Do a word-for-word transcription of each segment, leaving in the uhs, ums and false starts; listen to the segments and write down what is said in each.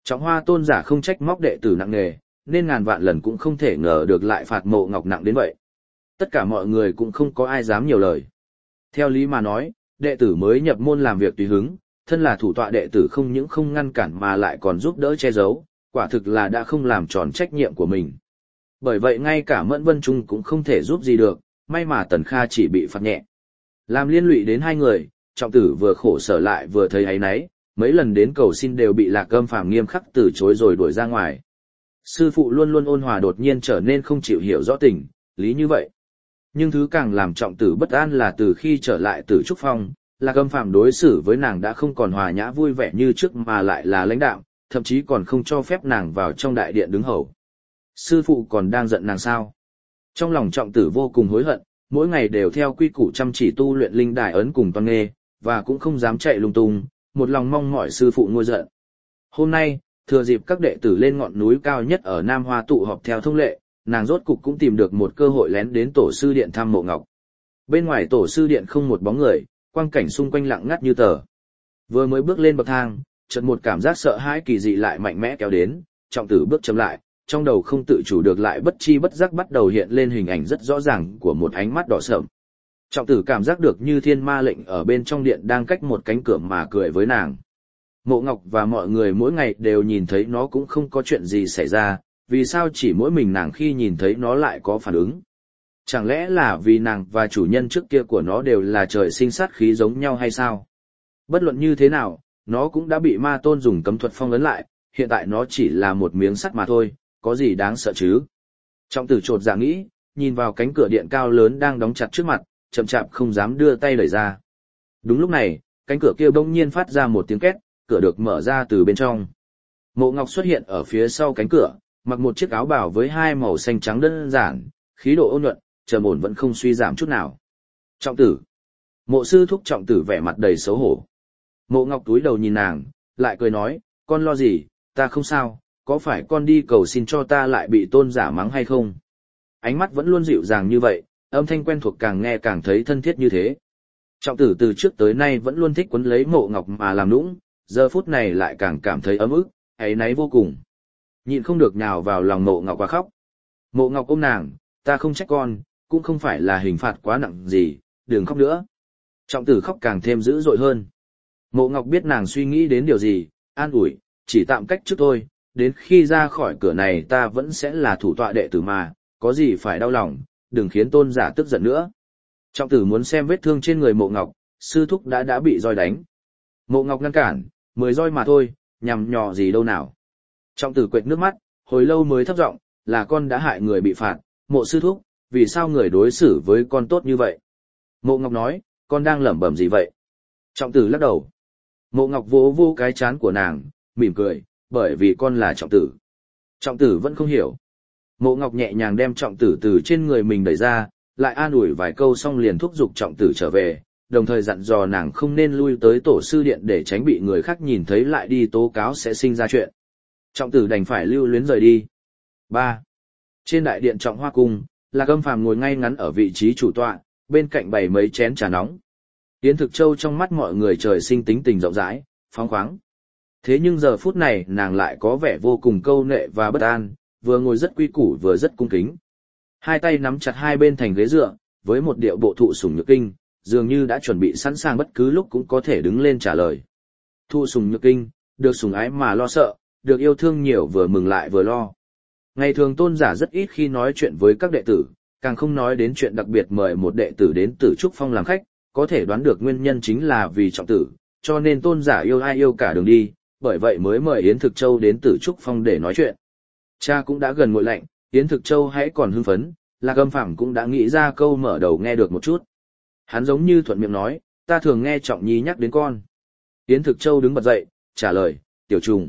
Trọng Hoa tôn giả không trách móc đệ tử nặng nề, nên ngàn vạn lần cũng không thể ngờ được lại phạt Mộ Ngọc nặng đến vậy. Tất cả mọi người cũng không có ai dám nhiều lời. Theo lý mà nói, đệ tử mới nhập môn làm việc tùy hứng, thân là thủ tọa đệ tử không những không ngăn cản mà lại còn giúp đỡ che giấu, quả thực là đã không làm tròn trách nhiệm của mình. Bởi vậy ngay cả Mẫn Vân Trung cũng không thể giúp gì được, may mà Tần Kha chỉ bị phạt nhẹ. Làm liên lụy đến hai người, Trọng Tử vừa khổ sở lại vừa thấy áy náy, mấy lần đến cầu xin đều bị Lạc Âm Phàm nghiêm khắc từ chối rồi đuổi ra ngoài. Sư phụ luôn luôn ôn hòa đột nhiên trở nên không chịu hiểu rõ tình, lý như vậy. Nhưng thứ càng làm Trọng Tử bất an là từ khi trở lại từ Trúc Phong, Lạc Âm Phàm đối xử với nàng đã không còn hòa nhã vui vẻ như trước mà lại là lãnh đạm, thậm chí còn không cho phép nàng vào trong đại điện đứng hầu. Sư phụ còn đang giận nàng sao? Trong lòng Trọng Tử vô cùng hối hận, mỗi ngày đều theo quy củ chăm chỉ tu luyện linh đài ấn cùng toan nghê, và cũng không dám chạy lung tung, một lòng mong mỏi sư phụ nguôi giận. Hôm nay, thừa dịp các đệ tử lên ngọn núi cao nhất ở Nam Hoa tụ họp theo thông lệ, nàng rốt cục cũng tìm được một cơ hội lén đến tổ sư điện thăm Mộ Ngọc. Bên ngoài tổ sư điện không một bóng người, quang cảnh xung quanh lặng ngắt như tờ. Vừa mới bước lên bậc thang, chợt một cảm giác sợ hãi kỳ dị lại mạnh mẽ kéo đến, Trọng Tử bước chậm lại, trong đầu không tự chủ được lại bất chi bất giác bắt đầu hiện lên hình ảnh rất rõ ràng của một ánh mắt đỏ sậm. Trọng Tử cảm giác được như thiên ma lệnh ở bên trong điện đang cách một cánh cửa mà cười với nàng. Mộ Ngọc và mọi người mỗi ngày đều nhìn thấy nó cũng không có chuyện gì xảy ra, vì sao chỉ mỗi mình nàng khi nhìn thấy nó lại có phản ứng? Chẳng lẽ là vì nàng và chủ nhân trước kia của nó đều là trời sinh sát khí giống nhau hay sao? Bất luận như thế nào, nó cũng đã bị ma tôn dùng cấm thuật phong ấn lại, hiện tại nó chỉ là một miếng sắt mà thôi, có gì đáng sợ chứ? Trọng Tử chột dạ nghĩ, nhìn vào cánh cửa điện cao lớn đang đóng chặt trước mặt, chậm chạp không dám đưa tay đẩy ra. Đúng lúc này, cánh cửa kia bỗng nhiên phát ra một tiếng két, cửa được mở ra từ bên trong. Mộ Ngọc xuất hiện ở phía sau cánh cửa, mặc một chiếc áo bào với hai màu xanh trắng đơn giản, khí độ ôn nhuận, trầm ổn vẫn không suy giảm chút nào. Trọng Tử. Mộ sư thúc Trọng Tử vẻ mặt đầy xấu hổ. Mộ Ngọc túi đầu nhìn nàng, lại cười nói, con lo gì, ta không sao, có phải con đi cầu xin cho ta lại bị tôn giả mắng hay không? Ánh mắt vẫn luôn dịu dàng như vậy, âm thanh quen thuộc càng nghe càng thấy thân thiết như thế. Trọng Tử từ trước tới nay vẫn luôn thích quấn lấy Mộ Ngọc mà làm nũng, giờ phút này lại càng cảm thấy ấm ức, áy náy vô cùng. Nhịn không được nhào vào lòng Mộ Ngọc và khóc. Mộ Ngọc ôm nàng, ta không trách con, cũng không phải là hình phạt quá nặng gì, đừng khóc nữa. Trọng Tử khóc càng thêm dữ dội hơn. Mộ Ngọc biết nàng suy nghĩ đến điều gì, an ủi, chỉ tạm cách trước thôi, đến khi ra khỏi cửa này ta vẫn sẽ là thủ tọa đệ tử mà, có gì phải đau lòng, đừng khiến tôn giả tức giận nữa. Trọng Tử muốn xem vết thương trên người Mộ Ngọc, sư thúc đã đã bị roi đánh. Mộ Ngọc ngăn cản, mười roi mà thôi, nhằm nhò gì đâu nào. Trọng Tử quệt nước mắt, hồi lâu mới thấp giọng, là con đã hại người bị phạt, Mộ sư thúc, vì sao người đối xử với con tốt như vậy? Mộ Ngọc nói, con đang lẩm bẩm gì vậy? Trọng Tử lắc đầu. Mộ Ngọc vỗ vô cái trán của nàng, mỉm cười, bởi vì con là Trọng Tử. Trọng Tử vẫn không hiểu. Mộ Ngọc nhẹ nhàng đem Trọng Tử từ trên người mình đẩy ra, lại an ủi vài câu xong liền thúc giục Trọng Tử trở về, đồng thời dặn dò nàng không nên lui tới tổ sư điện để tránh bị người khác nhìn thấy lại đi tố cáo sẽ sinh ra chuyện. Trọng Tử đành phải lưu luyến rời đi. ba. Trên đại điện Trọng Hoa cung, Lạc Âm Phàm ngồi ngay ngắn ở vị trí chủ tọa, bên cạnh bày mấy chén trà nóng. Yến Thực Châu trong mắt mọi người trời sinh tính tình rộng rãi, phóng khoáng. Thế nhưng giờ phút này nàng lại có vẻ vô cùng câu nệ và bất an, vừa ngồi rất quy củ vừa rất cung kính. Hai tay nắm chặt hai bên thành ghế dựa, với một điệu bộ thụ sủng nhược kinh, dường như đã chuẩn bị sẵn sàng bất cứ lúc cũng có thể đứng lên trả lời. Thụ sủng nhược kinh, được sủng ái mà lo sợ, được yêu thương nhiều vừa mừng lại vừa lo. Ngày thường tôn giả rất ít khi nói chuyện với các đệ tử, càng không nói đến chuyện đặc biệt mời một đệ tử đến Tử Trúc Phong làm khách, có thể đoán được nguyên nhân chính là vì Trọng Tử, cho nên tôn giả yêu ai yêu cả đường đi, bởi vậy mới mời Yến Thực Châu đến Tử Trúc Phong để nói chuyện. Cha cũng đã gần nguội lạnh, Yến Thực Châu hãy còn hưng phấn, Lạc Âm Phàm cũng đã nghĩ ra câu mở đầu nghe được một chút. Hắn giống như thuận miệng nói, ta thường nghe Trọng Nhi nhắc đến con. Yến Thực Châu đứng bật dậy, trả lời, tiểu trùng.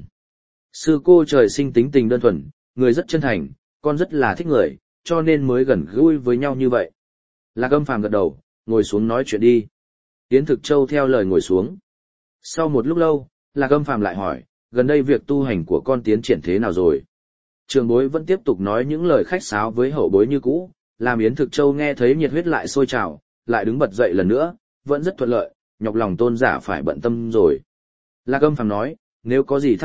Sư cô trời sinh tính tình đơn thuần, người rất chân thành, con rất là thích người, cho nên mới gần gũi với nhau như vậy. Lạc Âm Phàm gật đầu, ngồi xuống nói chuyện đi. Yến Thực Châu theo lời ngồi xuống. Sau một lúc lâu, Lạc Âm Phàm lại hỏi, gần đây việc tu hành của con tiến triển thế nào rồi? Trường bối vẫn tiếp tục nói những lời khách sáo với hậu bối như cũ, làm Yến Thực Châu nghe thấy nhiệt huyết lại sôi trào, lại đứng bật dậy lần nữa, vẫn rất thuận lợi, nhọc lòng tôn giả phải bận tâm rồi. Lạc Âm Phàm nói, nếu có gì thắc mắc,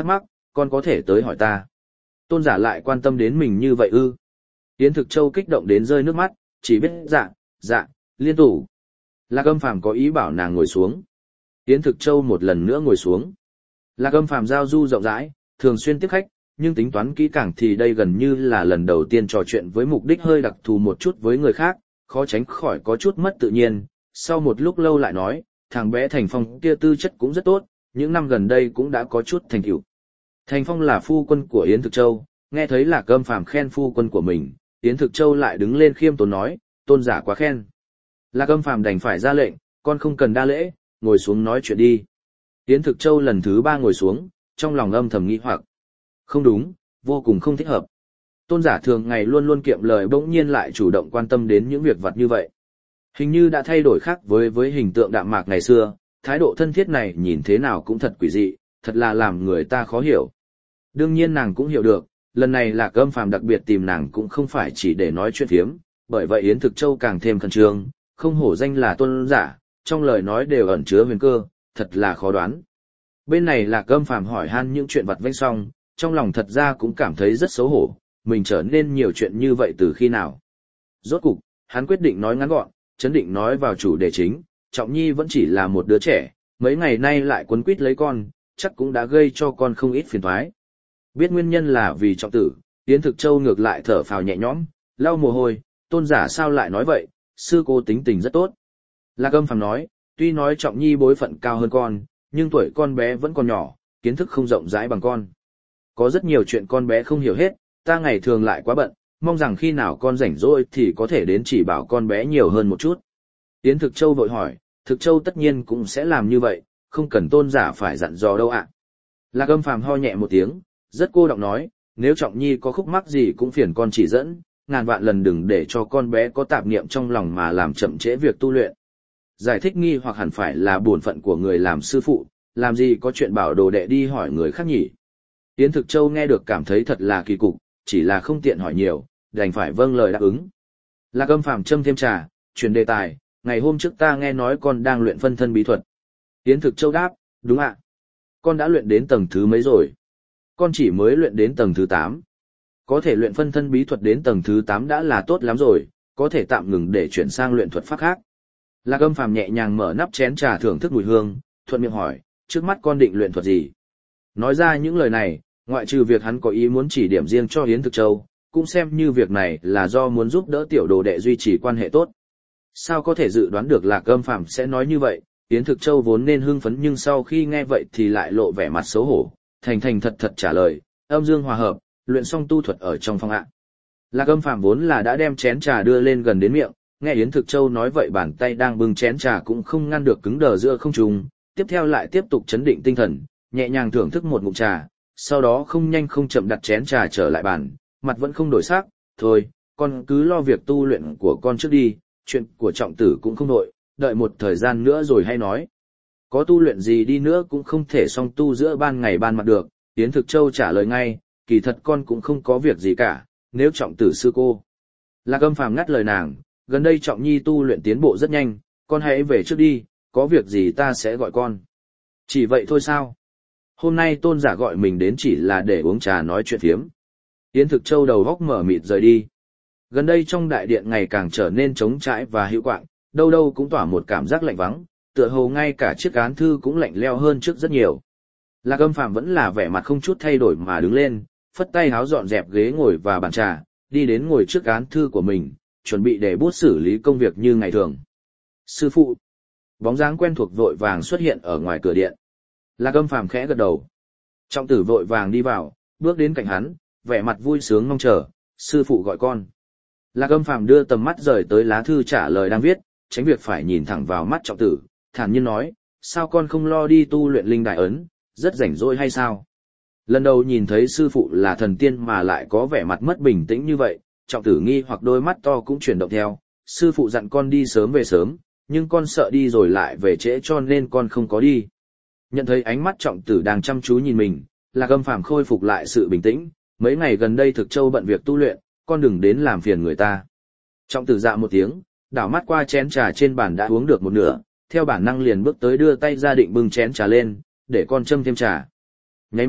con có thể tới hỏi ta. Tôn giả lại quan tâm đến mình như vậy ư? Yến Thực Châu kích động đến rơi nước mắt, chỉ biết dạ, dạ, liên tục. Lạc Âm Phàm có ý bảo nàng ngồi xuống. Yến Thực Châu một lần nữa ngồi xuống. Lạc Âm Phàm giao du rộng rãi, thường xuyên tiếp khách, nhưng tính toán kỹ càng thì đây gần như là lần đầu tiên trò chuyện với mục đích hơi đặc thù một chút với người khác, khó tránh khỏi có chút mất tự nhiên. Sau một lúc lâu lại nói, thằng bé Thành Phong kia tư chất cũng rất tốt, những năm gần đây cũng đã có chút thành tựu. Thành Phong là phu quân của Yến Thực Châu, nghe thấy Lạc Âm Phàm khen phu quân của mình, Yến Thực Châu lại đứng lên khiêm tốn nói, tôn giả quá khen. Lạc Âm Phàm đành phải ra lệnh, con không cần đa lễ, ngồi xuống nói chuyện đi. Yến Thực Châu lần thứ ba ngồi xuống, trong lòng âm thầm nghĩ hoặc. Không đúng, vô cùng không thích hợp. Tôn giả thường ngày luôn luôn kiệm lời bỗng nhiên lại chủ động quan tâm đến những việc vặt như vậy. Hình như đã thay đổi khác với với hình tượng đạm mạc ngày xưa, thái độ thân thiết này nhìn thế nào cũng thật quỷ dị, thật là làm người ta khó hiểu. Đương nhiên nàng cũng hiểu được, lần này Lạc Âm Phàm đặc biệt tìm nàng cũng không phải chỉ để nói chuyện phiếm, bởi vậy Yến Thực Châu càng thêm khẩn trương, không hổ danh là tôn giả, trong lời nói đều ẩn chứa huyền cơ, thật là khó đoán. Bên này Lạc Âm Phàm hỏi han những chuyện vặt vãnh xong, trong lòng thật ra cũng cảm thấy rất xấu hổ, mình trở nên nhiều chuyện như vậy từ khi nào. Rốt cục, hắn quyết định nói ngắn gọn, chấn định nói vào chủ đề chính, Trọng Nhi vẫn chỉ là một đứa trẻ, mấy ngày nay lại quấn quýt lấy con, chắc cũng đã gây cho con không ít phiền toái. Biết nguyên nhân là vì Trọng Tử, Yến Thực Châu ngược lại thở phào nhẹ nhõm, lau mồ hôi, tôn giả sao lại nói vậy, sư cô tính tình rất tốt. Lạc Âm Phàm nói, tuy nói Trọng Nhi bối phận cao hơn con, nhưng tuổi con bé vẫn còn nhỏ, kiến thức không rộng rãi bằng con. Có rất nhiều chuyện con bé không hiểu hết, ta ngày thường lại quá bận, mong rằng khi nào con rảnh rỗi thì có thể đến chỉ bảo con bé nhiều hơn một chút. Yến Thực Châu vội hỏi, Thực Châu tất nhiên cũng sẽ làm như vậy, không cần tôn giả phải dặn dò đâu ạ. Lạc Âm Phàm ho nhẹ một tiếng, rất cô đọng nói, nếu Trọng Nhi có khúc mắc gì cũng phiền con chỉ dẫn, ngàn vạn lần đừng để cho con bé có tạp niệm trong lòng mà làm chậm trễ việc tu luyện. Giải thích nghi hoặc hẳn phải là bổn phận của người làm sư phụ, làm gì có chuyện bảo đồ đệ đi hỏi người khác nhỉ. Yến Thực Châu nghe được cảm thấy thật là kỳ cục, chỉ là không tiện hỏi nhiều, đành phải vâng lời đáp ứng. Lạc Âm Phàm châm thêm trà, chuyển đề tài, ngày hôm trước ta nghe nói con đang luyện phân thân bí thuật. Yến Thực Châu đáp, đúng ạ. Con đã luyện đến tầng thứ mấy rồi? Con chỉ mới luyện đến tầng thứ tám. Có thể luyện phân thân bí thuật đến tầng thứ tám đã là tốt lắm rồi, có thể tạm ngừng để chuyển sang luyện thuật pháp khác. Lạc Âm Phàm nhẹ nhàng mở nắp chén trà thưởng thức mùi hương, thuận miệng hỏi, trước mắt con định luyện thuật gì? Nói ra những lời này, ngoại trừ việc hắn có ý muốn chỉ điểm riêng cho Yến Thực Châu, cũng xem như việc này là do muốn giúp đỡ tiểu đồ đệ duy trì quan hệ tốt. Sao có thể dự đoán được Lạc Âm Phàm sẽ nói như vậy, Yến Thực Châu vốn nên hưng phấn nhưng sau khi nghe vậy thì lại lộ vẻ mặt xấu hổ, thành thành thật thật trả lời, âm dương hòa hợp, luyện xong tu thuật ở trong phòng ạ. Lạc Âm Phàm vốn là đã đem chén trà đưa lên gần đến miệng, nghe Yến Thực Châu nói vậy bàn tay đang bưng chén trà cũng không ngăn được cứng đờ giữa không trung, tiếp theo lại tiếp tục chấn định tinh thần, nhẹ nhàng thưởng thức một ngụm trà, sau đó không nhanh không chậm đặt chén trà trở lại bàn, mặt vẫn không đổi sắc, thôi, con cứ lo việc tu luyện của con trước đi, chuyện của Trọng Tử cũng không nội, đợi một thời gian nữa rồi hay nói. Có tu luyện gì đi nữa cũng không thể song tu giữa ban ngày ban mặt được, Yến Thực Châu trả lời ngay, kỳ thật con cũng không có việc gì cả, nếu Trọng Tử sư cô. Lạc Âm Phàm ngắt lời nàng, gần đây Trọng Nhi tu luyện tiến bộ rất nhanh, con hãy về trước đi, có việc gì ta sẽ gọi con. Chỉ vậy thôi sao? Hôm nay tôn giả gọi mình đến chỉ là để uống trà nói chuyện phiếm. Yến Thực Châu đầu góc mở mịt rời đi. Gần đây trong đại điện ngày càng trở nên trống trải và hữu quạng, đâu đâu cũng tỏa một cảm giác lạnh vắng, tựa hồ ngay cả chiếc án thư cũng lạnh leo hơn trước rất nhiều. Lạc Âm Phàm vẫn là vẻ mặt không chút thay đổi mà đứng lên, phất tay háo dọn dẹp ghế ngồi và bàn trà, đi đến ngồi trước án thư của mình, chuẩn bị để bút xử lý công việc như ngày thường. Sư phụ. Bóng dáng quen thuộc vội vàng xuất hiện ở ngoài cửa điện. Lạc Âm Phàm khẽ gật đầu. Trọng Tử vội vàng đi vào, bước đến cạnh hắn, vẻ mặt vui sướng mong chờ, sư phụ gọi con. Lạc Âm Phàm đưa tầm mắt rời tới lá thư trả lời đang viết, tránh việc phải nhìn thẳng vào mắt Trọng Tử, thản nhiên nói, sao con không lo đi tu luyện linh đại ấn, rất rảnh rỗi hay sao? Lần đầu nhìn thấy sư phụ là thần tiên mà lại có vẻ mặt mất bình tĩnh như vậy, Trọng Tử nghi hoặc đôi mắt to cũng chuyển động theo, sư phụ dặn con đi sớm về sớm, nhưng con sợ đi rồi lại về trễ cho nên con không có đi. Nhận thấy ánh mắt Trọng Tử đang chăm chú nhìn mình, Lạc Âm Phàm khôi phục lại sự bình tĩnh, mấy ngày gần đây Thực Châu bận việc tu luyện, con đừng đến làm phiền người ta. Trọng Tử dạ một tiếng, đảo mắt qua chén trà trên bàn đã uống được một nửa, theo bản năng liền bước tới đưa tay ra định bưng chén trà lên, để con châm thêm trà. Nháy mắt,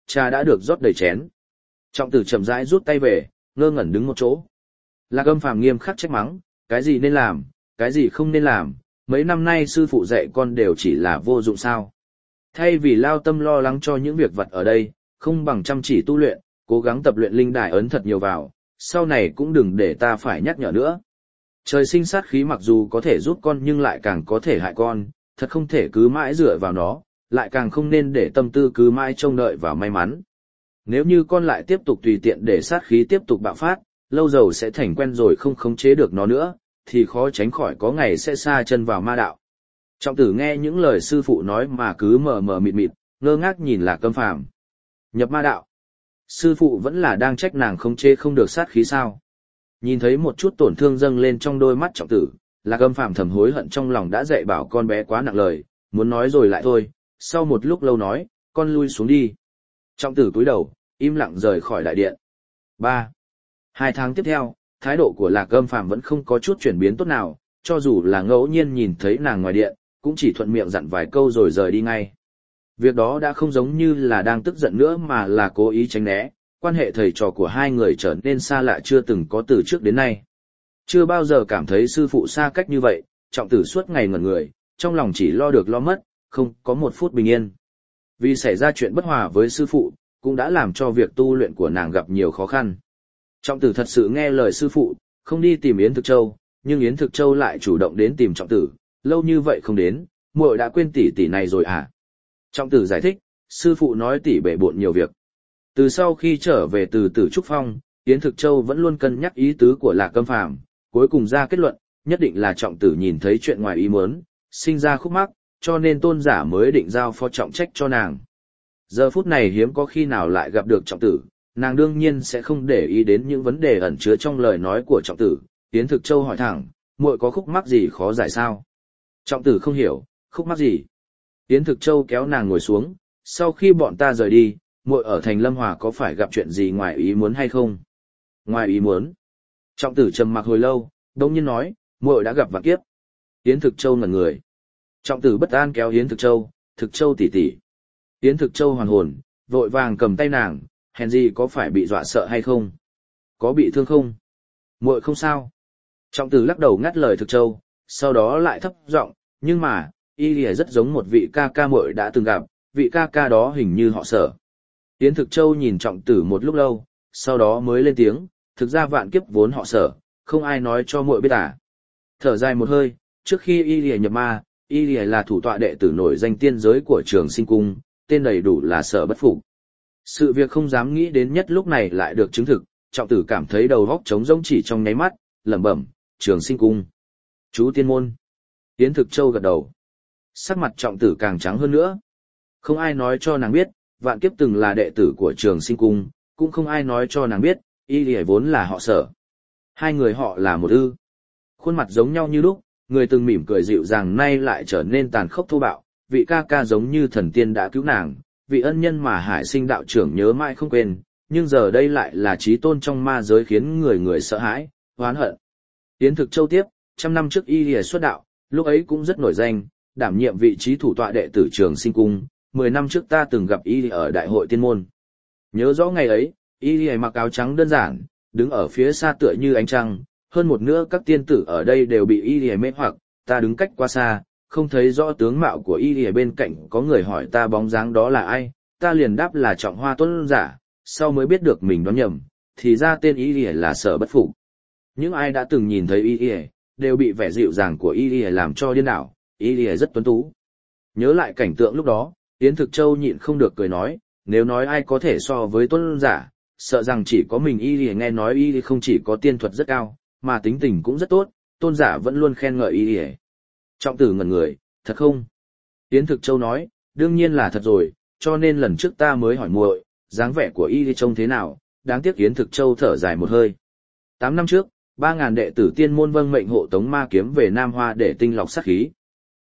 trà đã được rót đầy chén. Trọng tử chậm rãi rút tay về, ngơ ngẩn đứng một chỗ. Lạc Âm Phàm nghiêm khắc trách mắng, cái gì nên làm, cái gì không nên làm, mấy năm nay sư phụ dạy con đều chỉ là vô dụng sao. Thay vì lao tâm lo lắng cho những việc vặt ở đây, không bằng chăm chỉ tu luyện, cố gắng tập luyện linh đài ấn thật nhiều vào, sau này cũng đừng để ta phải nhắc nhở nữa. Trời sinh sát khí mặc dù có thể giúp con nhưng lại càng có thể hại con, thật không thể cứ mãi dựa vào nó, lại càng không nên để tâm tư cứ mãi trông đợi vào may mắn. Nếu như con lại tiếp tục tùy tiện để sát khí tiếp tục bạo phát, lâu dầu sẽ thành quen rồi không khống chế được nó nữa, thì khó tránh khỏi có ngày sẽ sa chân vào ma đạo. Trọng tử nghe những lời sư phụ nói mà cứ mờ mờ mịt mịt, ngơ ngác nhìn Lạc Âm Phàm. Nhập ma đạo. Sư phụ vẫn là đang trách nàng khống chế không được sát khí sao? Nhìn thấy một chút tổn thương dâng lên trong đôi mắt trọng tử, Lạc Âm Phàm thầm hối hận trong lòng đã dạy bảo con bé quá nặng lời, muốn nói rồi lại thôi, sau một lúc lâu nói, con lui xuống đi. Trọng tử cúi đầu, im lặng rời khỏi đại điện. ba. Hai tháng tiếp theo, thái độ của Lạc Âm Phàm vẫn không có chút chuyển biến tốt nào, cho dù là ngẫu nhiên nhìn thấy nàng ngoài điện, cũng chỉ thuận miệng dặn vài câu rồi rời đi ngay. Việc đó đã không giống như là đang tức giận nữa mà là cố ý tránh né, quan hệ thầy trò của hai người trở nên xa lạ chưa từng có từ trước đến nay. Chưa bao giờ cảm thấy sư phụ xa cách như vậy, trọng tử suốt ngày ngẩn người, trong lòng chỉ lo được lo mất, không có một phút bình yên. Vì xảy ra chuyện bất hòa với sư phụ, cũng đã làm cho việc tu luyện của nàng gặp nhiều khó khăn. Trọng tử thật sự nghe lời sư phụ, không đi tìm Yến Thực Châu, nhưng Yến Thực Châu lại chủ động đến tìm trọng tử, lâu như vậy không đến, muội đã quên tỷ tỷ này rồi à? Trọng tử giải thích, sư phụ nói tỷ bể bộn nhiều việc. Từ sau khi trở về từ Tử Trúc Phong, Yến Thực Châu vẫn luôn cân nhắc ý tứ của Lạc Âm Phàm, cuối cùng ra kết luận, nhất định là trọng tử nhìn thấy chuyện ngoài ý muốn, sinh ra khúc mắc, cho nên tôn giả mới định giao phó trọng trách cho nàng. Giờ phút này hiếm có khi nào lại gặp được trọng tử, nàng đương nhiên sẽ không để ý đến những vấn đề ẩn chứa trong lời nói của trọng tử. Yến Thực Châu hỏi thẳng, muội có khúc mắc gì khó giải sao? Trọng tử không hiểu, khúc mắc gì? Yến Thực Châu kéo nàng ngồi xuống, sau khi bọn ta rời đi, muội ở thành Lâm Hòa có phải gặp chuyện gì ngoài ý muốn hay không? Ngoài ý muốn? Trọng tử trầm mặc hồi lâu, đông nhiên nói, muội đã gặp vạn kiếp. Yến Thực Châu ngẩn người. Trọng tử bất an kéo Yến Thực Châu, Thực Châu tỷ tỷ. Yến Thực Châu hoàn hồn, vội vàng cầm tay nàng, hèn gì có phải bị dọa sợ hay không? Có bị thương không? Muội không sao. Trọng tử lắc đầu ngắt lời Thực Châu, sau đó lại thấp giọng, nhưng mà, y lìa rất giống một vị ca ca muội đã từng gặp, vị ca ca đó hình như họ Sở. Yến Thực Châu nhìn trọng tử một lúc lâu, sau đó mới lên tiếng, thực ra vạn kiếp vốn họ Sở, không ai nói cho muội biết à. Thở dài một hơi, trước khi y lìa nhập ma, y lìa là thủ tọa đệ tử nổi danh tiên giới của Trường Sinh Cung, tên đầy đủ là Sở Bất Phục. Sự việc không dám nghĩ đến nhất lúc này lại được chứng thực, trọng tử cảm thấy đầu óc trống rỗng chỉ trong nháy mắt, lẩm bẩm, Trường Sinh Cung. Chú tiên môn. Yến Thực Châu gật đầu. Sắc mặt trọng tử càng trắng hơn nữa. Không ai nói cho nàng biết, vạn kiếp từng là đệ tử của Trường Sinh Cung, cũng không ai nói cho nàng biết, y lìa vốn là họ Sở. Hai người họ là một ư. Khuôn mặt giống nhau như lúc, người từng mỉm cười dịu dàng nay lại trở nên tàn khốc thô bạo, vị ca ca giống như thần tiên đã cứu nàng, vị ân nhân mà Hải Sinh đạo trưởng nhớ mãi không quên, nhưng giờ đây lại là chí tôn trong ma giới khiến người người sợ hãi, oán hận. Yến Thực Châu tiếp, trăm năm trước y lìa xuất đạo, lúc ấy cũng rất nổi danh, đảm nhiệm vị trí thủ tọa đệ tử Trường Sinh Cung, mười năm trước ta từng gặp y ở đại hội tiên môn. Nhớ rõ ngày ấy, y lìa mặc áo trắng đơn giản, đứng ở phía xa tựa như ánh trăng, hơn một nửa các tiên tử ở đây đều bị y lìa mê hoặc, ta đứng cách quá xa, không thấy rõ tướng mạo của y lìa, bên cạnh có người hỏi ta bóng dáng đó là ai, ta liền đáp là Trọng Hoa Tôn giả, sau mới biết được mình đoán nhầm, thì ra tên y lìa là Sở Bất Phục. Những ai đã từng nhìn thấy y lìa đều bị vẻ dịu dàng của y lìa làm cho điên đảo, y lìa rất tuấn tú. Nhớ lại cảnh tượng lúc đó, Yến Thực Châu nhịn không được cười nói, nếu nói ai có thể so với tôn giả, sợ rằng chỉ có mình y lìa. Nghe nói y lìa không chỉ có tiên thuật rất cao, mà tính tình cũng rất tốt, tôn giả vẫn luôn khen ngợi y lìa. Trọng tử ngẩn người, thật không? Yến Thực Châu nói, đương nhiên là thật rồi, cho nên lần trước ta mới hỏi muội, dáng vẻ của y lìa trông thế nào, đáng tiếc. Yến Thực Châu thở dài một hơi. Tám năm trước, ba ngàn đệ tử tiên môn vâng mệnh hộ tống ma kiếm về Nam Hoa để tinh lọc sát khí.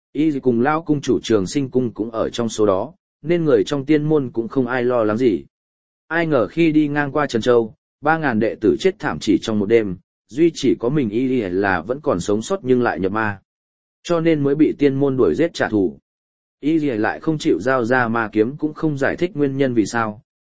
Y cùng Lão cung chủ Trường Sinh Cung cũng ở trong số đó, nên người trong tiên môn cũng không ai lo lắng gì. Ai ngờ khi đi ngang qua Trần Châu, ba ngàn đệ tử chết thảm chỉ trong một đêm, duy chỉ có mình y là vẫn còn sống sót nhưng lại nhập ma. Cho nên mới bị tiên môn đuổi giết trả thù. Y lại không chịu giao ra ma kiếm, cũng không giải thích nguyên nhân vì sao,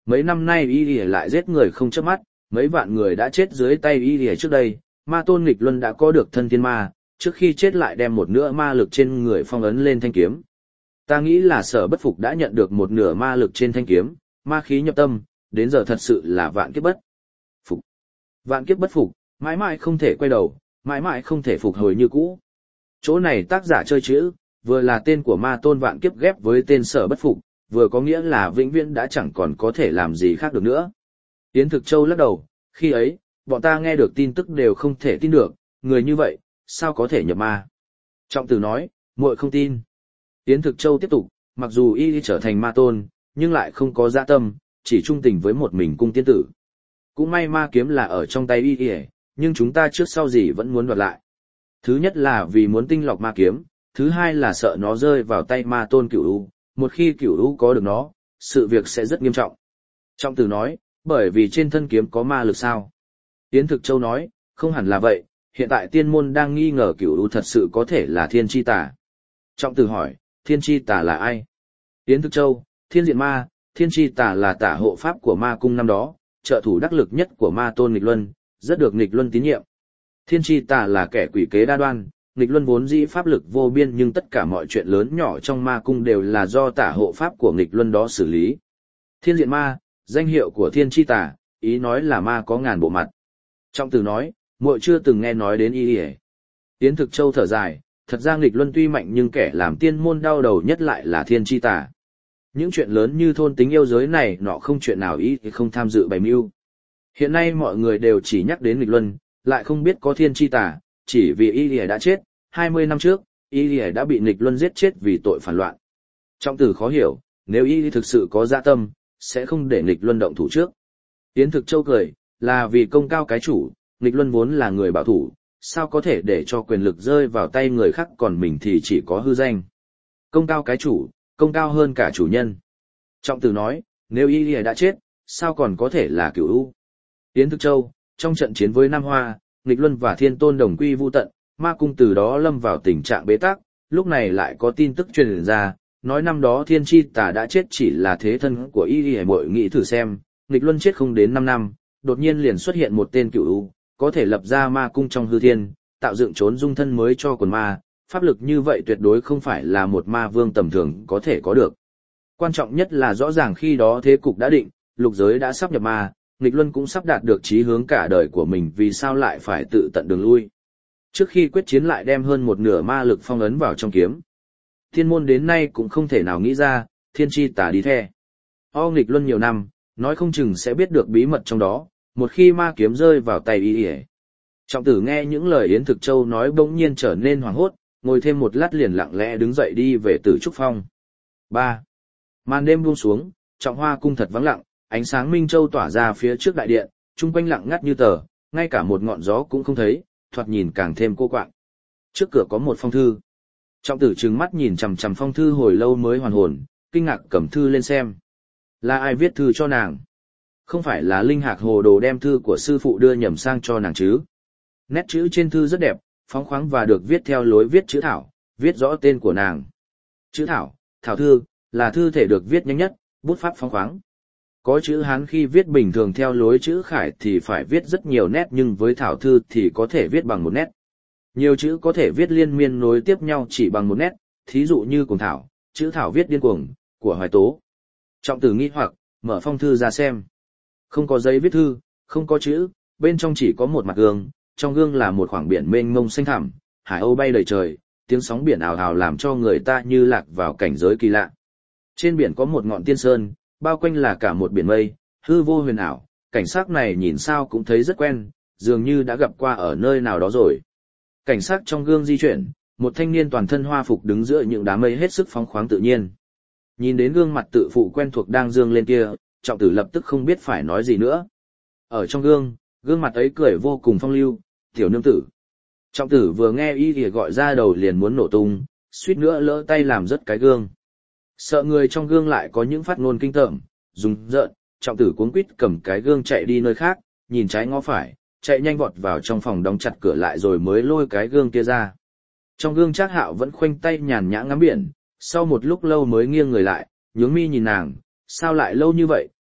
Mấy năm nay y lìa lại giết người không chớp mắt, mấy vạn người đã chết dưới tay y lìa trước đây, ma tôn nghịch luân đã có được thân thiên ma, trước khi chết lại đem một nửa ma lực trên người phong ấn lên thanh kiếm. Ta nghĩ là Sở Bất Phục đã nhận được một nửa ma lực trên thanh kiếm, ma khí nhập tâm, đến giờ thật sự là vạn kiếp bất phục. Vạn kiếp bất phục, mãi mãi không thể quay đầu, mãi mãi không thể phục hồi như cũ. Chỗ này tác giả chơi chữ, vừa là tên của ma tôn vạn kiếp ghép với tên Sở Bất Phục, vừa có nghĩa là vĩnh viễn đã chẳng còn có thể làm gì khác được nữa. Yến Thực Châu lắc đầu, khi ấy, bọn ta nghe được tin tức đều không thể tin được, người như vậy, sao có thể nhập ma. Trọng Tử nói, muội không tin. Yến Thực Châu tiếp tục, mặc dù y trở thành ma tôn, nhưng lại không có dạ tâm, chỉ trung tình với một mình cung tiên tử. Cũng may ma kiếm là ở trong tay y, nhưng chúng ta trước sau gì vẫn muốn đoạt lại. Thứ nhất là vì muốn tinh lọc ma kiếm, thứ hai là sợ nó rơi vào tay ma tôn Cửu U, một khi Cửu U có được nó, sự việc sẽ rất nghiêm trọng. Trọng Tử nói, bởi vì trên thân kiếm có ma lực sao? Yến Thực Châu nói, không hẳn là vậy, hiện tại tiên môn đang nghi ngờ Cửu U thật sự có thể là Thiên Chi Tà. Trọng Tử hỏi, Thiên Chi Tà là ai? Yến Thực Châu, Thiên Diện Ma, Thiên Chi Tà là tả hộ pháp của ma cung năm đó, trợ thủ đắc lực nhất của ma tôn nghịch luân, rất được nghịch luân tín nhiệm. Thiên Chi Tà là kẻ quỷ kế đa đoan, nghịch luân vốn dĩ pháp lực vô biên nhưng tất cả mọi chuyện lớn nhỏ trong ma cung đều là do tả hộ pháp của nghịch luân đó xử lý. Thiên Diện Ma, danh hiệu của Thiên Chi Tà, ý nói là ma có ngàn bộ mặt. Trọng Tử nói, muội chưa từng nghe nói đến y y. Yến Thực Châu thở dài, thật ra nghịch luân tuy mạnh nhưng kẻ làm tiên môn đau đầu nhất lại là Thiên Chi Tà. Những chuyện lớn như thôn tính yêu giới này nọ không chuyện nào ý thì không tham dự bày mưu. Hiện nay mọi người đều chỉ nhắc đến nghịch luân, lại không biết có Thiên Chi Tà, chỉ vì y lìa đã chết, hai mươi năm trước, y lìa đã bị nghịch luân giết chết vì tội phản loạn. Trọng Tử khó hiểu, nếu y thực sự có dạ tâm, sẽ không để nghịch luân động thủ trước. Yến Thực Châu cười, là vì công cao cái chủ, nghịch luân vốn là người bảo thủ, sao có thể để cho quyền lực rơi vào tay người khác còn mình thì chỉ có hư danh. Công cao cái chủ, công cao hơn cả chủ nhân. Trọng Tử nói, nếu y lìa đã chết, sao còn có thể là Cửu U? Yến Thực Châu, trong trận chiến với Nam Hoa, nghịch luân và Thiên Tôn đồng quy vu tận, ma cung từ đó lâm vào tình trạng bế tắc, lúc này lại có tin tức truyền ra, nói năm đó Thiên Chi Tà đã chết chỉ là thế thân của y lìa. Muội nghĩ thử xem, nghịch luân chết không đến năm năm, đột nhiên liền xuất hiện một tên Cửu U, có thể lập ra ma cung trong hư thiên, tạo dựng trốn dung thân mới cho quần ma, pháp lực như vậy tuyệt đối không phải là một ma vương tầm thường có thể có được. Quan trọng nhất là rõ ràng khi đó thế cục đã định, lục giới đã sắp nhập ma, nghịch luân cũng sắp đạt được chí hướng cả đời của mình, vì sao lại phải tự tận đường lui. Trước khi quyết chiến lại đem hơn một nửa ma lực phong ấn vào trong kiếm. Thiên môn đến nay cũng không thể nào nghĩ ra, Thiên Chi Tà đi the. O nghịch luân nhiều năm, nói không chừng sẽ biết được bí mật trong đó, một khi ma kiếm rơi vào tay y ỉa. Trọng Tử nghe những lời Yến Thực Châu nói bỗng nhiên trở nên hoảng hốt, ngồi thêm một lát liền lặng lẽ đứng dậy đi về Tử Trúc Phong. ba. Màn đêm buông xuống, Trọng Hoa cung thật vắng lặng, ánh sáng minh châu tỏa ra phía trước đại điện, chung quanh lặng ngắt như tờ, ngay cả một ngọn gió cũng không thấy, thoạt nhìn càng thêm cô quạng. Trước cửa có một phong thư. Trọng Tử trừng mắt nhìn chằm chằm phong thư hồi lâu mới hoàn hồn, kinh ngạc cầm thư lên xem. Là ai viết thư cho nàng? Không phải là Linh Hạc hồ đồ đem thư của sư phụ đưa nhầm sang cho nàng chứ? Nét chữ trên thư rất đẹp, phóng khoáng và được viết theo lối viết chữ thảo, viết rõ tên của nàng. Chữ thảo, thảo thư, là thư thể được viết nhanh nhất, bút pháp phóng khoáng. Có chữ Hán khi viết bình thường theo lối chữ Khải thì phải viết rất nhiều nét, nhưng với thảo thư thì có thể viết bằng một nét. Nhiều chữ có thể viết liên miên nối tiếp nhau chỉ bằng một nét, thí dụ như cuồng thảo, chữ thảo viết điên cuồng, của Hoài Tố. Trọng Tử nghi hoặc, mở phong thư ra xem. Không có giấy viết thư, không có chữ, bên trong chỉ có một mặt gương, trong gương là một khoảng biển mênh mông xanh thẳm, hải âu bay đầy trời, tiếng sóng biển ào ào làm cho người ta như lạc vào cảnh giới kỳ lạ. Trên biển có một ngọn tiên sơn, bao quanh là cả một biển mây, hư vô huyền ảo, cảnh sắc này nhìn sao cũng thấy rất quen, dường như đã gặp qua ở nơi nào đó rồi. Cảnh sắc trong gương di chuyển, một thanh niên toàn thân hoa phục đứng giữa những đám mây hết sức phóng khoáng tự nhiên. Nhìn đến gương mặt tự phụ quen thuộc đang dương lên kia, Trọng Tử lập tức không biết phải nói gì nữa. Ở trong gương, gương mặt ấy cười vô cùng phong lưu, tiểu nương tử. Trọng Tử vừa nghe y thì gọi ra đầu liền muốn nổ tung, suýt nữa lỡ tay làm rớt cái gương. Sợ người trong gương lại có những phát ngôn kinh tởm, rùng rợn, Trọng Tử cuống quýt cầm cái gương chạy đi nơi khác, nhìn trái ngó phải, chạy nhanh vọt vào trong phòng đóng chặt cửa lại rồi mới lôi cái gương kia ra. Trong gương Trác Hạo vẫn khoanh tay nhàn nhã ngắm biển, sau một lúc lâu mới nghiêng người lại, nhướng mi nhìn nàng, sao lại lâu như vậy,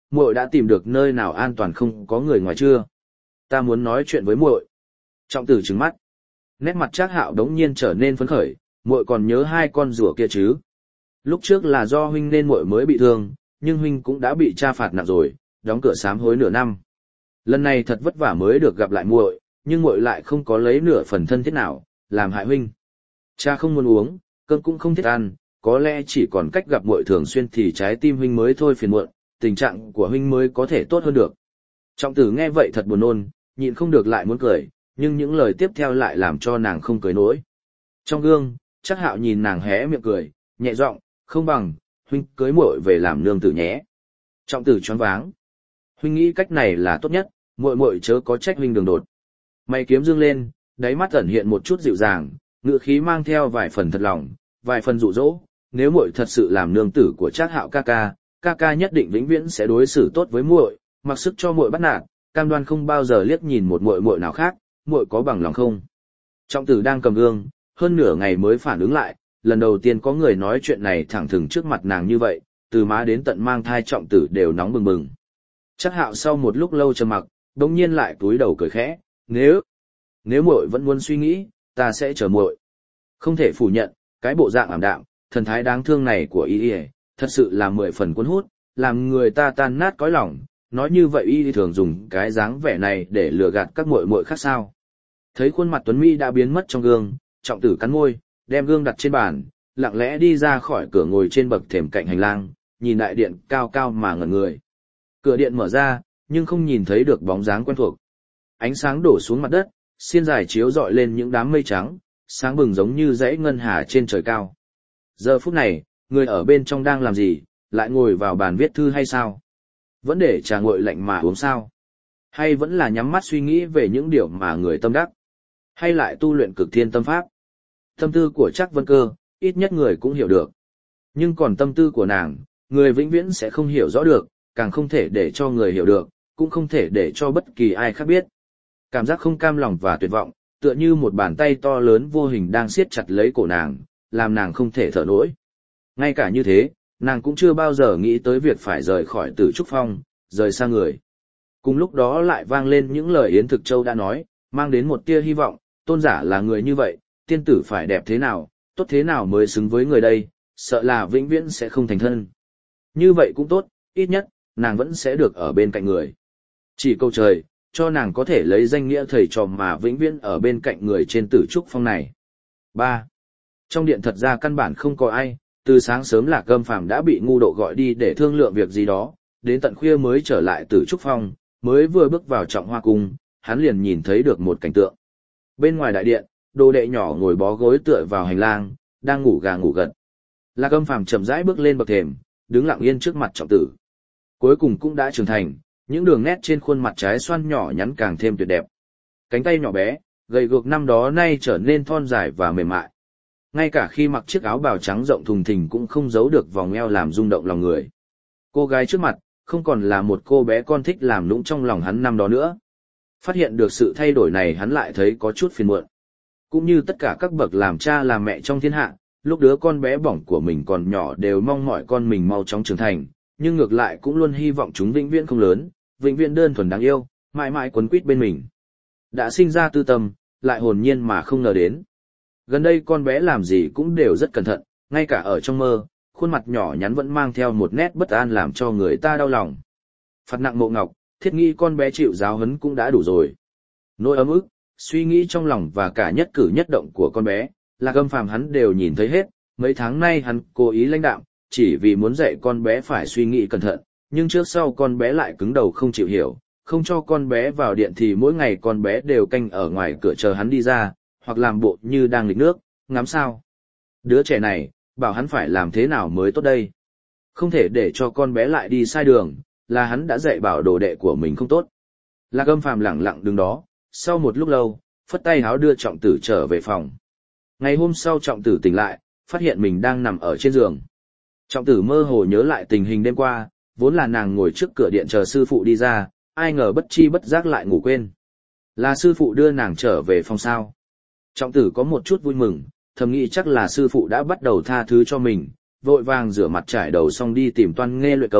muội đã tìm được nơi nào an toàn không có người ngoài chưa? Ta muốn nói chuyện với muội. Trọng tử trừng mắt. Nét mặt Trác Hạo đống nhiên trở nên phấn khởi, muội còn nhớ hai con rùa kia chứ? Lúc trước là do huynh nên muội mới bị thương, nhưng huynh cũng đã bị tra phạt nặng rồi, đóng cửa sám hối nửa năm. Lần này thật vất vả mới được gặp lại muội, nhưng muội lại không có lấy nửa phần thân thiết nào, làm hại huynh. Cha không muốn uống, cơm cũng không thích ăn, có lẽ chỉ còn cách gặp muội thường xuyên thì trái tim huynh mới thôi phiền muộn, tình trạng của huynh mới có thể tốt hơn được. Trọng tử nghe vậy thật buồn nôn, nhịn không được lại muốn cười, nhưng những lời tiếp theo lại làm cho nàng không cười nổi. Trong gương, Trác Hạo nhìn nàng hé miệng cười, nhẹ giọng, không bằng, huynh cưới muội về làm nương tử nhé. Trọng tử choáng váng. Huynh nghĩ cách này là tốt nhất, muội muội chớ có trách huynh đường đột. Mày kiếm dương lên, đáy mắt ẩn hiện một chút dịu dàng, ngữ khí mang theo vài phần thật lòng, vài phần dụ dỗ. Nếu muội thật sự làm nương tử của Trác Hạo ca ca, ca ca nhất định vĩnh viễn sẽ đối xử tốt với muội, mặc sức cho muội bắt nạt, cam đoan không bao giờ liếc nhìn một muội muội nào khác, muội có bằng lòng không? Trọng tử đang cầm gương, hơn nửa ngày mới phản ứng lại, lần đầu tiên có người nói chuyện này thẳng thừng trước mặt nàng như vậy, từ má đến tận mang thai trọng tử đều nóng bừng bừng. Trác Hạo sau một lúc lâu trầm mặc, đống nhiên lại cúi đầu cười khẽ, nếu, nếu muội vẫn muốn suy nghĩ, ta sẽ chờ muội. Không thể phủ nhận, cái bộ dạng ảm đạm, thần thái đáng thương này của y y, thật sự là mười phần cuốn hút, làm người ta tan nát cõi lòng. Nói như vậy y thường dùng cái dáng vẻ này để lừa gạt các muội muội khác sao? Thấy khuôn mặt tuấn mỹ đã biến mất trong gương, trọng tử cắn môi, đem gương đặt trên bàn, lặng lẽ đi ra khỏi cửa ngồi trên bậc thềm cạnh hành lang, nhìn đại điện cao cao mà ngẩn người. Cửa điện mở ra, nhưng không nhìn thấy được bóng dáng quen thuộc. Ánh sáng đổ xuống mặt đất, xiên dài chiếu rọi lên những đám mây trắng, sáng bừng giống như dãy ngân hà trên trời cao. Giờ phút này, người ở bên trong đang làm gì, lại ngồi vào bàn viết thư hay sao? Vẫn để trà nguội lạnh mà uống sao? Hay vẫn là nhắm mắt suy nghĩ về những điều mà người tâm đắc? Hay lại tu luyện cực thiên tâm pháp? Tâm tư của Trác Vân Cơ, ít nhất người cũng hiểu được. Nhưng còn tâm tư của nàng, người vĩnh viễn sẽ không hiểu rõ được, càng không thể để cho người hiểu được, cũng không thể để cho bất kỳ ai khác biết. Cảm giác không cam lòng và tuyệt vọng, tựa như một bàn tay to lớn vô hình đang siết chặt lấy cổ nàng, làm nàng không thể thở nổi. Ngay cả như thế, nàng cũng chưa bao giờ nghĩ tới việc phải rời khỏi Tử Trúc Phong, rời xa người. Cùng lúc đó lại vang lên những lời Yến Thực Châu đã nói, mang đến một tia hy vọng, tôn giả là người như vậy, tiên tử phải đẹp thế nào, tốt thế nào mới xứng với người đây, sợ là vĩnh viễn sẽ không thành thân. Như vậy cũng tốt, ít nhất, nàng vẫn sẽ được ở bên cạnh người. Chỉ cầu trời, cho nàng có thể lấy danh nghĩa thầy trò mà vĩnh viễn ở bên cạnh người trên Tử Trúc Phong này. ba. Trong điện thật ra căn bản không có ai, từ sáng sớm Lạc Gâm Phàm đã bị ngu độ gọi đi để thương lượng việc gì đó, đến tận khuya mới trở lại Tử Trúc Phong, mới vừa bước vào Trọng Hoa Cung, hắn liền nhìn thấy được một cảnh tượng. Bên ngoài đại điện, đồ đệ nhỏ ngồi bó gối tựa vào hành lang, đang ngủ gà ngủ gật. Lạc Gâm Phàm chậm rãi bước lên bậc thềm, đứng lặng yên trước mặt Trọng tử. Cuối cùng cũng đã trưởng thành, những đường nét trên khuôn mặt trái xoan nhỏ nhắn càng thêm tuyệt đẹp. Cánh tay nhỏ bé, gầy guộc năm đó nay trở nên thon dài và mềm mại. Ngay cả khi mặc chiếc áo bào trắng rộng thùng thình cũng không giấu được vòng eo làm rung động lòng người. Cô gái trước mặt, không còn là một cô bé con thích làm nũng trong lòng hắn năm đó nữa. Phát hiện được sự thay đổi này hắn lại thấy có chút phiền muộn. Cũng như tất cả các bậc làm cha làm mẹ trong thiên hạ, lúc đứa con bé bỏng của mình còn nhỏ đều mong mỏi con mình mau chóng trưởng thành, nhưng ngược lại cũng luôn hy vọng chúng vĩnh viễn không lớn, vĩnh viễn đơn thuần đáng yêu, mãi mãi quấn quýt bên mình. Đã sinh ra tư tâm, lại hồn nhiên mà không ngờ đến. Gần đây con bé làm gì cũng đều rất cẩn thận, ngay cả ở trong mơ, khuôn mặt nhỏ nhắn vẫn mang theo một nét bất an làm cho người ta đau lòng. Phạt nặng Mộ Ngọc, thiết nghĩ con bé chịu giáo huấn cũng đã đủ rồi. Nỗi ấm ức, suy nghĩ trong lòng và cả nhất cử nhất động của con bé, Lạc Gâm Phàm hắn đều nhìn thấy hết. Mấy tháng nay hắn cố ý lãnh đạm, chỉ vì muốn dạy con bé phải suy nghĩ cẩn thận, nhưng trước sau con bé lại cứng đầu không chịu hiểu, không cho con bé vào điện thì mỗi ngày con bé đều canh ở ngoài cửa chờ hắn đi ra, hoặc làm bộ như đang nghịch nước, ngắm sao. Đứa trẻ này, bảo hắn phải làm thế nào mới tốt đây? Không thể để cho con bé lại đi sai đường, là hắn đã dạy bảo đồ đệ của mình không tốt. Lạc Gâm Phàm lẳng lặng đứng đó, sau một lúc lâu, phất tay háo đưa Trọng tử trở về phòng. Ngày hôm sau Trọng tử tỉnh lại, phát hiện mình đang nằm ở trên giường. Trọng tử mơ hồ nhớ lại tình hình đêm qua, vốn là nàng ngồi trước cửa điện chờ sư phụ đi ra, ai ngờ bất chi bất giác lại ngủ quên. Là sư phụ đưa nàng trở về phòng sao? Trọng tử có một chút vui mừng, thầm nghĩ chắc là sư phụ đã bắt đầu tha thứ cho mình, vội vàng rửa mặt trải đầu xong đi tìm Toan Nghê luyện công,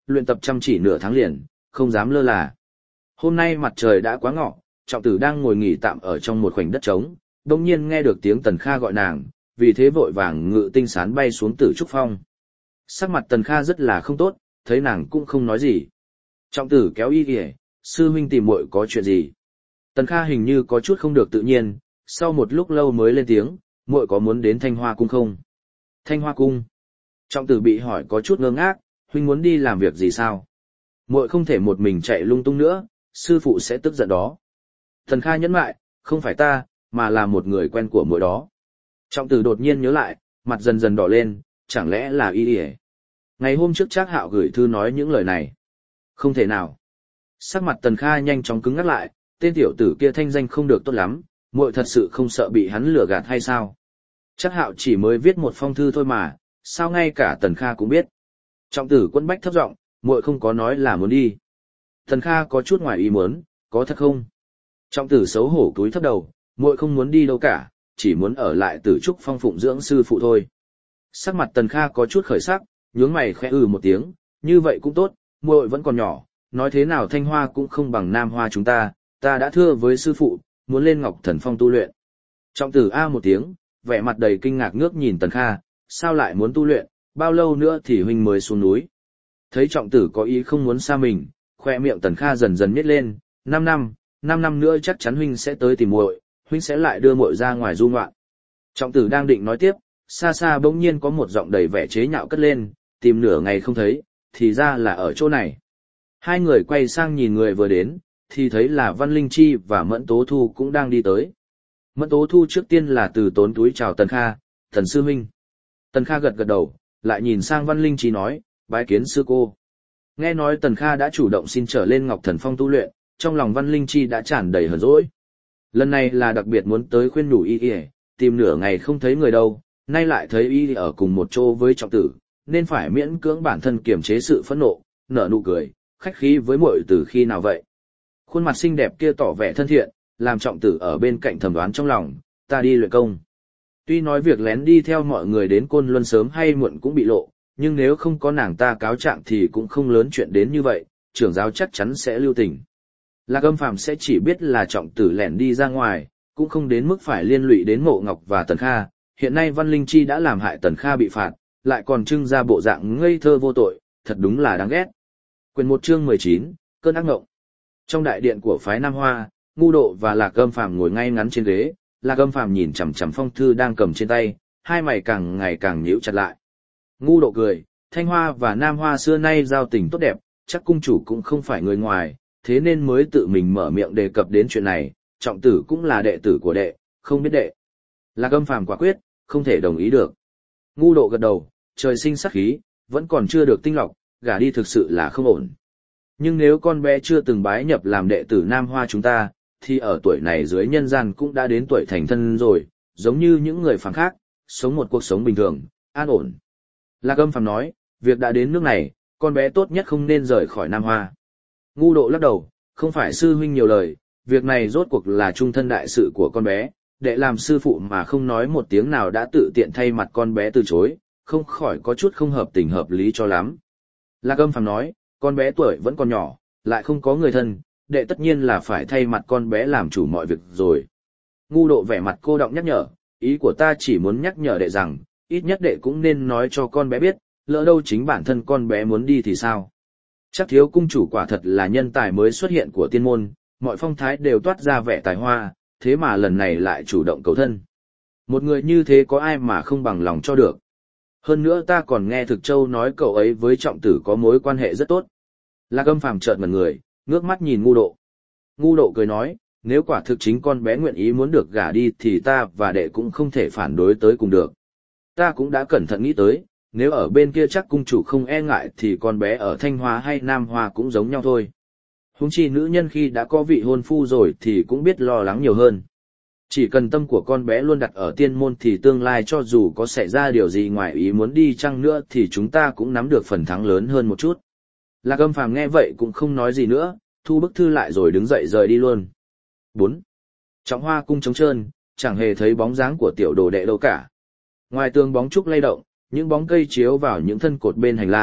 luyện tập chăm chỉ nửa tháng liền, không dám lơ là. Hôm nay mặt trời đã quá ngọ, Trọng Tử đang ngồi nghỉ tạm ở trong một khoảnh đất trống, đột nhiên nghe được tiếng Tần Kha gọi nàng, vì thế vội vàng ngự tinh sán bay xuống Tử Trúc Phong. Sắc mặt Tần Kha rất là không tốt, thấy nàng cũng không nói gì. Trọng Tử kéo y kìa, sư huynh tìm muội có chuyện gì? Tần Kha hình như có chút không được tự nhiên, sau một lúc lâu mới lên tiếng, muội có muốn đến Thanh Hoa Cung không? Thanh Hoa Cung? Trọng Tử bị hỏi có chút ngơ ngác, huynh muốn đi làm việc gì sao? Muội không thể một mình chạy lung tung nữa, sư phụ sẽ tức giận đó. Tần Kha nhẫn lại, không phải ta, mà là một người quen của muội đó. Trọng Tử đột nhiên nhớ lại, mặt dần dần đỏ lên, chẳng lẽ là y y? Ngày hôm trước Trác Hạo gửi thư nói những lời này. Không thể nào. Sắc mặt Tần Kha nhanh chóng cứng ngắc lại, tên tiểu tử kia thanh danh không được tốt lắm, muội thật sự không sợ bị hắn lừa gạt hay sao? Trác Hạo chỉ mới viết một phong thư thôi mà, sao ngay cả Tần Kha cũng biết. Trọng Tử Quân bách thấp giọng, muội không có nói là muốn đi. Tần Kha có chút ngoài ý muốn, có thật không? Trọng Tử xấu hổ cúi thấp đầu, muội không muốn đi đâu cả, chỉ muốn ở lại Tử Trúc Phong phụng dưỡng sư phụ thôi. Sắc mặt Tần Kha có chút khởi sắc, nhướng mày khẽ ừ một tiếng, như vậy cũng tốt, muội vẫn còn nhỏ, nói thế nào Thanh Hoa cũng không bằng Nam Hoa chúng ta, ta đã thưa với sư phụ, muốn lên Ngọc Thần Phong tu luyện. Trọng Tử a một tiếng, vẻ mặt đầy kinh ngạc ngước nhìn Tần Kha, sao lại muốn tu luyện, bao lâu nữa thì huynh mới xuống núi? Thấy Trọng Tử có ý không muốn xa mình, khoe miệng Tần Kha dần dần nhếch lên, năm năm, năm năm nữa chắc chắn huynh sẽ tới tìm muội, huynh sẽ lại đưa muội ra ngoài du ngoạn. Trọng Tử đang định nói tiếp, xa xa bỗng nhiên có một giọng đầy vẻ chế nhạo cất lên, tìm nửa ngày không thấy, thì ra là ở chỗ này. Hai người quay sang nhìn người vừa đến, thì thấy là Văn Linh Chi và Mẫn Tố Thu cũng đang đi tới. Mẫn Tố Thu trước tiên là từ tốn túi chào Tần Kha, Tần sư huynh. Tần Kha gật gật đầu, lại nhìn sang Văn Linh Chi nói, bái kiến sư cô. Nghe nói Tần Kha đã chủ động xin trở lên Ngọc Thần Phong tu luyện, trong lòng Văn Linh Chi đã tràn đầy hờn dỗi. Lần này là đặc biệt muốn tới khuyên nhủ y y, tìm nửa ngày không thấy người đâu, nay lại thấy y ở cùng một chỗ với Trọng Tử, nên phải miễn cưỡng bản thân kiềm chế sự phẫn nộ, nở nụ cười, khách khí với muội từ khi nào vậy. Khuôn mặt xinh đẹp kia tỏ vẻ thân thiện, làm Trọng Tử ở bên cạnh thầm đoán trong lòng, ta đi luyện công. Tuy nói việc lén đi theo mọi người đến Côn Luân sớm hay muộn cũng bị lộ, nhưng nếu không có nàng ta cáo trạng thì cũng không lớn chuyện đến như vậy, trưởng giáo chắc chắn sẽ lưu tình. Lạc Âm Phàm sẽ chỉ biết là Trọng Tử lẻn đi ra ngoài, cũng không đến mức phải liên lụy đến Mộ Ngọc và Tần Kha. Hiện nay Văn Linh Chi đã làm hại Tần Kha bị phạt, lại còn trưng ra bộ dạng ngây thơ vô tội, thật đúng là đáng ghét. Quyền một chương mười chín, cơn ác ngộng. Trong đại điện của phái Nam Hoa, Ngu Độ và Lạc Âm Phàm ngồi ngay ngắn trên ghế, Lạc Âm Phàm nhìn chằm chằm phong thư đang cầm trên tay, hai mày càng ngày càng nhíu chặt lại. Ngu Độ cười, Thanh Hoa và Nam Hoa xưa nay giao tình tốt đẹp, chắc cung chủ cũng không phải người ngoài, thế nên mới tự mình mở miệng đề cập đến chuyện này, Trọng Tử cũng là đệ tử của đệ, không biết đệ. Lạc Âm Phàm quả quyết, không thể đồng ý được. Ngu Độ gật đầu, trời sinh sắc khí, vẫn còn chưa được tinh lọc, gả đi thực sự là không ổn. Nhưng nếu con bé chưa từng bái nhập làm đệ tử Nam Hoa chúng ta, thì ở tuổi này dưới nhân gian cũng đã đến tuổi thành thân rồi, giống như những người phàm khác, sống một cuộc sống bình thường, an ổn. Lạc Âm Phàm nói, việc đã đến nước này, con bé tốt nhất không nên rời khỏi Nam Hoa. Ngu Độ lắc đầu, không phải sư huynh nhiều lời, việc này rốt cuộc là trung thân đại sự của con bé, đệ làm sư phụ mà không nói một tiếng nào đã tự tiện thay mặt con bé từ chối, không khỏi có chút không hợp tình hợp lý cho lắm. Lạc Âm Phàm nói, con bé tuổi vẫn còn nhỏ, lại không có người thân, đệ tất nhiên là phải thay mặt con bé làm chủ mọi việc rồi. Ngu Độ vẻ mặt cô đọng nhắc nhở, ý của ta chỉ muốn nhắc nhở đệ rằng, ít nhất đệ cũng nên nói cho con bé biết, lỡ đâu chính bản thân con bé muốn đi thì sao. Chắc Thiếu cung chủ quả thật là nhân tài mới xuất hiện của tiên môn, mọi phong thái đều toát ra vẻ tài hoa, thế mà lần này lại chủ động cầu thân. Một người như thế có ai mà không bằng lòng cho được. Hơn nữa ta còn nghe Thực Châu nói cậu ấy với Trọng Tử có mối quan hệ rất tốt. Lạc Âm Phàm chợt ngẩn người, ngước mắt nhìn Ngu Độ. Ngu Độ cười nói, nếu quả thực chính con bé nguyện ý muốn được gả đi thì ta và đệ cũng không thể phản đối tới cùng được. Ta cũng đã cẩn thận nghĩ tới, nếu ở bên kia chắc cung chủ không e ngại thì con bé ở Thanh Hoa hay Nam Hoa cũng giống nhau thôi. Huống chi nữ nhân khi đã có vị hôn phu rồi thì cũng biết lo lắng nhiều hơn. Chỉ cần tâm của con bé luôn đặt ở tiên môn thì tương lai cho dù có xảy ra điều gì ngoài ý muốn đi chăng nữa thì chúng ta cũng nắm được phần thắng lớn hơn một chút. Lạc Âm Phàm nghe vậy cũng không nói gì nữa, thu bức thư lại rồi đứng dậy rời đi luôn. bốn. Trọng Hoa cung trống trơn, chẳng hề thấy bóng dáng của tiểu đồ đệ đâu cả. Ngoài tường bóng trúc lay động, những bóng cây chiếu vào những thân cột bên hành lang,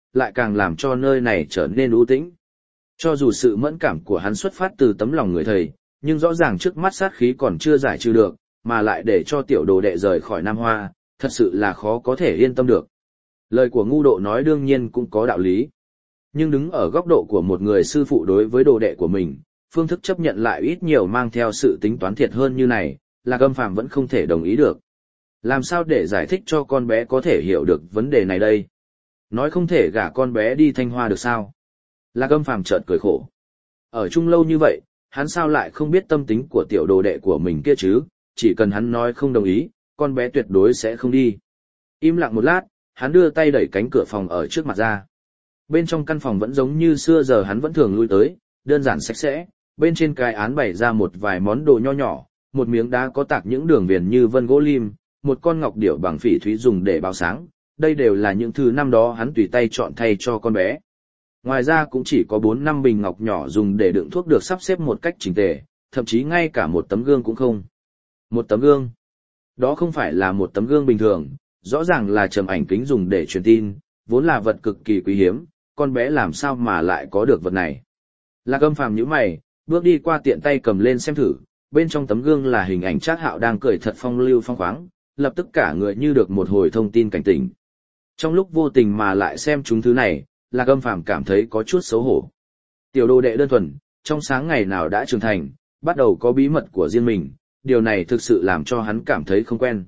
lại càng làm cho nơi này trở nên u tĩnh. Cho dù sự mẫn cảm của hắn xuất phát từ tấm lòng người thầy, nhưng rõ ràng trước mắt sát khí còn chưa giải trừ được, mà lại để cho tiểu đồ đệ rời khỏi Nam Hoa, thật sự là khó có thể yên tâm được. Lời của ngu độ nói đương nhiên cũng có đạo lý. Nhưng đứng ở góc độ của một người sư phụ đối với đồ đệ của mình, phương thức chấp nhận lại ít nhiều mang theo sự tính toán thiệt hơn như này, Lạc Âm Phàm vẫn không thể đồng ý được. Làm sao để giải thích cho con bé có thể hiểu được vấn đề này đây? Nói không thể gả con bé đi Thanh Hoa được sao? Lạc Âm Phàm chợt cười khổ. Ở chung lâu như vậy, hắn sao lại không biết tâm tính của tiểu đồ đệ của mình kia chứ? Chỉ cần hắn nói không đồng ý, con bé tuyệt đối sẽ không đi. Im lặng một lát, hắn đưa tay đẩy cánh cửa phòng ở trước mặt ra. Bên trong căn phòng vẫn giống như xưa giờ hắn vẫn thường lui tới, đơn giản sạch sẽ, bên trên cái án bày ra một vài món đồ nho nhỏ, một miếng đá có tạc những đường viền như vân gỗ lim, một con ngọc điểu bằng phỉ thúy dùng để báo sáng, đây đều là những thứ năm đó hắn tùy tay chọn thay cho con bé. Ngoài ra cũng chỉ có bốn năm bình ngọc nhỏ dùng để đựng thuốc được sắp xếp một cách chỉnh tề, thậm chí ngay cả một tấm gương cũng không. Một tấm gương? Đó không phải là một tấm gương bình thường, rõ ràng là trầm ảnh kính dùng để truyền tin, vốn là vật cực kỳ quý hiếm, con bé làm sao mà lại có được vật này. Lạc Âm Phàm nhíu mày, bước đi qua tiện tay cầm lên xem thử, bên trong tấm gương là hình ảnh Trác Hạo đang cười thật phong lưu phong khoáng, lập tức cả người như được một hồi thông tin cảnh tỉnh. Trong lúc vô tình mà lại xem chúng thứ này, Lạc Âm Phàm cảm thấy có chút xấu hổ. Tiểu đồ đệ đơn thuần, trong sáng ngày nào đã trưởng thành, bắt đầu có bí mật của riêng mình, điều này thực sự làm cho hắn cảm thấy không quen.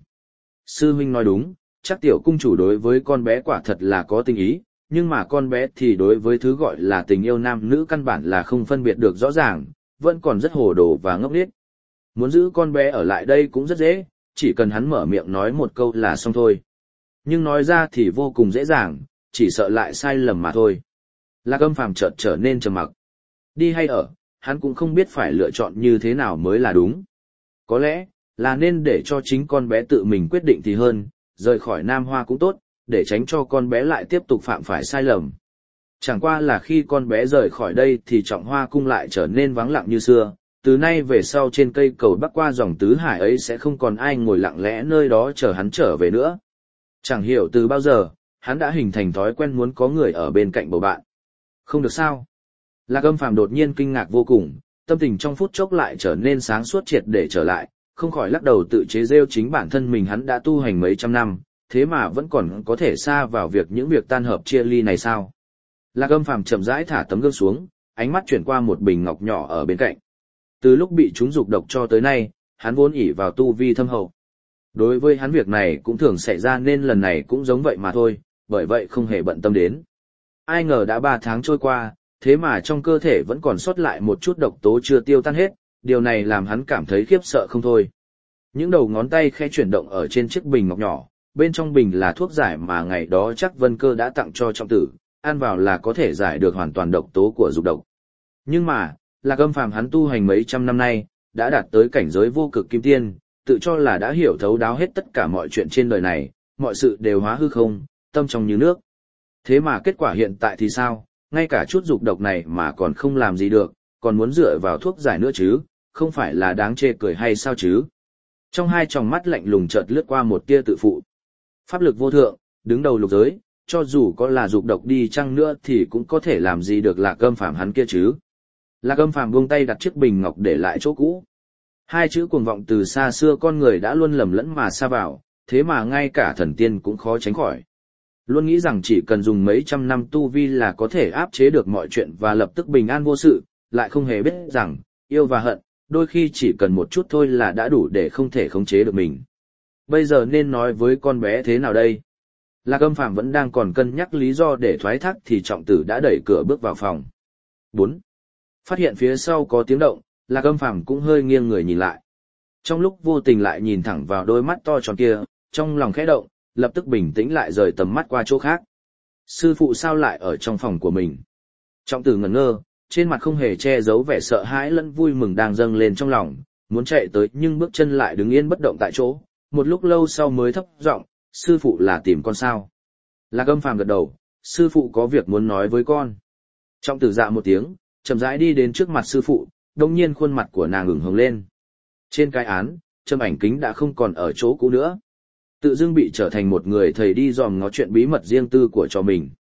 Sư huynh nói đúng, chắc tiểu cung chủ đối với con bé quả thật là có tình ý, nhưng mà con bé thì đối với thứ gọi là tình yêu nam nữ căn bản là không phân biệt được rõ ràng, vẫn còn rất hồ đồ và ngốc nghếch. Muốn giữ con bé ở lại đây cũng rất dễ, chỉ cần hắn mở miệng nói một câu là xong thôi. Nhưng nói ra thì vô cùng dễ dàng, chỉ sợ lại sai lầm mà thôi. Lạc Âm Phàm chợt trở nên trầm mặc. Đi hay ở, hắn cũng không biết phải lựa chọn như thế nào mới là đúng. Có lẽ, là nên để cho chính con bé tự mình quyết định thì hơn, rời khỏi Nam Hoa cũng tốt, để tránh cho con bé lại tiếp tục phạm phải sai lầm. Chẳng qua là khi con bé rời khỏi đây thì Trọng Hoa cung lại trở nên vắng lặng như xưa, từ nay về sau trên cây cầu bắc qua dòng tứ hải ấy sẽ không còn ai ngồi lặng lẽ nơi đó chờ hắn trở về nữa. Chẳng hiểu từ bao giờ, hắn đã hình thành thói quen muốn có người ở bên cạnh bầu bạn. Không được sao? Lạc Âm Phàm đột nhiên kinh ngạc vô cùng, tâm tình trong phút chốc lại trở nên sáng suốt triệt để trở lại, không khỏi lắc đầu tự chế rêu chính bản thân mình hắn đã tu hành mấy trăm năm, thế mà vẫn còn có thể xa vào việc những việc tan hợp chia ly này sao? Lạc Âm Phàm chậm rãi thả tấm gương xuống, ánh mắt chuyển qua một bình ngọc nhỏ ở bên cạnh. Từ lúc bị chúng dục độc cho tới nay, hắn vốn ỷ vào tu vi thâm hậu. Đối với hắn việc này cũng thường xảy ra nên lần này cũng giống vậy mà thôi, bởi vậy không hề bận tâm đến. Ai ngờ đã ba tháng trôi qua, thế mà trong cơ thể vẫn còn sót lại một chút độc tố chưa tiêu tan hết, điều này làm hắn cảm thấy khiếp sợ không thôi. Những đầu ngón tay khẽ chuyển động ở trên chiếc bình ngọc nhỏ, bên trong bình là thuốc giải mà ngày đó chắc Vân Cơ đã tặng cho Trọng Tử, ăn vào là có thể giải được hoàn toàn độc tố của dục độc. Nhưng mà, Lạc Âm Phàm hắn tu hành mấy trăm năm nay, đã đạt tới cảnh giới vô cực kim tiên, tự cho là đã hiểu thấu đáo hết tất cả mọi chuyện trên đời này, mọi sự đều hóa hư không, tâm trong như nước. Thế mà kết quả hiện tại thì sao, ngay cả chút dục độc này mà còn không làm gì được, còn muốn dựa vào thuốc giải nữa chứ, không phải là đáng chê cười hay sao chứ? Trong hai tròng mắt lạnh lùng chợt lướt qua một tia tự phụ. Pháp lực vô thượng, đứng đầu lục giới, cho dù có là dục độc đi chăng nữa thì cũng có thể làm gì được Lạc Âm Phàm hắn kia chứ. Lạc Âm Phàm buông tay đặt chiếc bình ngọc để lại chỗ cũ. Hai chữ cuồng vọng từ xa xưa con người đã luôn lầm lẫn mà sa vào, thế mà ngay cả thần tiên cũng khó tránh khỏi. Luôn nghĩ rằng chỉ cần dùng mấy trăm năm tu vi là có thể áp chế được mọi chuyện và lập tức bình an vô sự, lại không hề biết rằng, yêu và hận, đôi khi chỉ cần một chút thôi là đã đủ để không thể khống chế được mình. Bây giờ nên nói với con bé thế nào đây? Lạc Âm Phàm vẫn đang còn cân nhắc lý do để thoái thác thì Trọng Tử đã đẩy cửa bước vào phòng. bốn. Phát hiện phía sau có tiếng động, Lạc Âm Phàm cũng hơi nghiêng người nhìn lại. Trong lúc vô tình lại nhìn thẳng vào đôi mắt to tròn kia, trong lòng khẽ động, lập tức bình tĩnh lại rời tầm mắt qua chỗ khác. Sư phụ sao lại ở trong phòng của mình? Trọng Tử ngẩn ngơ, trên mặt không hề che giấu vẻ sợ hãi lẫn vui mừng đang dâng lên trong lòng, muốn chạy tới nhưng bước chân lại đứng yên bất động tại chỗ, một lúc lâu sau mới thấp giọng, sư phụ là tìm con sao? Lạc Âm Phàm gật đầu, sư phụ có việc muốn nói với con. Trọng Tử dạ một tiếng, chậm rãi đi đến trước mặt sư phụ, đồng nhiên khuôn mặt của nàng ửng hồng lên. Trên cái án, châm ảnh kính đã không còn ở chỗ cũ nữa. Tự dưng bị trở thành một người thầy đi dòm ngó chuyện bí mật riêng tư của cho mình.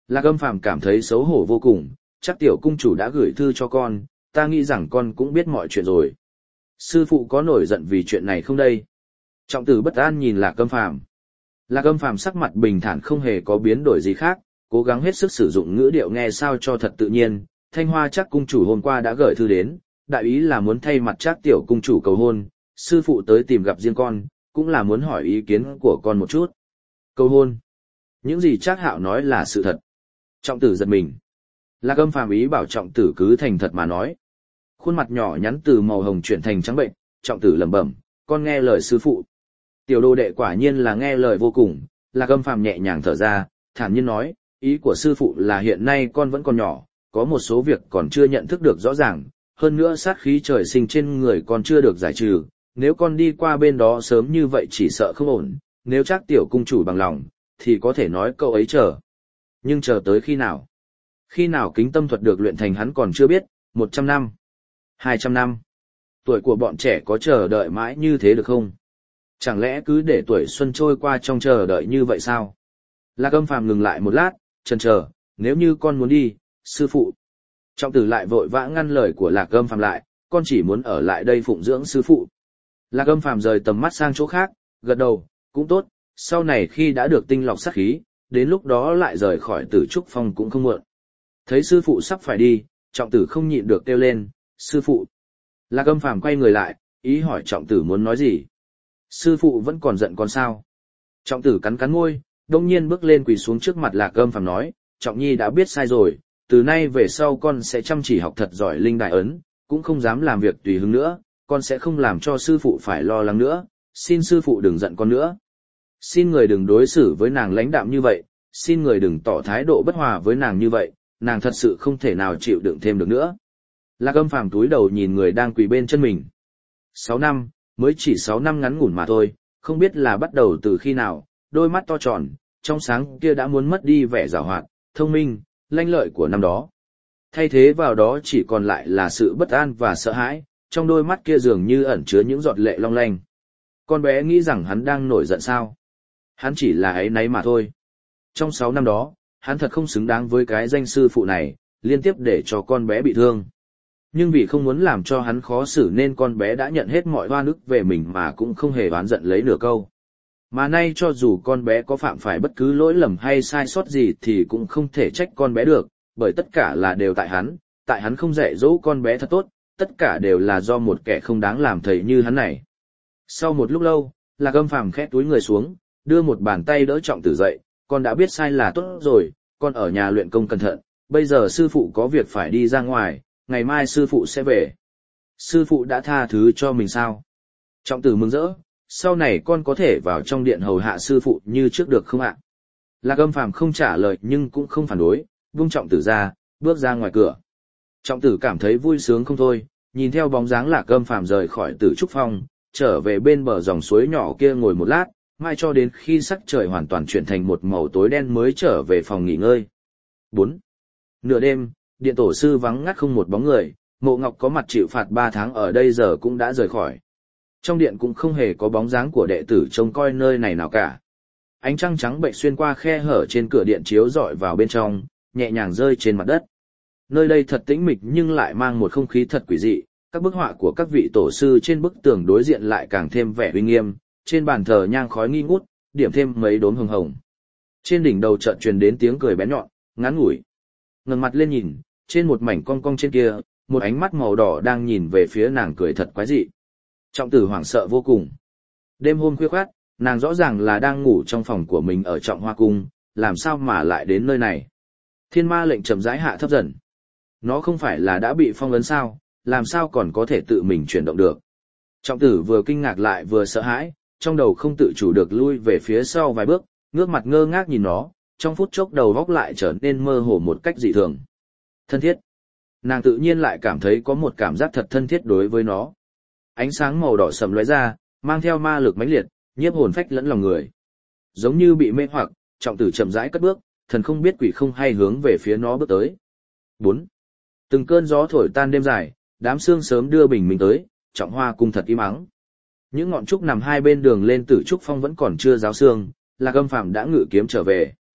Lạc Âm Phàm cảm thấy xấu hổ vô cùng, chắc tiểu cung chủ đã gửi thư cho con, ta nghĩ rằng con cũng biết mọi chuyện rồi. Sư phụ có nổi giận vì chuyện này không đây? Trọng tử bất an nhìn Lạc Âm Phàm. Lạc Âm Phàm sắc mặt bình thản không hề có biến đổi gì khác, cố gắng hết sức sử dụng ngữ điệu nghe sao cho thật tự nhiên. Thanh Hoa chắc cung chủ hôm qua đã gửi thư đến, đại ý là muốn thay mặt chắc tiểu cung chủ cầu hôn, sư phụ tới tìm gặp riêng con, cũng là muốn hỏi ý kiến của con một chút. Cầu hôn? Những gì Trác Hạo nói là sự thật. Trọng tử giật mình. Lạc Âm Phàm ý bảo trọng tử cứ thành thật mà nói. Khuôn mặt nhỏ nhắn từ màu hồng chuyển thành trắng bệnh, trọng tử lẩm bẩm, con nghe lời sư phụ. Tiểu đồ đệ quả nhiên là nghe lời vô cùng, Lạc Âm Phàm nhẹ nhàng thở ra, thản nhiên nói, ý của sư phụ là hiện nay con vẫn còn nhỏ, có một số việc còn chưa nhận thức được rõ ràng, hơn nữa sát khí trời sinh trên người còn chưa được giải trừ, nếu con đi qua bên đó sớm như vậy chỉ sợ không ổn, nếu chắc tiểu cung chủ bằng lòng, thì có thể nói cậu ấy chờ. Nhưng chờ tới khi nào? Khi nào kính tâm thuật được luyện thành hắn còn chưa biết, một trăm năm, hai trăm năm. Tuổi của bọn trẻ có chờ đợi mãi như thế được không? Chẳng lẽ cứ để tuổi xuân trôi qua trong chờ đợi như vậy sao? Lạc Âm Phàm ngừng lại một lát, chần chờ, nếu như con muốn đi, sư phụ. Trọng tử lại vội vã ngăn lời của Lạc Âm Phàm lại, con chỉ muốn ở lại đây phụng dưỡng sư phụ. Lạc Âm Phàm rời tầm mắt sang chỗ khác, gật đầu, cũng tốt, sau này khi đã được tinh lọc sát khí, đến lúc đó lại rời khỏi Tử Trúc Phong cũng không muộn. Thấy sư phụ sắp phải đi, trọng tử không nhịn được kêu lên, sư phụ. Lạc Âm Phàm quay người lại, ý hỏi trọng tử muốn nói gì. Sư phụ vẫn còn giận con sao? Trọng tử cắn cắn môi, đông nhiên bước lên quỳ xuống trước mặt Lạc Âm Phàm nói, Trọng Nhi đã biết sai rồi, từ nay về sau con sẽ chăm chỉ học thật giỏi linh đại ấn, cũng không dám làm việc tùy hứng nữa, con sẽ không làm cho sư phụ phải lo lắng nữa, xin sư phụ đừng giận con nữa. Xin người đừng đối xử với nàng lãnh đạm như vậy, xin người đừng tỏ thái độ bất hòa với nàng như vậy, nàng thật sự không thể nào chịu đựng thêm được nữa. Lạc Âm Phàm túi đầu nhìn người đang quỳ bên chân mình. Sáu năm, mới chỉ sáu năm ngắn ngủn mà thôi, không biết là bắt đầu từ khi nào, đôi mắt to tròn, trong sáng kia đã muốn mất đi vẻ giàu hoạt, thông minh, lanh lợi của năm đó. Thay thế vào đó chỉ còn lại là sự bất an và sợ hãi, trong đôi mắt kia dường như ẩn chứa những giọt lệ long lanh. Con bé nghĩ rằng hắn đang nổi giận sao? Hắn chỉ là áy náy mà thôi. Trong sáu năm đó, hắn thật không xứng đáng với cái danh sư phụ này, liên tiếp để cho con bé bị thương. Nhưng vì không muốn làm cho hắn khó xử nên con bé đã nhận hết mọi oan ức về mình mà cũng không hề oán giận lấy nửa câu. Mà nay cho dù con bé có phạm phải bất cứ lỗi lầm hay sai sót gì thì cũng không thể trách con bé được, bởi tất cả là đều tại hắn, tại hắn không dạy dỗ con bé thật tốt, tất cả đều là do một kẻ không đáng làm thầy như hắn này. Sau một lúc lâu, Lạc Âm Phàm khẽ túi người xuống, đưa một bàn tay đỡ trọng tử dậy, con đã biết sai là tốt rồi, con ở nhà luyện công cẩn thận, bây giờ sư phụ có việc phải đi ra ngoài, ngày mai sư phụ sẽ về. Sư phụ đã tha thứ cho mình sao? Trọng tử mừng rỡ, sau này con có thể vào trong điện hầu hạ sư phụ như trước được không ạ? Lạc Âm Phàm không trả lời nhưng cũng không phản đối, buông trọng tử ra, bước ra ngoài cửa. Trọng tử cảm thấy vui sướng không thôi, nhìn theo bóng dáng Lạc Âm Phàm rời khỏi Tử Trúc Phong, trở về bên bờ dòng suối nhỏ kia ngồi một lát, mai cho đến khi sắc trời hoàn toàn chuyển thành một màu tối đen mới trở về phòng nghỉ ngơi. bốn. Nửa đêm, điện tổ sư vắng ngắt không một bóng người, Mộ Ngọc có mặt chịu phạt ba tháng ở đây giờ cũng đã rời khỏi. Trong điện cũng không hề có bóng dáng của đệ tử trông coi nơi này nào cả. Ánh trăng trắng bệnh xuyên qua khe hở trên cửa điện chiếu rọi vào bên trong, nhẹ nhàng rơi trên mặt đất. Nơi đây thật tĩnh mịch nhưng lại mang một không khí thật quỷ dị, các bức họa của các vị tổ sư trên bức tường đối diện lại càng thêm vẻ uy nghiêm, trên bàn thờ nhang khói nghi ngút, điểm thêm mấy đốm hồng hồng. Trên đỉnh đầu chợt truyền đến tiếng cười bén nhọn, ngắn ngủi. Ngẩng mặt lên nhìn, trên một mảnh cong cong trên kia, một ánh mắt màu đỏ đang nhìn về phía nàng cười thật quái dị. Trọng tử hoảng sợ vô cùng. Đêm hôm khuya khoắt, nàng rõ ràng là đang ngủ trong phòng của mình ở Trọng Hoa Cung, làm sao mà lại đến nơi này. Thiên ma lệnh chậm rãi hạ thấp dần. Nó không phải là đã bị phong ấn sao, làm sao còn có thể tự mình chuyển động được. Trọng tử vừa kinh ngạc lại vừa sợ hãi, trong đầu không tự chủ được lui về phía sau vài bước, ngước mặt ngơ ngác nhìn nó, trong phút chốc đầu óc lại trở nên mơ hồ một cách dị thường. Thân thiết. Nàng tự nhiên lại cảm thấy có một cảm giác thật thân thiết đối với nó. Ánh sáng màu đỏ sầm lóe ra, mang theo ma lực mãnh liệt, nhiếp hồn phách lẫn lòng người. Giống như bị mê hoặc, trọng tử chậm rãi cất bước, thần không biết quỷ không hay hướng về phía nó bước tới. bốn. Từng cơn gió thổi tan đêm dài, đám sương sớm đưa bình minh tới, Trọng Hoa Cung thật im ắng. Những ngọn trúc nằm hai bên đường lên Tử Trúc Phong vẫn còn chưa ráo sương, Lạc Âm Phàm đã ngự kiếm trở về.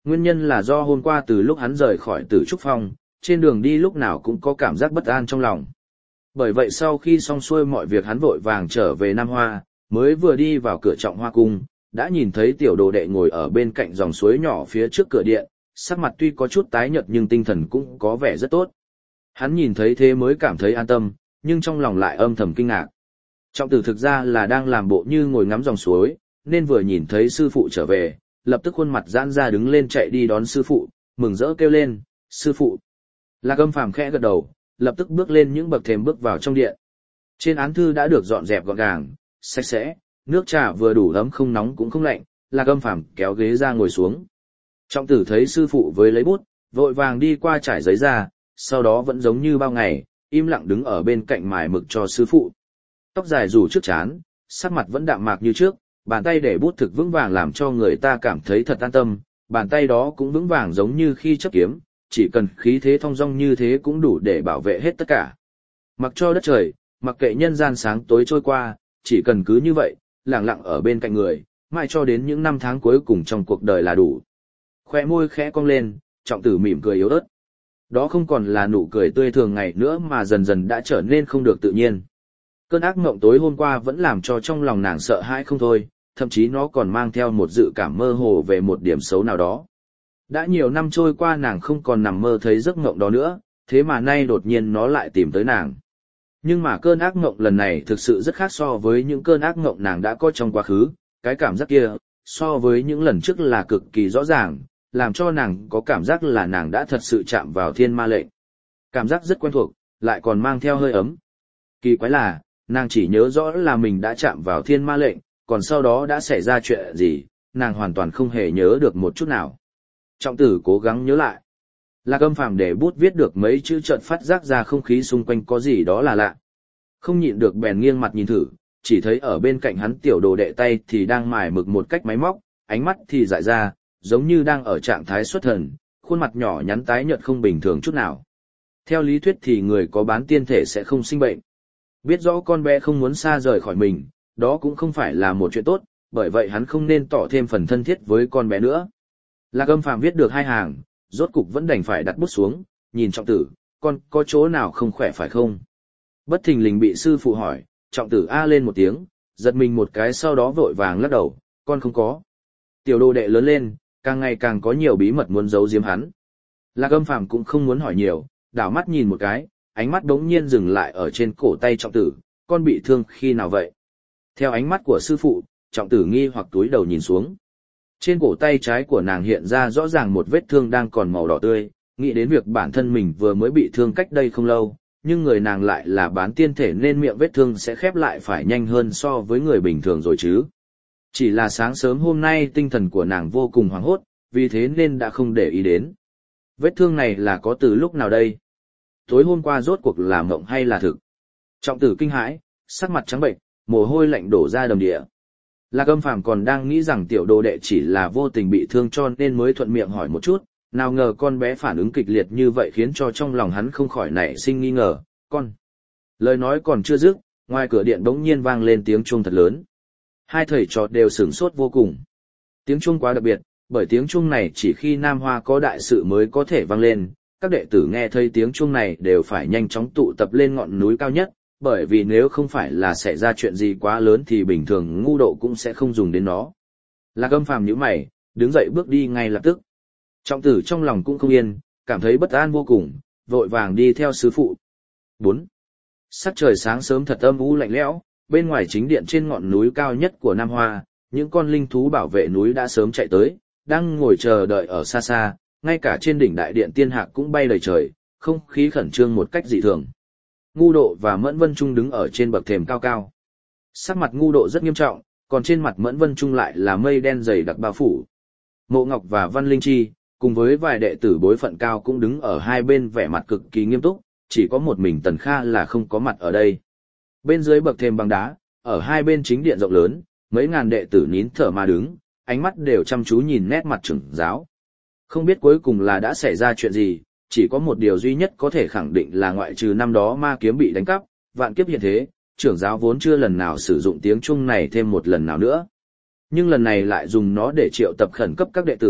Nguyên nhân là do hôm qua từ lúc hắn rời khỏi Tử Trúc Phong, trên đường đi lúc nào cũng có cảm giác bất an trong lòng. Bởi vậy sau khi xong xuôi mọi việc hắn vội vàng trở về Nam Hoa, mới vừa đi vào cửa Trọng Hoa Cung, đã nhìn thấy tiểu đồ đệ ngồi ở bên cạnh dòng suối nhỏ phía trước cửa điện, sắc mặt tuy có chút tái nhợt nhưng tinh thần cũng có vẻ rất tốt. Hắn nhìn thấy thế mới cảm thấy an tâm, nhưng trong lòng lại âm thầm kinh ngạc. Trọng Tử thực ra là đang làm bộ như ngồi ngắm dòng suối, nên vừa nhìn thấy sư phụ trở về, lập tức khuôn mặt giãn ra đứng lên chạy đi đón sư phụ, mừng rỡ kêu lên, sư phụ. Lạc Âm Phàm khẽ gật đầu, lập tức bước lên những bậc thềm bước vào trong điện. Trên án thư đã được dọn dẹp gọn gàng, sạch sẽ, nước trà vừa đủ ấm không nóng cũng không lạnh, Lạc Âm Phàm kéo ghế ra ngồi xuống. Trọng Tử thấy sư phụ với lấy bút, vội vàng đi qua trải giấy ra, sau đó vẫn giống như bao ngày, im lặng đứng ở bên cạnh mài mực cho sư phụ. Tóc dài rủ trước trán, sắc mặt vẫn đạm mạc như trước, bàn tay để bút thực vững vàng làm cho người ta cảm thấy thật an tâm, bàn tay đó cũng vững vàng giống như khi chấp kiếm, chỉ cần khí thế thong dong như thế cũng đủ để bảo vệ hết tất cả. Mặc cho đất trời, mặc kệ nhân gian sáng tối trôi qua, chỉ cần cứ như vậy, lặng lặng ở bên cạnh người, mãi cho đến những năm tháng cuối cùng trong cuộc đời là đủ. Khoe môi khẽ cong lên, Trọng Tử mỉm cười yếu ớt. Đó không còn là nụ cười tươi thường ngày nữa mà dần dần đã trở nên không được tự nhiên. Cơn ác mộng tối hôm qua vẫn làm cho trong lòng nàng sợ hãi không thôi, thậm chí nó còn mang theo một dự cảm mơ hồ về một điểm xấu nào đó. Đã nhiều năm trôi qua nàng không còn nằm mơ thấy giấc mộng đó nữa, thế mà nay đột nhiên nó lại tìm tới nàng. Nhưng mà cơn ác mộng lần này thực sự rất khác so với những cơn ác mộng nàng đã có trong quá khứ, cái cảm giác kia, so với những lần trước là cực kỳ rõ ràng, làm cho nàng có cảm giác là nàng đã thật sự chạm vào thiên ma lệnh. Cảm giác rất quen thuộc, lại còn mang theo hơi ấm. Kỳ quái là, nàng chỉ nhớ rõ là mình đã chạm vào thiên ma lệnh, còn sau đó đã xảy ra chuyện gì, nàng hoàn toàn không hề nhớ được một chút nào. Trọng Tử cố gắng nhớ lại. Lạc Âm Phàm để bút viết được mấy chữ chợt phát giác ra không khí xung quanh có gì đó là lạ. Không nhịn được bèn nghiêng mặt nhìn thử, chỉ thấy ở bên cạnh hắn tiểu đồ đệ tay thì đang mài mực một cách máy móc, ánh mắt thì dại ra, giống như đang ở trạng thái xuất thần, khuôn mặt nhỏ nhắn tái nhợt không bình thường chút nào. Theo lý thuyết thì người có bán tiên thể sẽ không sinh bệnh. Biết rõ con bé không muốn xa rời khỏi mình, đó cũng không phải là một chuyện tốt, bởi vậy hắn không nên tỏ thêm phần thân thiết với con bé nữa. Lạc Âm Phàm viết được hai hàng, rốt cục vẫn đành phải đặt bút xuống, nhìn Trọng Tử, con có chỗ nào không khỏe phải không? Bất thình lình bị sư phụ hỏi, Trọng Tử a lên một tiếng, giật mình một cái sau đó vội vàng lắc đầu, con không có. Tiểu đồ đệ lớn lên, càng ngày càng có nhiều bí mật muốn giấu giếm hắn. Lạc Âm Phàm cũng không muốn hỏi nhiều, đảo mắt nhìn một cái, ánh mắt đống nhiên dừng lại ở trên cổ tay Trọng Tử, con bị thương khi nào vậy? Theo ánh mắt của sư phụ, Trọng Tử nghi hoặc túi đầu nhìn xuống. Trên cổ tay trái của nàng hiện ra rõ ràng một vết thương đang còn màu đỏ tươi, nghĩ đến việc bản thân mình vừa mới bị thương cách đây không lâu, nhưng người nàng lại là bán tiên thể nên miệng vết thương sẽ khép lại phải nhanh hơn so với người bình thường rồi chứ. Chỉ là sáng sớm hôm nay tinh thần của nàng vô cùng hoảng hốt, vì thế nên đã không để ý đến. Vết thương này là có từ lúc nào đây? Tối hôm qua rốt cuộc là mộng hay là thực? Trọng Tử kinh hãi, sắc mặt trắng bệnh, mồ hôi lạnh đổ ra đầm địa. Lạc Âm Phàm còn đang nghĩ rằng tiểu đồ đệ chỉ là vô tình bị thương cho nên mới thuận miệng hỏi một chút, nào ngờ con bé phản ứng kịch liệt như vậy khiến cho trong lòng hắn không khỏi nảy sinh nghi ngờ, con. Lời nói còn chưa dứt, ngoài cửa điện bỗng nhiên vang lên tiếng chuông thật lớn. Hai thầy trò đều sửng sốt vô cùng. Tiếng chuông quá đặc biệt, bởi tiếng chuông này chỉ khi Nam Hoa có đại sự mới có thể vang lên, các đệ tử nghe thấy tiếng chuông này đều phải nhanh chóng tụ tập lên ngọn núi cao nhất, bởi vì nếu không phải là xảy ra chuyện gì quá lớn thì bình thường ngu độ cũng sẽ không dùng đến nó. Lạc Âm Phàm nhíu mày, đứng dậy bước đi ngay lập tức. Trọng Tử trong lòng cũng không yên, cảm thấy bất an vô cùng, vội vàng đi theo sư phụ. bốn. Sắc trời sáng sớm thật âm u lạnh lẽo, bên ngoài chính điện trên ngọn núi cao nhất của Nam Hoa, những con linh thú bảo vệ núi đã sớm chạy tới, đang ngồi chờ đợi ở xa xa, ngay cả trên đỉnh đại điện tiên hạc cũng bay đầy trời, không khí khẩn trương một cách dị thường. Ngu Độ và Mẫn Vân Trung đứng ở trên bậc thềm cao cao. Sắc mặt Ngu Độ rất nghiêm trọng, còn trên mặt Mẫn Vân Trung lại là mây đen dày đặc bao phủ. Mộ Ngọc và Văn Linh Chi, cùng với vài đệ tử bối phận cao cũng đứng ở hai bên vẻ mặt cực kỳ nghiêm túc, chỉ có một mình Tần Kha là không có mặt ở đây. Bên dưới bậc thềm bằng đá, ở hai bên chính điện rộng lớn, mấy ngàn đệ tử nín thở mà đứng, ánh mắt đều chăm chú nhìn nét mặt trưởng giáo. Không biết cuối cùng là đã xảy ra chuyện gì, chỉ có một điều duy nhất có thể khẳng định là ngoại trừ năm đó ma kiếm bị đánh cắp, vạn kiếp hiện thế, trưởng giáo vốn chưa lần nào sử dụng tiếng chuông này thêm một lần nào nữa. Nhưng lần này lại dùng nó để triệu tập khẩn cấp các đệ tử,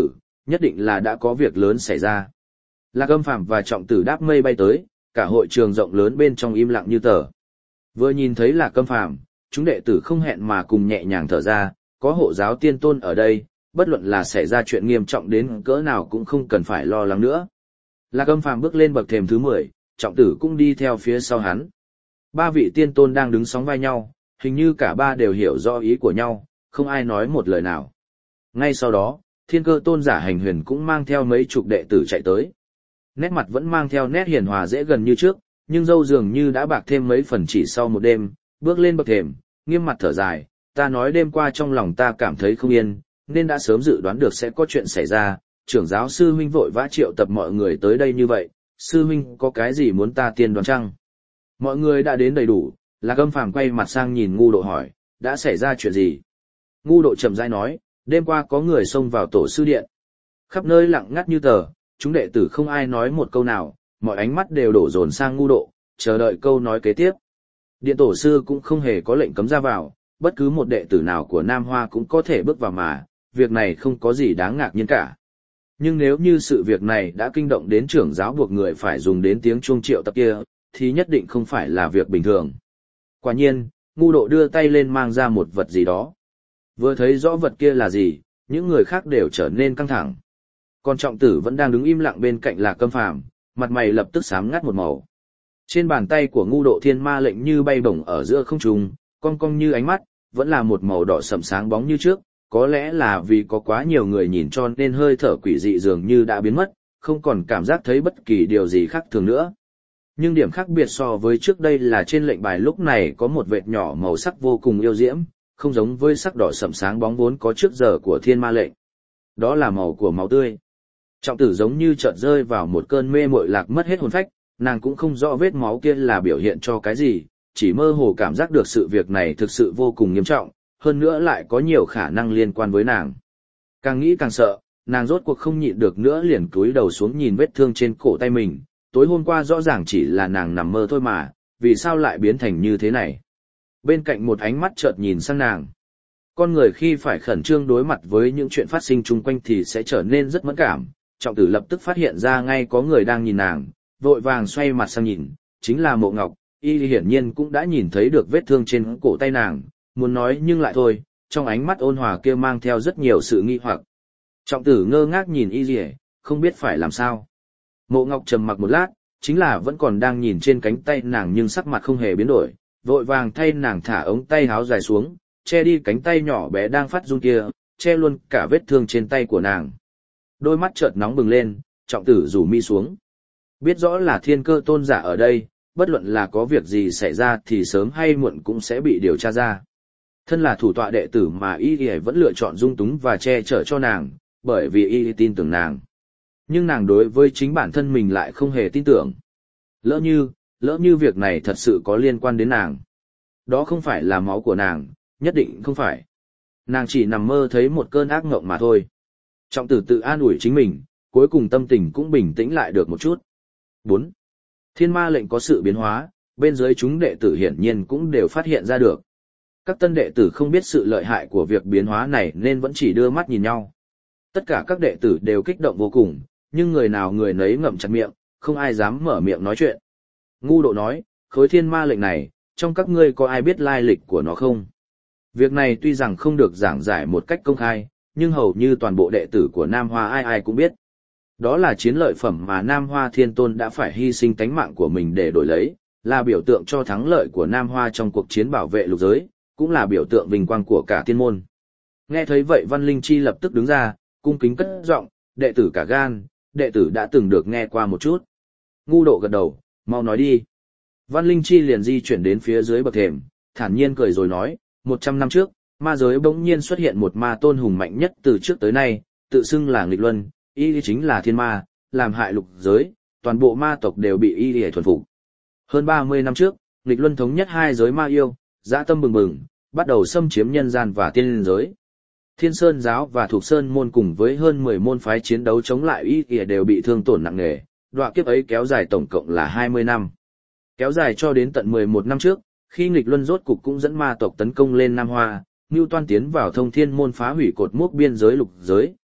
nhất định là đã có việc lớn xảy ra. Lạc Âm Phàm và Trọng Tử đáp mây bay tới, cả hội trường rộng lớn bên trong im lặng như tờ. Vừa nhìn thấy Lạc Âm Phàm, chúng đệ tử không hẹn mà cùng nhẹ nhàng thở ra, có hộ giáo tiên tôn ở đây, bất luận là xảy ra chuyện nghiêm trọng đến cỡ nào cũng không cần phải lo lắng nữa. Lạc Âm Phàm bước lên bậc thềm thứ mười, Trọng Tử cũng đi theo phía sau hắn. Ba vị tiên tôn đang đứng sóng vai nhau, hình như cả ba đều hiểu rõ ý của nhau, không ai nói một lời nào. Ngay sau đó, Thiên Cơ tôn giả Hành Huyền cũng mang theo mấy chục đệ tử chạy tới. Nét mặt vẫn mang theo nét hiền hòa dễ gần như trước, nhưng râu dường như đã bạc thêm mấy phần chỉ sau một đêm, bước lên bậc thềm, nghiêm mặt thở dài, ta nói đêm qua trong lòng ta cảm thấy không yên, nên đã sớm dự đoán được sẽ có chuyện xảy ra, trưởng giáo sư huynh vội vã triệu tập mọi người tới đây như vậy, sư huynh có cái gì muốn ta tiên đoán chăng? Mọi người đã đến đầy đủ, Lạc Âm Phàm quay mặt sang nhìn Ngu Độ hỏi, đã xảy ra chuyện gì? Ngu Độ chậm rãi nói, đêm qua có người xông vào tổ sư điện. Khắp nơi lặng ngắt như tờ, chúng đệ tử không ai nói một câu nào, mọi ánh mắt đều đổ dồn sang Ngu Độ, chờ đợi câu nói kế tiếp. Điện tổ sư cũng không hề có lệnh cấm ra vào, bất cứ một đệ tử nào của Nam Hoa cũng có thể bước vào mà, việc này không có gì đáng ngạc nhiên cả. Nhưng nếu như sự việc này đã kinh động đến trưởng giáo buộc người phải dùng đến tiếng chuông triệu tập kia, thì nhất định không phải là việc bình thường. Quả nhiên, Ngu Độ đưa tay lên mang ra một vật gì đó. Vừa thấy rõ vật kia là gì, những người khác đều trở nên căng thẳng. Còn Trọng Tử vẫn đang đứng im lặng bên cạnh Lạc Âm Phàm, mặt mày lập tức xám ngắt một màu. Trên bàn tay của Ngu Độ thiên ma lệnh như bay bổng ở giữa không trung, cong cong như ánh mắt, vẫn là một màu đỏ sẫm sáng bóng như trước, có lẽ là vì có quá nhiều người nhìn cho nên hơi thở quỷ dị dường như đã biến mất, không còn cảm giác thấy bất kỳ điều gì khác thường nữa. Nhưng điểm khác biệt so với trước đây là trên lệnh bài lúc này có một vệt nhỏ màu sắc vô cùng yêu diễm, không giống với sắc đỏ sẫm sáng bóng vốn có trước giờ của thiên ma lệnh. Đó là màu của máu tươi. Trọng Tử giống như chợt rơi vào một cơn mê muội lạc mất hết hồn phách, nàng cũng không rõ vết máu kia là biểu hiện cho cái gì, chỉ mơ hồ cảm giác được sự việc này thực sự vô cùng nghiêm trọng, hơn nữa lại có nhiều khả năng liên quan với nàng. Càng nghĩ càng sợ, nàng rốt cuộc không nhịn được nữa liền cúi đầu xuống nhìn vết thương trên cổ tay mình, tối hôm qua rõ ràng chỉ là nàng nằm mơ thôi mà, vì sao lại biến thành như thế này. Bên cạnh một ánh mắt chợt nhìn sang nàng. Con người khi phải khẩn trương đối mặt với những chuyện phát sinh chung quanh thì sẽ trở nên rất mẫn cảm. Trọng Tử lập tức phát hiện ra ngay có người đang nhìn nàng, vội vàng xoay mặt sang nhìn, chính là Mộ Ngọc, y hiển nhiên cũng đã nhìn thấy được vết thương trên cổ tay nàng, muốn nói nhưng lại thôi, trong ánh mắt ôn hòa kia mang theo rất nhiều sự nghi hoặc. Trọng Tử ngơ ngác nhìn y rỉa, không biết phải làm sao. Mộ Ngọc trầm mặc một lát, chính là vẫn còn đang nhìn trên cánh tay nàng nhưng sắc mặt không hề biến đổi, vội vàng thay nàng thả ống tay áo dài xuống, che đi cánh tay nhỏ bé đang phát run kia, che luôn cả vết thương trên tay của nàng. Đôi mắt chợt nóng bừng lên, Trọng Tử rủ mi xuống. Biết rõ là Thiên Cơ tôn giả ở đây, bất luận là có việc gì xảy ra thì sớm hay muộn cũng sẽ bị điều tra ra. Thân là thủ tọa đệ tử mà y y vẫn lựa chọn dung túng và che chở cho nàng, bởi vì y tin tưởng nàng. Nhưng nàng đối với chính bản thân mình lại không hề tin tưởng. Lỡ như, lỡ như việc này thật sự có liên quan đến nàng. Đó không phải là máu của nàng, nhất định không phải. Nàng chỉ nằm mơ thấy một cơn ác mộng mà thôi. Trọng Tử tự an ủi chính mình, cuối cùng tâm tình cũng bình tĩnh lại được một chút. bốn. Thiên ma lệnh có sự biến hóa, bên dưới chúng đệ tử hiển nhiên cũng đều phát hiện ra được. Các tân đệ tử không biết sự lợi hại của việc biến hóa này nên vẫn chỉ đưa mắt nhìn nhau. Tất cả các đệ tử đều kích động vô cùng, nhưng người nào người nấy ngậm chặt miệng, không ai dám mở miệng nói chuyện. Ngu Độ nói, khối thiên ma lệnh này, trong các ngươi có ai biết lai lịch của nó không? Việc này tuy rằng không được giảng giải một cách công khai, nhưng hầu như toàn bộ đệ tử của Nam Hoa ai ai cũng biết. Đó là chiến lợi phẩm mà Nam Hoa Thiên Tôn đã phải hy sinh tánh mạng của mình để đổi lấy, là biểu tượng cho thắng lợi của Nam Hoa trong cuộc chiến bảo vệ lục giới, cũng là biểu tượng vinh quang của cả tiên môn. Nghe thấy vậy Văn Linh Chi lập tức đứng ra, cung kính cất giọng, đệ tử cả gan, đệ tử đã từng được nghe qua một chút. Ngu Độ gật đầu, mau nói đi. Văn Linh Chi liền di chuyển đến phía dưới bậc thềm, thản nhiên cười rồi nói, một trăm năm trước, ma giới bỗng nhiên xuất hiện một ma tôn hùng mạnh nhất từ trước tới nay, tự xưng là Nghịch Luân, y chính là thiên ma, làm hại lục giới, toàn bộ ma tộc đều bị y để thuần phục. Hơn ba mươi năm trước, Nghịch Luân thống nhất hai giới ma yêu, dã tâm bừng bừng, bắt đầu xâm chiếm nhân gian và tiên giới. Thiên Sơn giáo và Thục Sơn môn cùng với hơn mười môn phái chiến đấu chống lại y ỉa đều bị thương tổn nặng nề, đoạn kiếp ấy kéo dài tổng cộng là hai mươi năm. Kéo dài cho đến tận mười một năm trước, khi Nghịch Luân rốt cục cũng dẫn ma tộc tấn công lên Nam Hoa, Ngưu Toan tiến vào Thông Thiên môn phá hủy cột mốc biên giới lục giới,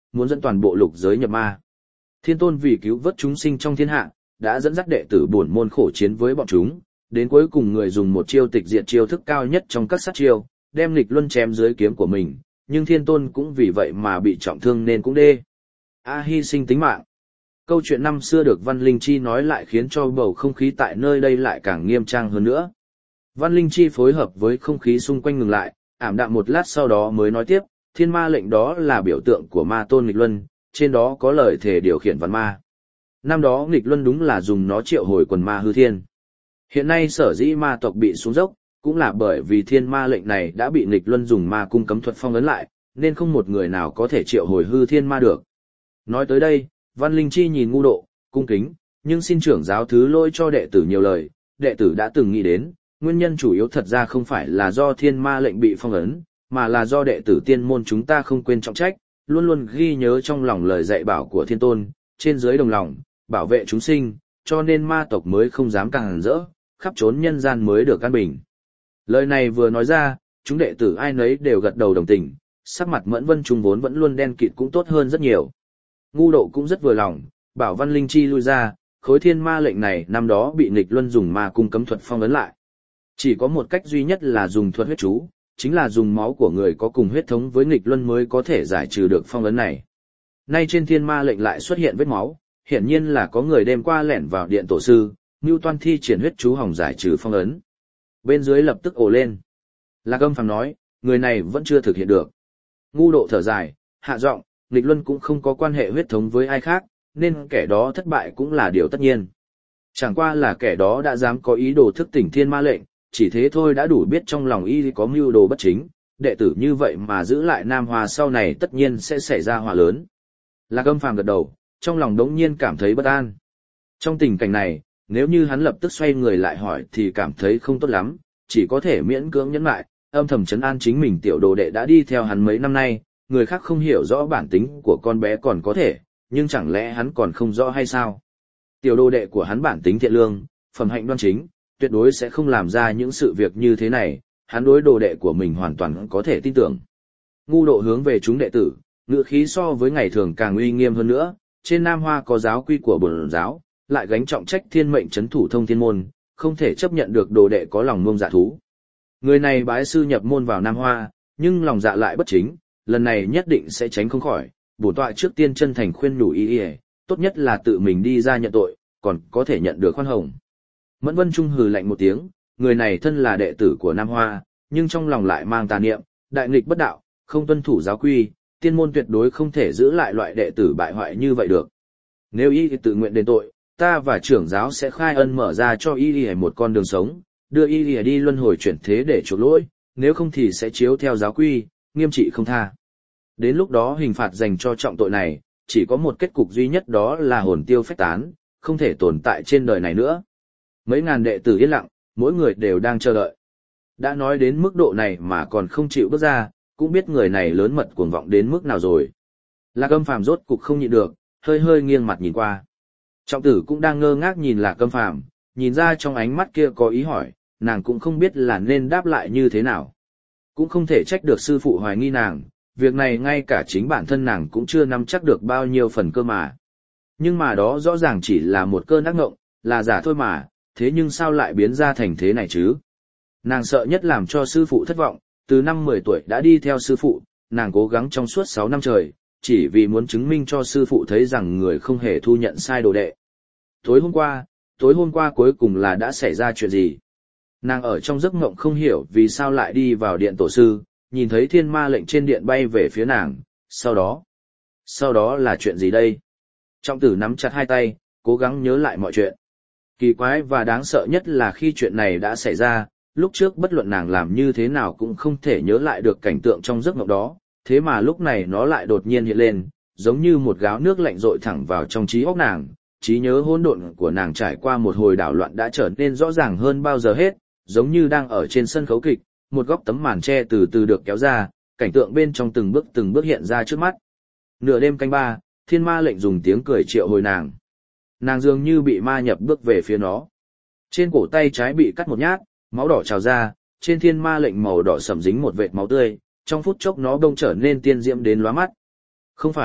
muốn dẫn toàn bộ lục giới nhập ma. Thiên Tôn vì cứu vớt chúng sinh trong thiên hạ, đã dẫn dắt đệ tử bổn môn khổ chiến với bọn chúng, đến cuối cùng người dùng một chiêu tịch diệt chiêu thức cao nhất trong các sát chiêu, đem Nghịch Luân chém dưới kiếm của mình, nhưng Thiên Tôn cũng vì vậy mà bị trọng thương nên cũng đê. A hy sinh tính mạng. Câu chuyện năm xưa được Văn Linh Chi nói lại khiến cho bầu không khí tại nơi đây lại càng nghiêm trang hơn nữa. Văn Linh Chi phối hợp với không khí xung quanh ngừng lại, ảm đạm một lát sau đó mới nói tiếp, thiên ma lệnh đó là biểu tượng của ma tôn Nghịch Luân, trên đó có lời thể điều khiển văn ma. Năm đó Nghịch Luân đúng là dùng nó triệu hồi quần ma hư thiên. Hiện nay sở dĩ ma tộc bị xuống dốc, cũng là bởi vì thiên ma lệnh này đã bị Nghịch Luân dùng ma cung cấm thuật phong ấn lại, nên không một người nào có thể triệu hồi hư thiên ma được. Nói tới đây, Văn Linh Chi nhìn Ngu Độ, cung kính, nhưng xin trưởng giáo thứ lỗi cho đệ tử nhiều lời, đệ tử đã từng nghĩ đến, nguyên nhân chủ yếu thật ra không phải là do thiên ma lệnh bị phong ấn, mà là do đệ tử tiên môn chúng ta không quên trọng trách, luôn luôn ghi nhớ trong lòng lời dạy bảo của Thiên Tôn, trên dưới đồng lòng, bảo vệ chúng sinh, cho nên ma tộc mới không dám càng rỡ, khắp trốn nhân gian mới được an bình. Lời này vừa nói ra, chúng đệ tử ai nấy đều gật đầu đồng tình, sắc mặt Mẫn Vân Trung vốn vẫn luôn đen kịt cũng tốt hơn rất nhiều. Ngu Độ cũng rất vừa lòng, bảo Văn Linh Chi lui ra, khối thiên ma lệnh này năm đó bị Nghịch Luân dùng ma cung cấm thuật phong ấn lại. Chỉ có một cách duy nhất là dùng thuật huyết chú, chính là dùng máu của người có cùng huyết thống với Nghịch Luân mới có thể giải trừ được phong ấn này. Nay trên thiên ma lệnh lại xuất hiện vết máu, hiển nhiên là có người đêm qua lẻn vào điện tổ sư, mưu toan thi triển huyết chú hỏng giải trừ phong ấn. Bên dưới lập tức ồ lên. Lạc Âm Phàm nói, người này vẫn chưa thực hiện được. Ngu Độ thở dài, hạ giọng, Nghịch Luân cũng không có quan hệ huyết thống với ai khác, nên kẻ đó thất bại cũng là điều tất nhiên. Chẳng qua là kẻ đó đã dám có ý đồ thức tỉnh thiên ma lệnh, chỉ thế thôi đã đủ biết trong lòng y có mưu đồ bất chính, đệ tử như vậy mà giữ lại Nam Hoa sau này tất nhiên sẽ xảy ra họa lớn. Lạc Âm Phàm gật đầu, trong lòng đống nhiên cảm thấy bất an. Trong tình cảnh này, nếu như hắn lập tức xoay người lại hỏi thì cảm thấy không tốt lắm, chỉ có thể miễn cưỡng nhẫn lại, âm thầm trấn an chính mình tiểu đồ đệ đã đi theo hắn mấy năm nay, người khác không hiểu rõ bản tính của con bé còn có thể, nhưng chẳng lẽ hắn còn không rõ hay sao? Tiểu đồ đệ của hắn bản tính thiện lương, phẩm hạnh đoan chính, tuyệt đối sẽ không làm ra những sự việc như thế này, hắn đối đồ đệ của mình hoàn toàn có thể tin tưởng. Ngu Độ hướng về chúng đệ tử, ngữ khí so với ngày thường càng uy nghiêm hơn nữa, trên Nam Hoa có giáo quy của bổn giáo, lại gánh trọng trách thiên mệnh trấn thủ thông thiên môn, không thể chấp nhận được đồ đệ có lòng ngông dạ thú. Người này bái sư nhập môn vào Nam Hoa, nhưng lòng dạ lại bất chính, lần này nhất định sẽ tránh không khỏi, bổn tọa trước tiên chân thành khuyên nhủ y y, tốt nhất là tự mình đi ra nhận tội, còn có thể nhận được khoan hồng. Mẫn Vân Trung hừ lạnh một tiếng, người này thân là đệ tử của Nam Hoa, nhưng trong lòng lại mang tà niệm, đại nghịch bất đạo, không tuân thủ giáo quy, tiên môn tuyệt đối không thể giữ lại loại đệ tử bại hoại như vậy được. Nếu y tự nguyện đền tội, ta và trưởng giáo sẽ khai ân mở ra cho y y một con đường sống, đưa y y đi luân hồi chuyển thế để chuộc lỗi, nếu không thì sẽ chiếu theo giáo quy, nghiêm trị không tha. Đến lúc đó hình phạt dành cho trọng tội này, chỉ có một kết cục duy nhất, đó là hồn tiêu phách tán, không thể tồn tại trên đời này nữa. Mấy ngàn đệ tử yên lặng, mỗi người đều đang chờ đợi. Đã nói đến mức độ này mà còn không chịu bước ra, cũng biết người này lớn mật cuồng vọng đến mức nào rồi. Lạc Âm Phàm rốt cục không nhịn được, hơi hơi nghiêng mặt nhìn qua. Trọng tử cũng đang ngơ ngác nhìn Lạc Âm Phàm, nhìn ra trong ánh mắt kia có ý hỏi, nàng cũng không biết là nên đáp lại như thế nào. Cũng không thể trách được sư phụ hoài nghi nàng, việc này ngay cả chính bản thân nàng cũng chưa nắm chắc được bao nhiêu phần cơ mà. Nhưng mà đó rõ ràng chỉ là một cơn ác ngộng, là giả thôi mà, thế nhưng sao lại biến ra thành thế này chứ? Nàng sợ nhất làm cho sư phụ thất vọng, từ năm mười tuổi đã đi theo sư phụ, nàng cố gắng trong suốt sáu năm trời, chỉ vì muốn chứng minh cho sư phụ thấy rằng người không hề thu nhận sai đồ đệ. Tối hôm qua, tối hôm qua cuối cùng là đã xảy ra chuyện gì? Nàng ở trong giấc mộng không hiểu vì sao lại đi vào điện tổ sư, nhìn thấy thiên ma lệnh trên điện bay về phía nàng, sau đó... Sau đó là chuyện gì đây? Trọng tử nắm chặt hai tay, cố gắng nhớ lại mọi chuyện. Kỳ quái và đáng sợ nhất là khi chuyện này đã xảy ra, lúc trước bất luận nàng làm như thế nào cũng không thể nhớ lại được cảnh tượng trong giấc mộng đó, thế mà lúc này nó lại đột nhiên hiện lên, giống như một gáo nước lạnh rội thẳng vào trong trí óc nàng. Trí nhớ hỗn độn của nàng trải qua một hồi đảo loạn đã trở nên rõ ràng hơn bao giờ hết, giống như đang ở trên sân khấu kịch, một góc tấm màn tre từ từ được kéo ra, cảnh tượng bên trong từng bước từng bước hiện ra trước mắt. Nửa đêm canh ba, thiên ma lệnh dùng tiếng cười triệu hồi nàng. Nàng dường như bị ma nhập bước về phía nó. Trên cổ tay trái bị cắt một nhát, máu đỏ trào ra, trên thiên ma lệnh màu đỏ sẫm dính một vệt máu tươi, trong phút chốc nó bỗng trở nên tiên diễm đến lóa mắt. Không phải,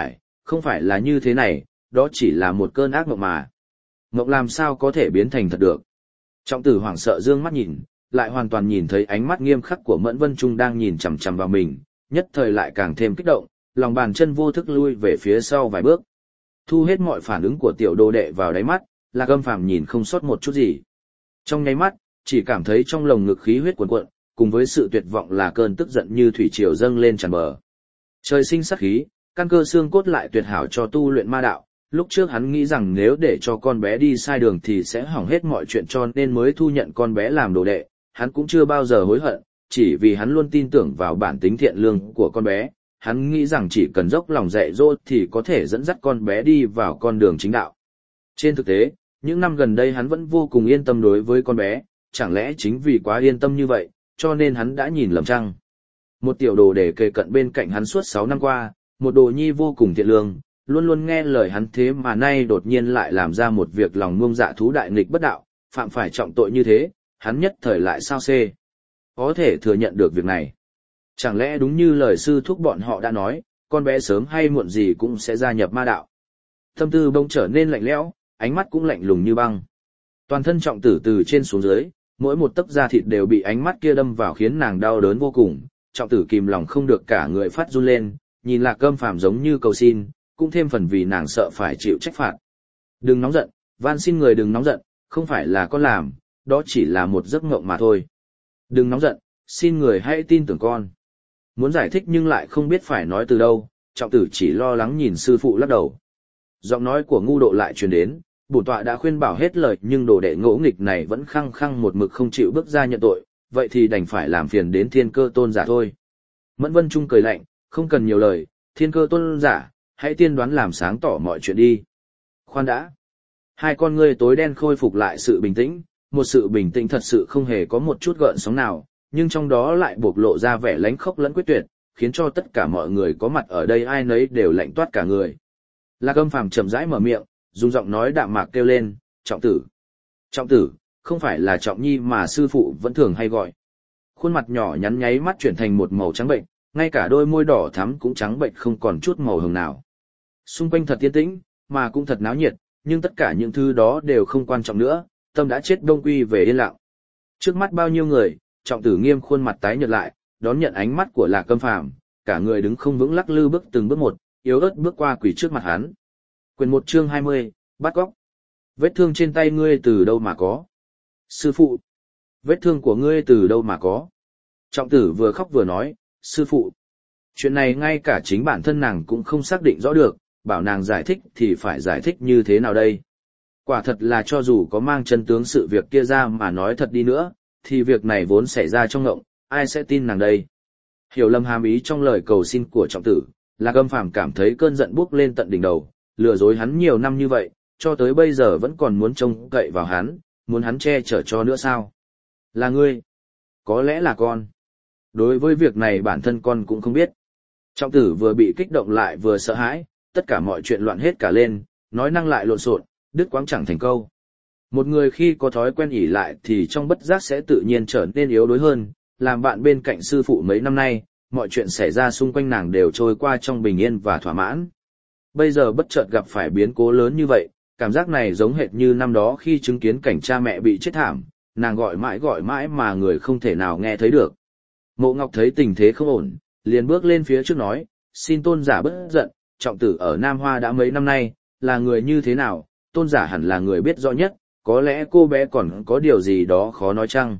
không phải là như thế này, đó chỉ là một cơn ác mộng mà. Mộng làm sao có thể biến thành thật được. Trọng tử hoảng sợ dương mắt nhìn, lại hoàn toàn nhìn thấy ánh mắt nghiêm khắc của Mẫn Vân Trung đang nhìn chằm chằm vào mình, nhất thời lại càng thêm kích động, lòng bàn chân vô thức lui về phía sau vài bước. Thu hết mọi phản ứng của tiểu đồ đệ vào đáy mắt, Lạc Âm Phàm nhìn không sót một chút gì. Trong nháy mắt, chỉ cảm thấy trong lồng ngực khí huyết cuồn cuộn, cùng với sự tuyệt vọng là cơn tức giận như thủy triều dâng lên tràn bờ. Trời sinh sát khí, căn cơ xương cốt lại tuyệt hảo cho tu luyện ma đạo. Lúc trước hắn nghĩ rằng nếu để cho con bé đi sai đường thì sẽ hỏng hết mọi chuyện, cho nên mới thu nhận con bé làm đồ đệ. Hắn cũng chưa bao giờ hối hận, chỉ vì hắn luôn tin tưởng vào bản tính thiện lương của con bé. Hắn nghĩ rằng chỉ cần dốc lòng dạy dỗ thì có thể dẫn dắt con bé đi vào con đường chính đạo. Trên thực tế, những năm gần đây hắn vẫn vô cùng yên tâm đối với con bé, chẳng lẽ chính vì quá yên tâm như vậy, cho nên hắn đã nhìn lầm chăng? Một tiểu đồ để kề cận bên cạnh hắn suốt sáu năm qua, một đồ nhi vô cùng thiện lương, luôn luôn nghe lời hắn, thế mà nay đột nhiên lại làm ra một việc lòng ngông dạ thú đại nghịch bất đạo, phạm phải trọng tội như thế, hắn nhất thời lại sao xê. Có thể thừa nhận được việc này. Chẳng lẽ đúng như lời sư thúc bọn họ đã nói, con bé sớm hay muộn gì cũng sẽ gia nhập ma đạo. Tâm tư bỗng trở nên lạnh lẽo, ánh mắt cũng lạnh lùng như băng. Toàn thân trọng tử từ trên xuống dưới, mỗi một tấc da thịt đều bị ánh mắt kia đâm vào khiến nàng đau đớn vô cùng. Trọng tử kìm lòng không được cả người phát run lên, nhìn Lạc Âm Phàm giống như cầu xin, cũng thêm phần vì nàng sợ phải chịu trách phạt. Đừng nóng giận, van xin người đừng nóng giận, không phải là con làm, đó chỉ là một giấc mộng mà thôi. Đừng nóng giận, xin người hãy tin tưởng con. Muốn giải thích nhưng lại không biết phải nói từ đâu, trọng tử chỉ lo lắng nhìn sư phụ lắc đầu. Giọng nói của ngu độ lại truyền đến, bổn tọa đã khuyên bảo hết lời nhưng đồ đệ ngỗ nghịch này vẫn khăng khăng một mực không chịu bước ra nhận tội, vậy thì đành phải làm phiền đến Thiên Cơ tôn giả thôi. Mẫn Vân Trung cười lạnh, không cần nhiều lời, Thiên Cơ tôn giả, hãy tiên đoán làm sáng tỏ mọi chuyện đi. Khoan đã. Hai con ngươi tối đen khôi phục lại sự bình tĩnh, một sự bình tĩnh thật sự không hề có một chút gợn sóng nào, nhưng trong đó lại bộc lộ ra vẻ lánh khốc lẫn quyết tuyệt, khiến cho tất cả mọi người có mặt ở đây ai nấy đều lạnh toát cả người. Lạc Âm Phàm chậm rãi mở miệng, dùng giọng nói đạm mạc kêu lên, trọng tử. Trọng tử, không phải là trọng nhi mà sư phụ vẫn thường hay gọi. Khuôn mặt nhỏ nhắn nháy mắt chuyển thành một màu trắng bệnh, ngay cả đôi môi đỏ thắm cũng trắng bệnh không còn chút màu hồng nào. Xung quanh thật yên tĩnh, mà cũng thật náo nhiệt, nhưng tất cả những thứ đó đều không quan trọng nữa, tâm đã chết đông quy về yên lặng. Trước mắt bao nhiêu người, trọng tử nghiêm khuôn mặt tái nhợt lại, đón nhận ánh mắt của Lạc Âm Phàm, cả người đứng không vững lắc lư bước từng bước một, yếu ớt bước qua quỳ trước mặt hắn. Quyền một chương hai mươi, bắt cóc. Vết thương trên tay ngươi từ đâu mà có? Sư phụ. Vết thương của ngươi từ đâu mà có? Trọng tử vừa khóc vừa nói, sư phụ. Chuyện này ngay cả chính bản thân nàng cũng không xác định rõ được, bảo nàng giải thích thì phải giải thích như thế nào đây? Quả thật là cho dù có mang chân tướng sự việc kia ra mà nói thật đi nữa, thì việc này vốn xảy ra trong ngộng, ai sẽ tin nàng đây? Hiểu lầm hàm ý trong lời cầu xin của trọng tử, Lạc Âm Phàm cảm thấy cơn giận buốc lên tận đỉnh đầu, lừa dối hắn nhiều năm như vậy, cho tới bây giờ vẫn còn muốn trông cậy vào hắn, muốn hắn che chở cho nữa sao? Là ngươi? Có lẽ là con. Đối với việc này bản thân con cũng không biết. Trọng tử vừa bị kích động lại vừa sợ hãi, tất cả mọi chuyện loạn hết cả lên, nói năng lại lộn xộn, đứt quãng chẳng thành câu. Một người khi có thói quen ỷ lại thì trong bất giác sẽ tự nhiên trở nên yếu đuối hơn, làm bạn bên cạnh sư phụ mấy năm nay, mọi chuyện xảy ra xung quanh nàng đều trôi qua trong bình yên và thỏa mãn. Bây giờ bất chợt gặp phải biến cố lớn như vậy, cảm giác này giống hệt như năm đó khi chứng kiến cảnh cha mẹ bị chết thảm, nàng gọi mãi gọi mãi mà người không thể nào nghe thấy được. Mộ Ngọc thấy tình thế không ổn, liền bước lên phía trước nói, xin tôn giả bớt giận, trọng tử ở Nam Hoa đã mấy năm nay, là người như thế nào, tôn giả hẳn là người biết rõ nhất, có lẽ cô bé còn có điều gì đó khó nói chăng.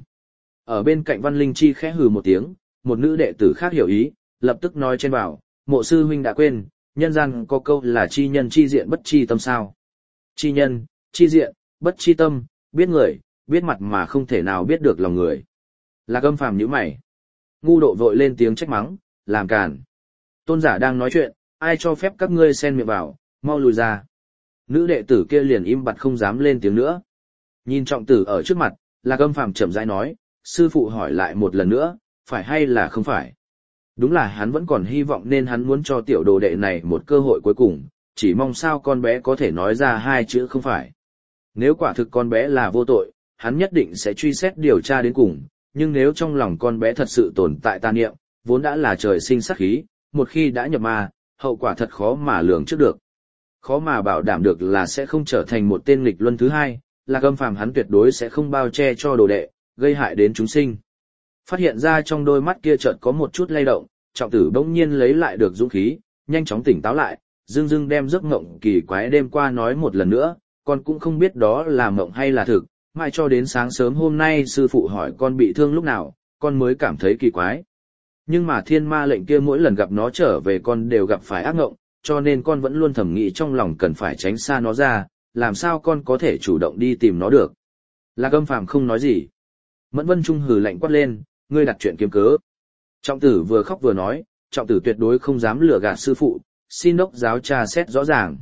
Ở bên cạnh Văn Linh Chi khẽ hừ một tiếng, một nữ đệ tử khác hiểu ý, lập tức nói trên bảo, mộ sư huynh đã quên, nhân gian có câu là chi nhân chi diện bất chi tâm sao. Chi nhân, chi diện, bất chi tâm, biết người, biết mặt mà không thể nào biết được lòng người. Lạc Âm Phàm nhíu mày. Ngu độ vội lên tiếng trách mắng, làm càn. Tôn giả đang nói chuyện, ai cho phép các ngươi xen miệng vào, mau lùi ra. Nữ đệ tử kia liền im bặt không dám lên tiếng nữa. Nhìn trọng tử ở trước mặt, Lạc Âm Phàm chậm rãi nói, sư phụ hỏi lại một lần nữa, phải hay là không phải? Đúng là hắn vẫn còn hy vọng nên hắn muốn cho tiểu đồ đệ này một cơ hội cuối cùng, chỉ mong sao con bé có thể nói ra hai chữ không phải. Nếu quả thực con bé là vô tội, hắn nhất định sẽ truy xét điều tra đến cùng, nhưng nếu trong lòng con bé thật sự tồn tại tà niệm, vốn đã là trời sinh sát khí, một khi đã nhập ma, hậu quả thật khó mà lường trước được. Khó mà bảo đảm được là sẽ không trở thành một tên nghịch luân thứ hai, là Âm Phàm hắn tuyệt đối sẽ không bao che cho đồ đệ, gây hại đến chúng sinh. Phát hiện ra trong đôi mắt kia chợt có một chút lay động, Trọng Tử bỗng nhiên lấy lại được dũng khí, nhanh chóng tỉnh táo lại, dưng dưng đem giấc mộng kỳ quái đêm qua nói một lần nữa, con cũng không biết đó là mộng hay là thực, mãi cho đến sáng sớm hôm nay sư phụ hỏi con bị thương lúc nào, con mới cảm thấy kỳ quái. Nhưng mà thiên ma lệnh kia mỗi lần gặp nó trở về con đều gặp phải ác mộng, cho nên con vẫn luôn thầm nghĩ trong lòng cần phải tránh xa nó ra, làm sao con có thể chủ động đi tìm nó được. Lạc Âm Phàm không nói gì. Mẫn Vân Trung hừ lạnh quát lên, ngươi đặt chuyện kiếm cớ. Trọng Tử vừa khóc vừa nói, Trọng Tử tuyệt đối không dám lừa gạt sư phụ, xin đốc giáo tra xét rõ ràng.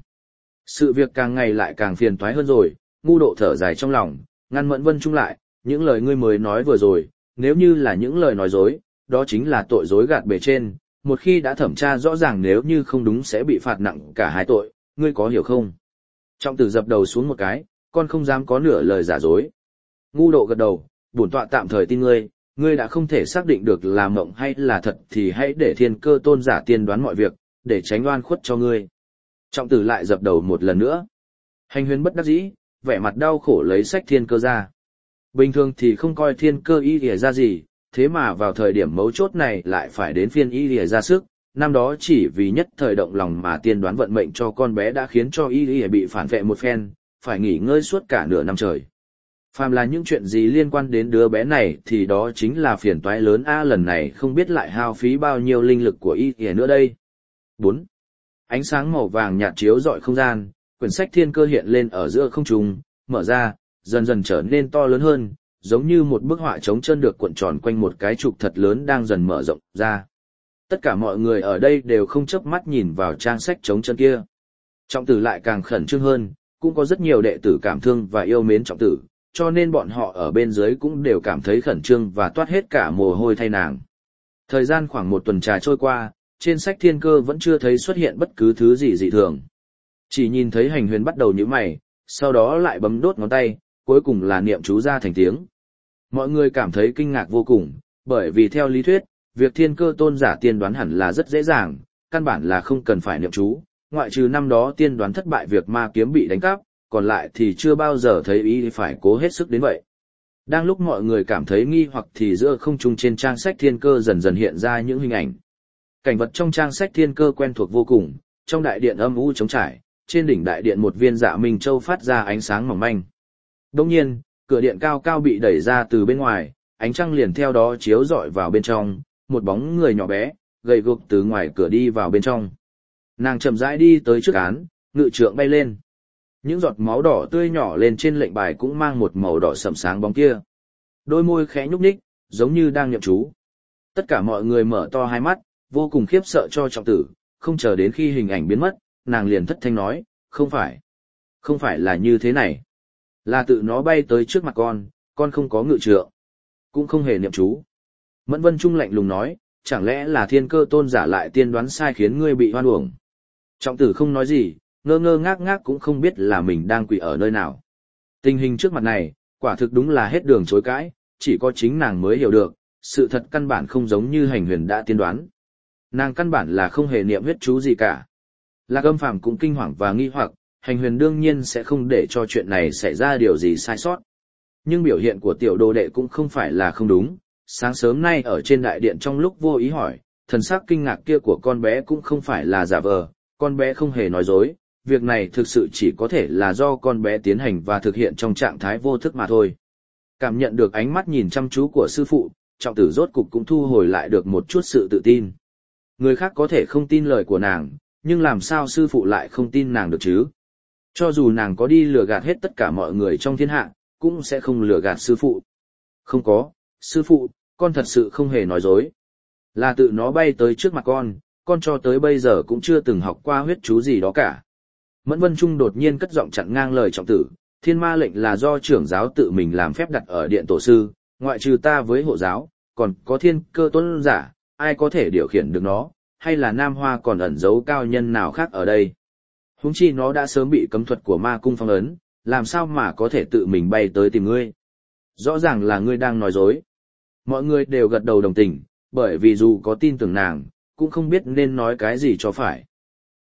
Sự việc càng ngày lại càng phiền toái hơn rồi, ngu độ thở dài trong lòng, ngăn Mẫn Vân Trung lại, những lời ngươi mới nói vừa rồi, nếu như là những lời nói dối, đó chính là tội dối gạt bề trên, một khi đã thẩm tra rõ ràng nếu như không đúng sẽ bị phạt nặng cả hai tội, ngươi có hiểu không? Trọng Tử dập đầu xuống một cái, con không dám có nửa lời giả dối. Ngu độ gật đầu, bổn tọa tạm thời tin ngươi, ngươi đã không thể xác định được là mộng hay là thật thì hãy để Thiên Cơ Tôn giả tiên đoán mọi việc, để tránh oan khuất cho ngươi. Trọng Tử lại dập đầu một lần nữa. Hành Huyền bất đắc dĩ, vẻ mặt đau khổ lấy sách Thiên Cơ ra. Bình thường thì không coi Thiên Cơ y lìa ra gì, thế mà vào thời điểm mấu chốt này lại phải đến phiên y lìa ra sức. Năm đó chỉ vì nhất thời động lòng mà tiên đoán vận mệnh cho con bé đã khiến cho y lìa bị phản vệ một phen, phải nghỉ ngơi suốt cả nửa năm trời. Phàm là những chuyện gì liên quan đến đứa bé này thì đó chính là phiền toái lớn a, lần này không biết lại hao phí bao nhiêu linh lực của y lìa nữa đây. bốn. Ánh sáng màu vàng nhạt chiếu rọi không gian, quyển sách Thiên Cơ hiện lên ở giữa không trung, mở ra, dần dần trở nên to lớn hơn, giống như một bức họa trống chân được cuộn tròn quanh một cái trục thật lớn đang dần mở rộng ra. Tất cả mọi người ở đây đều không chớp mắt nhìn vào trang sách trống chân kia. Trọng Tử lại càng khẩn trương hơn, cũng có rất nhiều đệ tử cảm thương và yêu mến Trọng Tử, cho nên bọn họ ở bên dưới cũng đều cảm thấy khẩn trương và toát hết cả mồ hôi thay nàng. Thời gian khoảng một tuần trà trôi qua, trên sách Thiên Cơ vẫn chưa thấy xuất hiện bất cứ thứ gì dị thường. Chỉ nhìn thấy Hành Huyền bắt đầu nhíu mày, sau đó lại bấm đốt ngón tay, cuối cùng là niệm chú ra thành tiếng. Mọi người cảm thấy kinh ngạc vô cùng, bởi vì theo lý thuyết, việc Thiên Cơ Tôn giả tiên đoán hẳn là rất dễ dàng, căn bản là không cần phải niệm chú, ngoại trừ năm đó tiên đoán thất bại việc ma kiếm bị đánh cắp, còn lại thì chưa bao giờ thấy ý phải cố hết sức đến vậy. Đang lúc mọi người cảm thấy nghi hoặc thì giữa không trung trên trang sách Thiên Cơ dần dần hiện ra những hình ảnh. Cảnh vật trong trang sách Thiên Cơ quen thuộc vô cùng, trong đại điện âm u trống trải, trên đỉnh đại điện một viên Dạ Minh Châu phát ra ánh sáng mỏng manh. Đột nhiên, cửa điện cao cao bị đẩy ra từ bên ngoài, ánh trăng liền theo đó chiếu rọi vào bên trong, một bóng người nhỏ bé, gầy guộc từ ngoài cửa đi vào bên trong. Nàng chậm rãi đi tới trước án, ngự trượng bay lên. Những giọt máu đỏ tươi nhỏ lên trên lệnh bài cũng mang một màu đỏ sẫm sáng bóng kia. Đôi môi khẽ nhúc nhích, giống như đang niệm chú. Tất cả mọi người mở to hai mắt, vô cùng khiếp sợ cho Trọng Tử, không chờ đến khi hình ảnh biến mất, nàng liền thất thanh nói, không phải. Không phải là như thế này. Là tự nó bay tới trước mặt con, con không có ngự trượng. Cũng không hề niệm chú. Mẫn Vân Trung lạnh lùng nói, chẳng lẽ là Thiên Cơ Tôn giả lại tiên đoán sai khiến ngươi bị hoan uổng. Trọng Tử không nói gì, ngơ ngơ ngác ngác cũng không biết là mình đang quỳ ở nơi nào. Tình hình trước mặt này, quả thực đúng là hết đường chối cãi, chỉ có chính nàng mới hiểu được, sự thật căn bản không giống như Hành Huyền đã tiên đoán. Nàng căn bản là không hề niệm huyết chú gì cả. Lạc Âm Phàm cũng kinh hoàng và nghi hoặc, Hành Huyền đương nhiên sẽ không để cho chuyện này xảy ra điều gì sai sót. Nhưng biểu hiện của tiểu đồ đệ cũng không phải là không đúng, sáng sớm nay ở trên đại điện trong lúc vô ý hỏi, thần sắc kinh ngạc kia của con bé cũng không phải là giả vờ, con bé không hề nói dối, việc này thực sự chỉ có thể là do con bé tiến hành và thực hiện trong trạng thái vô thức mà thôi. Cảm nhận được ánh mắt nhìn chăm chú của sư phụ, Trọng Tử rốt cục cũng thu hồi lại được một chút sự tự tin. Người khác có thể không tin lời của nàng, nhưng làm sao sư phụ lại không tin nàng được chứ? Cho dù nàng có đi lừa gạt hết tất cả mọi người trong thiên hạ, cũng sẽ không lừa gạt sư phụ. Không có, sư phụ, con thật sự không hề nói dối. Là tự nó bay tới trước mặt con, con cho tới bây giờ cũng chưa từng học qua huyết chú gì đó cả. Mẫn Vân Trung đột nhiên cất giọng chặn ngang lời Trọng Tử, thiên ma lệnh là do trưởng giáo tự mình làm phép đặt ở điện tổ sư, ngoại trừ ta với hộ giáo, còn có Thiên Cơ Tôn giả, ai có thể điều khiển được nó, hay là Nam Hoa còn ẩn giấu cao nhân nào khác ở đây. Huống chi nó đã sớm bị cấm thuật của ma cung phong ấn, làm sao mà có thể tự mình bay tới tìm ngươi. Rõ ràng là ngươi đang nói dối. Mọi người đều gật đầu đồng tình, bởi vì dù có tin tưởng nàng, cũng không biết nên nói cái gì cho phải.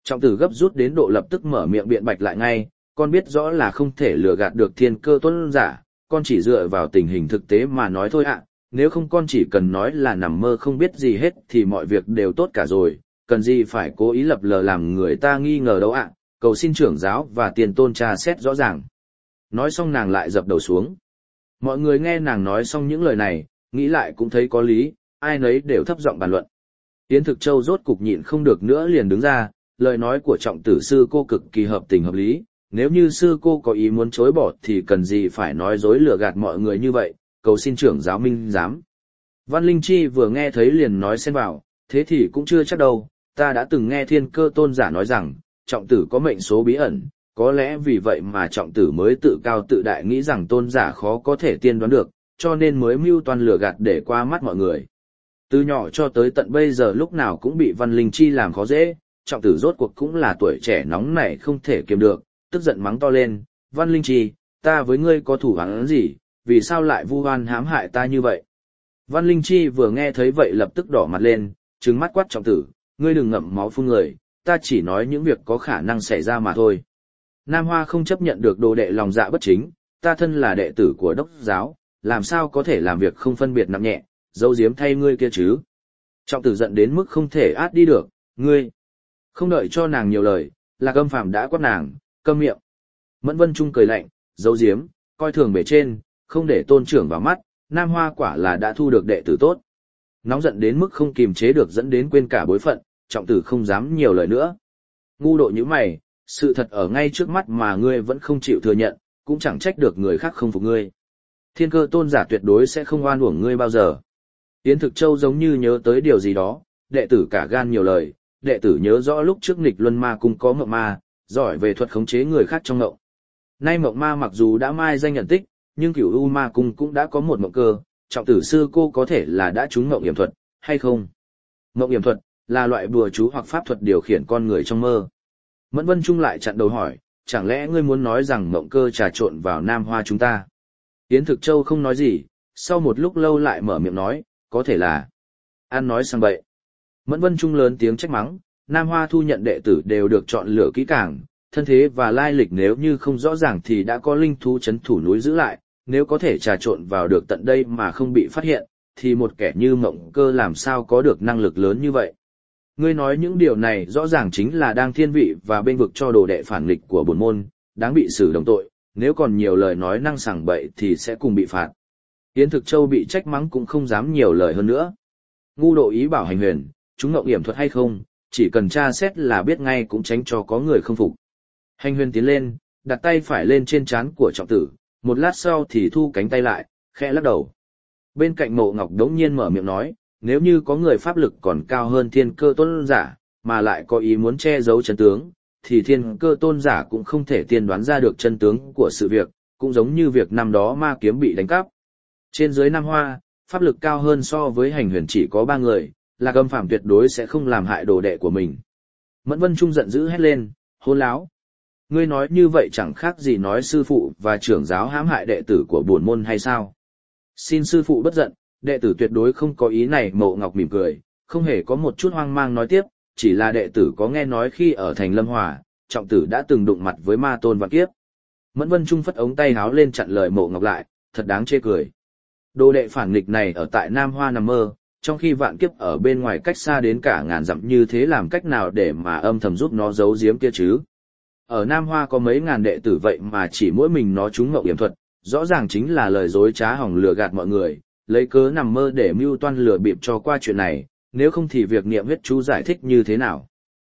Trọng tử gấp rút đến độ lập tức mở miệng biện bạch lại ngay, con biết rõ là không thể lừa gạt được thiên cơ tôn giả, con chỉ dựa vào tình hình thực tế mà nói thôi ạ, nếu không con chỉ cần nói là nằm mơ không biết gì hết thì mọi việc đều tốt cả rồi, cần gì phải cố ý lập lờ làm người ta nghi ngờ đâu ạ, cầu xin trưởng giáo và tiền tôn tra xét rõ ràng. Nói xong nàng lại dập đầu xuống. Mọi người nghe nàng nói xong những lời này, nghĩ lại cũng thấy có lý, ai nấy đều thấp giọng bàn luận. Yến Thực Châu rốt cục nhịn không được nữa liền đứng ra, lời nói của trọng tử sư cô cực kỳ hợp tình hợp lý, nếu như sư cô có ý muốn chối bỏ thì cần gì phải nói dối lừa gạt mọi người như vậy, cầu xin trưởng giáo minh giám. Văn Linh Chi vừa nghe thấy liền nói xen vào, thế thì cũng chưa chắc đâu, ta đã từng nghe thiên cơ tôn giả nói rằng, trọng tử có mệnh số bí ẩn, có lẽ vì vậy mà trọng tử mới tự cao tự đại nghĩ rằng tôn giả khó có thể tiên đoán được, cho nên mới mưu toan lừa gạt để qua mắt mọi người. Từ nhỏ cho tới tận bây giờ lúc nào cũng bị Văn Linh Chi làm khó dễ, trọng tử rốt cuộc cũng là tuổi trẻ nóng nảy không thể kiềm được, tức giận mắng to lên, Văn Linh Chi, ta với ngươi có thủ oán gì, vì sao lại vu oan hãm hại ta như vậy? Văn Linh Chi vừa nghe thấy vậy lập tức đỏ mặt lên, trừng mắt quát trọng tử, ngươi đừng ngậm máu phun người, ta chỉ nói những việc có khả năng xảy ra mà thôi. Nam Hoa không chấp nhận được đồ đệ lòng dạ bất chính, ta thân là đệ tử của đốc giáo, làm sao có thể làm việc không phân biệt nặng nhẹ, giấu giếm thay ngươi kia chứ. Trọng tử giận đến mức không thể át đi được, ngươi. Không đợi cho nàng nhiều lời, Lạc Âm Phàm đã quát nàng, câm miệng. Mẫn Vân Trung cười lạnh, giấu giếm, coi thường bề trên, không để tôn trưởng vào mắt, Nam Hoa quả là đã thu được đệ tử tốt. Nóng giận đến mức không kiềm chế được dẫn đến quên cả bối phận, trọng tử không dám nhiều lời nữa. Ngu độ như mày, sự thật ở ngay trước mắt mà ngươi vẫn không chịu thừa nhận, cũng chẳng trách được người khác không phục ngươi. Thiên cơ tôn giả tuyệt đối sẽ không oan uổng ngươi bao giờ. Yến Thực Châu giống như nhớ tới điều gì đó, đệ tử cả gan nhiều lời, đệ tử nhớ rõ lúc trước nghịch luân ma cung có mộng ma, giỏi về thuật khống chế người khác trong mộng. Nay mộng ma mặc dù đã mai danh nhận tích, nhưng cửu u ma cung cũng đã có một mộng cơ, trọng tử sư cô có thể là đã trúng mộng yểm thuật, hay không? Mộng yểm thuật là loại bùa chú hoặc pháp thuật điều khiển con người trong mơ. Mẫn Vân Trung lại chặn đầu hỏi, chẳng lẽ ngươi muốn nói rằng mộng cơ trà trộn vào Nam Hoa chúng ta? Yến Thực Châu không nói gì, sau một lúc lâu lại mở miệng nói, có thể là ăn nói sang bậy. Mẫn Vân Trung lớn tiếng trách mắng, Nam Hoa thu nhận đệ tử đều được chọn lựa kỹ càng, thân thế và lai lịch nếu như không rõ ràng thì đã có linh thú chấn thủ núi giữ lại, nếu có thể trà trộn vào được tận đây mà không bị phát hiện, thì một kẻ như mộng cơ làm sao có được năng lực lớn như vậy. Ngươi nói những điều này rõ ràng chính là đang thiên vị và bên vực cho đồ đệ phản nghịch của bổn môn, đáng bị xử đồng tội, nếu còn nhiều lời nói năng sảng bậy thì sẽ cùng bị phạt. Yến Thực Châu bị trách mắng cũng không dám nhiều lời hơn nữa. Ngu độ ý bảo Hành Huyền, chúng ngộng yểm thuật hay không, chỉ cần tra xét là biết ngay cũng tránh cho có người không phục. Hành Huyền tiến lên, đặt tay phải lên trên trán của trọng tử, một lát sau thì thu cánh tay lại, khẽ lắc đầu. Bên cạnh Mộ Ngọc đống nhiên mở miệng nói, nếu như có người pháp lực còn cao hơn thiên cơ tôn giả, mà lại có ý muốn che giấu chân tướng, thì thiên cơ tôn giả cũng không thể tiên đoán ra được chân tướng của sự việc, cũng giống như việc năm đó ma kiếm bị đánh cắp. Trên dưới Nam Hoa, pháp lực cao hơn so với Hành Huyền chỉ có ba người, Lạc Âm Phàm tuyệt đối sẽ không làm hại đồ đệ của mình. Mẫn Vân Trung giận dữ hét lên, hỗn láo. Ngươi nói như vậy chẳng khác gì nói sư phụ và trưởng giáo hãm hại đệ tử của bổn môn hay sao? Xin sư phụ bất giận, đệ tử tuyệt đối không có ý này. Mộ Ngọc mỉm cười, không hề có một chút hoang mang nói tiếp, chỉ là đệ tử có nghe nói khi ở thành Lâm Hòa, trọng tử đã từng đụng mặt với ma tôn Vạn Kiếp. Mẫn Vân Trung phất ống tay háo lên chặn lời Mộ Ngọc lại, thật đáng chê cười. Đồ đệ phản nghịch này ở tại Nam Hoa nằm mơ, trong khi Vạn Kiếp ở bên ngoài cách xa đến cả ngàn dặm như thế làm cách nào để mà âm thầm giúp nó giấu giếm kia chứ? Ở Nam Hoa có mấy ngàn đệ tử vậy mà chỉ mỗi mình nó trúng ngộng yểm thuật, rõ ràng chính là lời dối trá hỏng lừa gạt mọi người, lấy cớ nằm mơ để mưu toan lừa bịp cho qua chuyện này, nếu không thì việc niệm huyết chú giải thích như thế nào?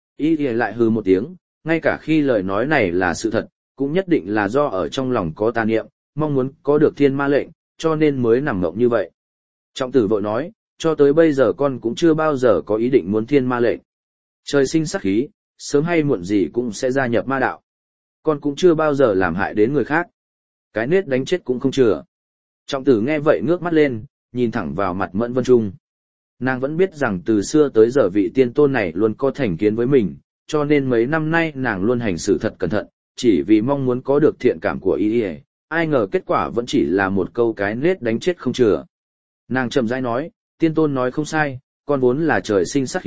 Y lại hừ một tiếng, ngay cả khi lời nói này là sự thật, cũng nhất định là do ở trong lòng có tà niệm, mong muốn có được thiên ma lệnh, cho nên mới nằm mộng như vậy. Trọng tử vội nói, cho tới bây giờ con cũng chưa bao giờ có ý định muốn thiên ma lệnh. Trời sinh sắc khí, sớm hay muộn gì cũng sẽ gia nhập ma đạo. Con cũng chưa bao giờ làm hại đến người khác. Cái nết đánh chết cũng không chừa. Trọng tử nghe vậy ngước mắt lên, nhìn thẳng vào mặt Mẫn Vân Trung. Nàng vẫn biết rằng từ xưa tới giờ vị tiên tôn này luôn có thành kiến với mình, cho nên mấy năm nay nàng luôn hành xử thật cẩn thận, chỉ vì mong muốn có được thiện cảm của y y. Ai ngờ kết quả vẫn chỉ là một câu cái nết đánh chết không chừa. Nàng chậm rãi nói, tiên tôn nói không sai, con vốn là trời sinh sắc khí,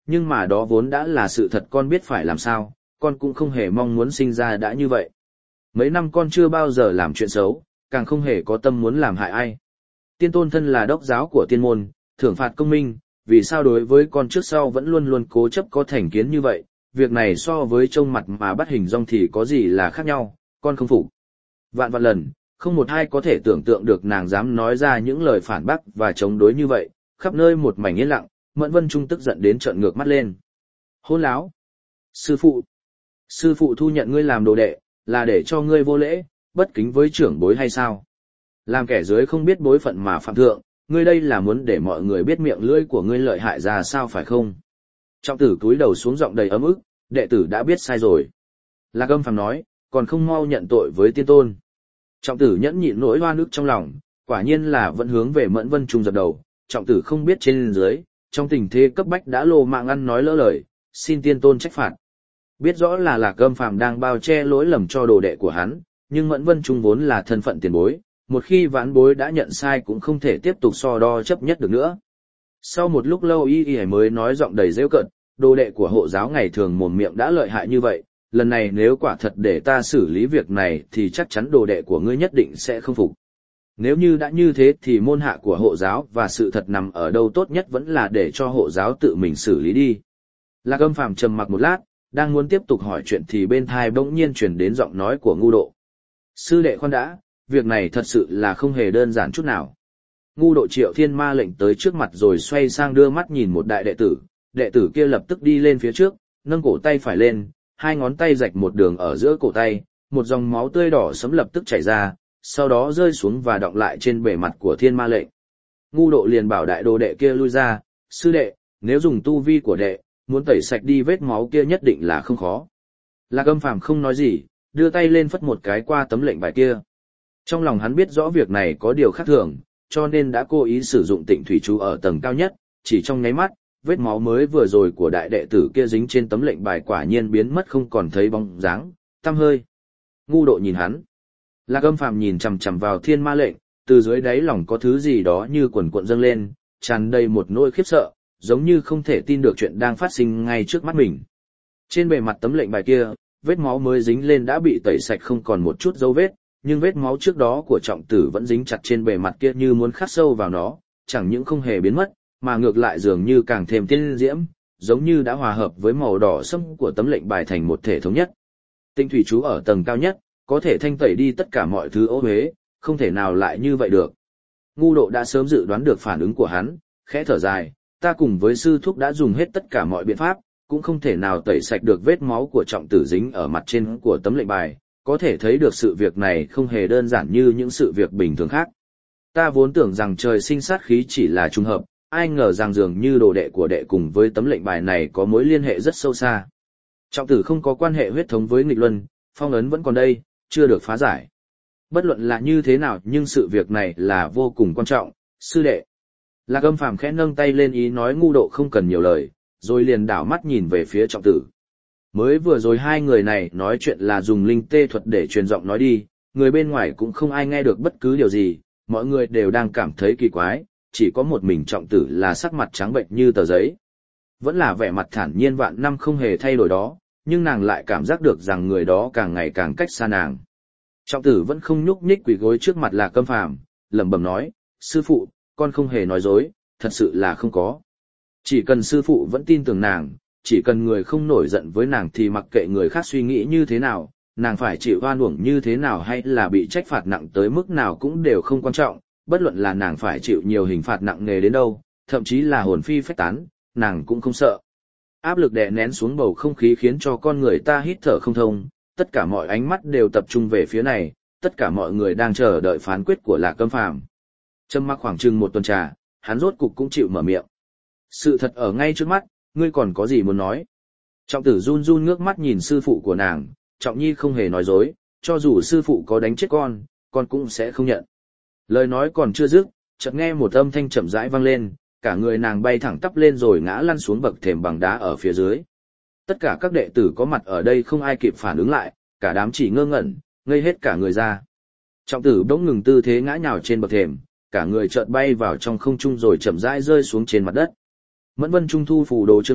nhưng mà đó vốn đã là sự thật, con biết phải làm sao, con cũng không hề mong muốn sinh ra đã như vậy. Mấy năm con chưa bao giờ làm chuyện xấu, càng không hề có tâm muốn làm hại ai. Tiên tôn thân là đốc giáo của tiên môn, thưởng phạt công minh, vì sao đối với con trước sau vẫn luôn luôn cố chấp có thành kiến như vậy, việc này so với trông mặt mà bắt hình dong thì có gì là khác nhau, con không phục. Vạn vạn lần, không một ai có thể tưởng tượng được nàng dám nói ra những lời phản bác và chống đối như vậy, khắp nơi một mảnh yên lặng, Mẫn Vân Trung tức giận đến trợn ngược mắt lên. Hôn láo! Sư phụ! Sư phụ thu nhận ngươi làm đồ đệ, là để cho ngươi vô lễ, bất kính với trưởng bối hay sao? Làm kẻ dưới không biết bối phận mà phạm thượng, ngươi đây là muốn để mọi người biết miệng lưỡi của ngươi lợi hại ra sao phải không? Trọng tử cúi đầu xuống giọng đầy ấm ức, đệ tử đã biết sai rồi. Lạc Âm Phàm nói, còn không mau nhận tội với tiên tôn. Trọng tử nhẫn nhịn nỗi oan ức trong lòng, quả nhiên là vẫn hướng về Mẫn Vân Trung dập đầu. Trọng tử không biết trên dưới, trong tình thế cấp bách đã lồ mạng ăn nói lỡ lời, xin tiên tôn trách phạt. Biết rõ là Lạc Âm Phàm đang bao che lỗi lầm cho đồ đệ của hắn, nhưng Mẫn Vân Trung vốn là thân phận tiền bối, một khi vãn bối đã nhận sai cũng không thể tiếp tục so đo chấp nhất được nữa. Sau một lúc lâu y y mới nói giọng đầy rêu cợt, đồ đệ của hộ giáo ngày thường mồm miệng đã lợi hại như vậy, lần này nếu quả thật để ta xử lý việc này thì chắc chắn đồ đệ của ngươi nhất định sẽ không phục. Nếu như đã như thế thì môn hạ của hộ giáo và sự thật nằm ở đâu, tốt nhất vẫn là để cho hộ giáo tự mình xử lý đi. Lạc Âm Phàm trầm mặc một lát, đang muốn tiếp tục hỏi chuyện thì bên tai bỗng nhiên truyền đến giọng nói của Ngu Độ. Sư đệ khoan đã, việc này thật sự là không hề đơn giản chút nào. Ngu Độ triệu thiên ma lệnh tới trước mặt rồi xoay sang đưa mắt nhìn một đại đệ tử, đệ tử kia lập tức đi lên phía trước, nâng cổ tay phải lên, hai ngón tay rạch một đường ở giữa cổ tay, một dòng máu tươi đỏ sẫm lập tức chảy ra, sau đó rơi xuống và đọng lại trên bề mặt của thiên ma lệnh. Ngu Độ liền bảo đại đồ đệ kia lui ra, sư đệ, nếu dùng tu vi của đệ, muốn tẩy sạch đi vết máu kia nhất định là không khó. Lạc Âm Phàm không nói gì, đưa tay lên phất một cái qua tấm lệnh bài kia. Trong lòng hắn biết rõ việc này có điều khác thường, cho nên đã cố ý sử dụng Tịnh thủy chú ở tầng cao nhất, chỉ trong nháy mắt, vết máu mới vừa rồi của đại đệ tử kia dính trên tấm lệnh bài quả nhiên biến mất không còn thấy bóng dáng, tăm hơi. Ngu Độ nhìn hắn. Lạc Âm Phàm nhìn chằm chằm vào thiên ma lệnh, từ dưới đáy lòng có thứ gì đó như quần cuộn dâng lên, tràn đầy một nỗi khiếp sợ, giống như không thể tin được chuyện đang phát sinh ngay trước mắt mình. Trên bề mặt tấm lệnh bài kia, vết máu mới dính lên đã bị tẩy sạch không còn một chút dấu vết, nhưng vết máu trước đó của trọng tử vẫn dính chặt trên bề mặt kia như muốn khắc sâu vào nó, chẳng những không hề biến mất, mà ngược lại dường như càng thêm tiên diễm, giống như đã hòa hợp với màu đỏ sẫm của tấm lệnh bài thành một thể thống nhất. Tịnh thủy chú ở tầng cao nhất, có thể thanh tẩy đi tất cả mọi thứ ô uế, không thể nào lại như vậy được. Ngu Độ đã sớm dự đoán được phản ứng của hắn, khẽ thở dài, ta cùng với sư thúc đã dùng hết tất cả mọi biện pháp, cũng không thể nào tẩy sạch được vết máu của trọng tử dính ở mặt trên của tấm lệnh bài, có thể thấy được sự việc này không hề đơn giản như những sự việc bình thường khác. Ta vốn tưởng rằng trời sinh sát khí chỉ là trùng hợp, ai ngờ rằng dường như đồ đệ của đệ cùng với tấm lệnh bài này có mối liên hệ rất sâu xa. Trọng tử không có quan hệ huyết thống với nghịch luân, phong ấn vẫn còn đây, chưa được phá giải. Bất luận là như thế nào nhưng sự việc này là vô cùng quan trọng, sư đệ. Lạc Âm Phàm khẽ nâng tay lên ý nói Ngu Độ không cần nhiều lời, rồi liền đảo mắt nhìn về phía trọng tử. Mới vừa rồi hai người này nói chuyện là dùng linh tê thuật để truyền giọng nói đi, người bên ngoài cũng không ai nghe được bất cứ điều gì, mọi người đều đang cảm thấy kỳ quái, chỉ có một mình trọng tử là sắc mặt trắng bệch như tờ giấy. Vẫn là vẻ mặt thản nhiên vạn năm không hề thay đổi đó, nhưng nàng lại cảm giác được rằng người đó càng ngày càng cách xa nàng. Trọng tử vẫn không nhúc nhích quỳ gối trước mặt Lạc Âm Phàm, lẩm bẩm nói, sư phụ, con không hề nói dối, thật sự là không có. Chỉ cần sư phụ vẫn tin tưởng nàng, chỉ cần người không nổi giận với nàng thì mặc kệ người khác suy nghĩ như thế nào, nàng phải chịu oan uổng như thế nào hay là bị trách phạt nặng tới mức nào cũng đều không quan trọng, bất luận là nàng phải chịu nhiều hình phạt nặng nề đến đâu, thậm chí là hồn phi phách tán, nàng cũng không sợ. Áp lực đè nén xuống bầu không khí khiến cho con người ta hít thở không thông, tất cả mọi ánh mắt đều tập trung về phía này, tất cả mọi người đang chờ đợi phán quyết của Lạc Âm Phàm. Trầm mặc khoảng chừng một tuần trà, hắn rốt cục cũng chịu mở miệng. Sự thật ở ngay trước mắt, ngươi còn có gì muốn nói? Trọng tử run run ngước mắt nhìn sư phụ của nàng, Trọng Nhi không hề nói dối, cho dù sư phụ có đánh chết con, con cũng sẽ không nhận. Lời nói còn chưa dứt, chợt nghe một âm thanh chậm rãi vang lên, cả người nàng bay thẳng tắp lên rồi ngã lăn xuống bậc thềm bằng đá ở phía dưới. Tất cả các đệ tử có mặt ở đây không ai kịp phản ứng lại, cả đám chỉ ngơ ngẩn, ngây hết cả người ra. Trọng tử bỗng ngừng tư thế ngã nhào trên bậc thềm, cả người chợt bay vào trong không trung rồi chậm rãi rơi xuống trên mặt đất. Mẫn Vân Trung thu phù đồ trương lại,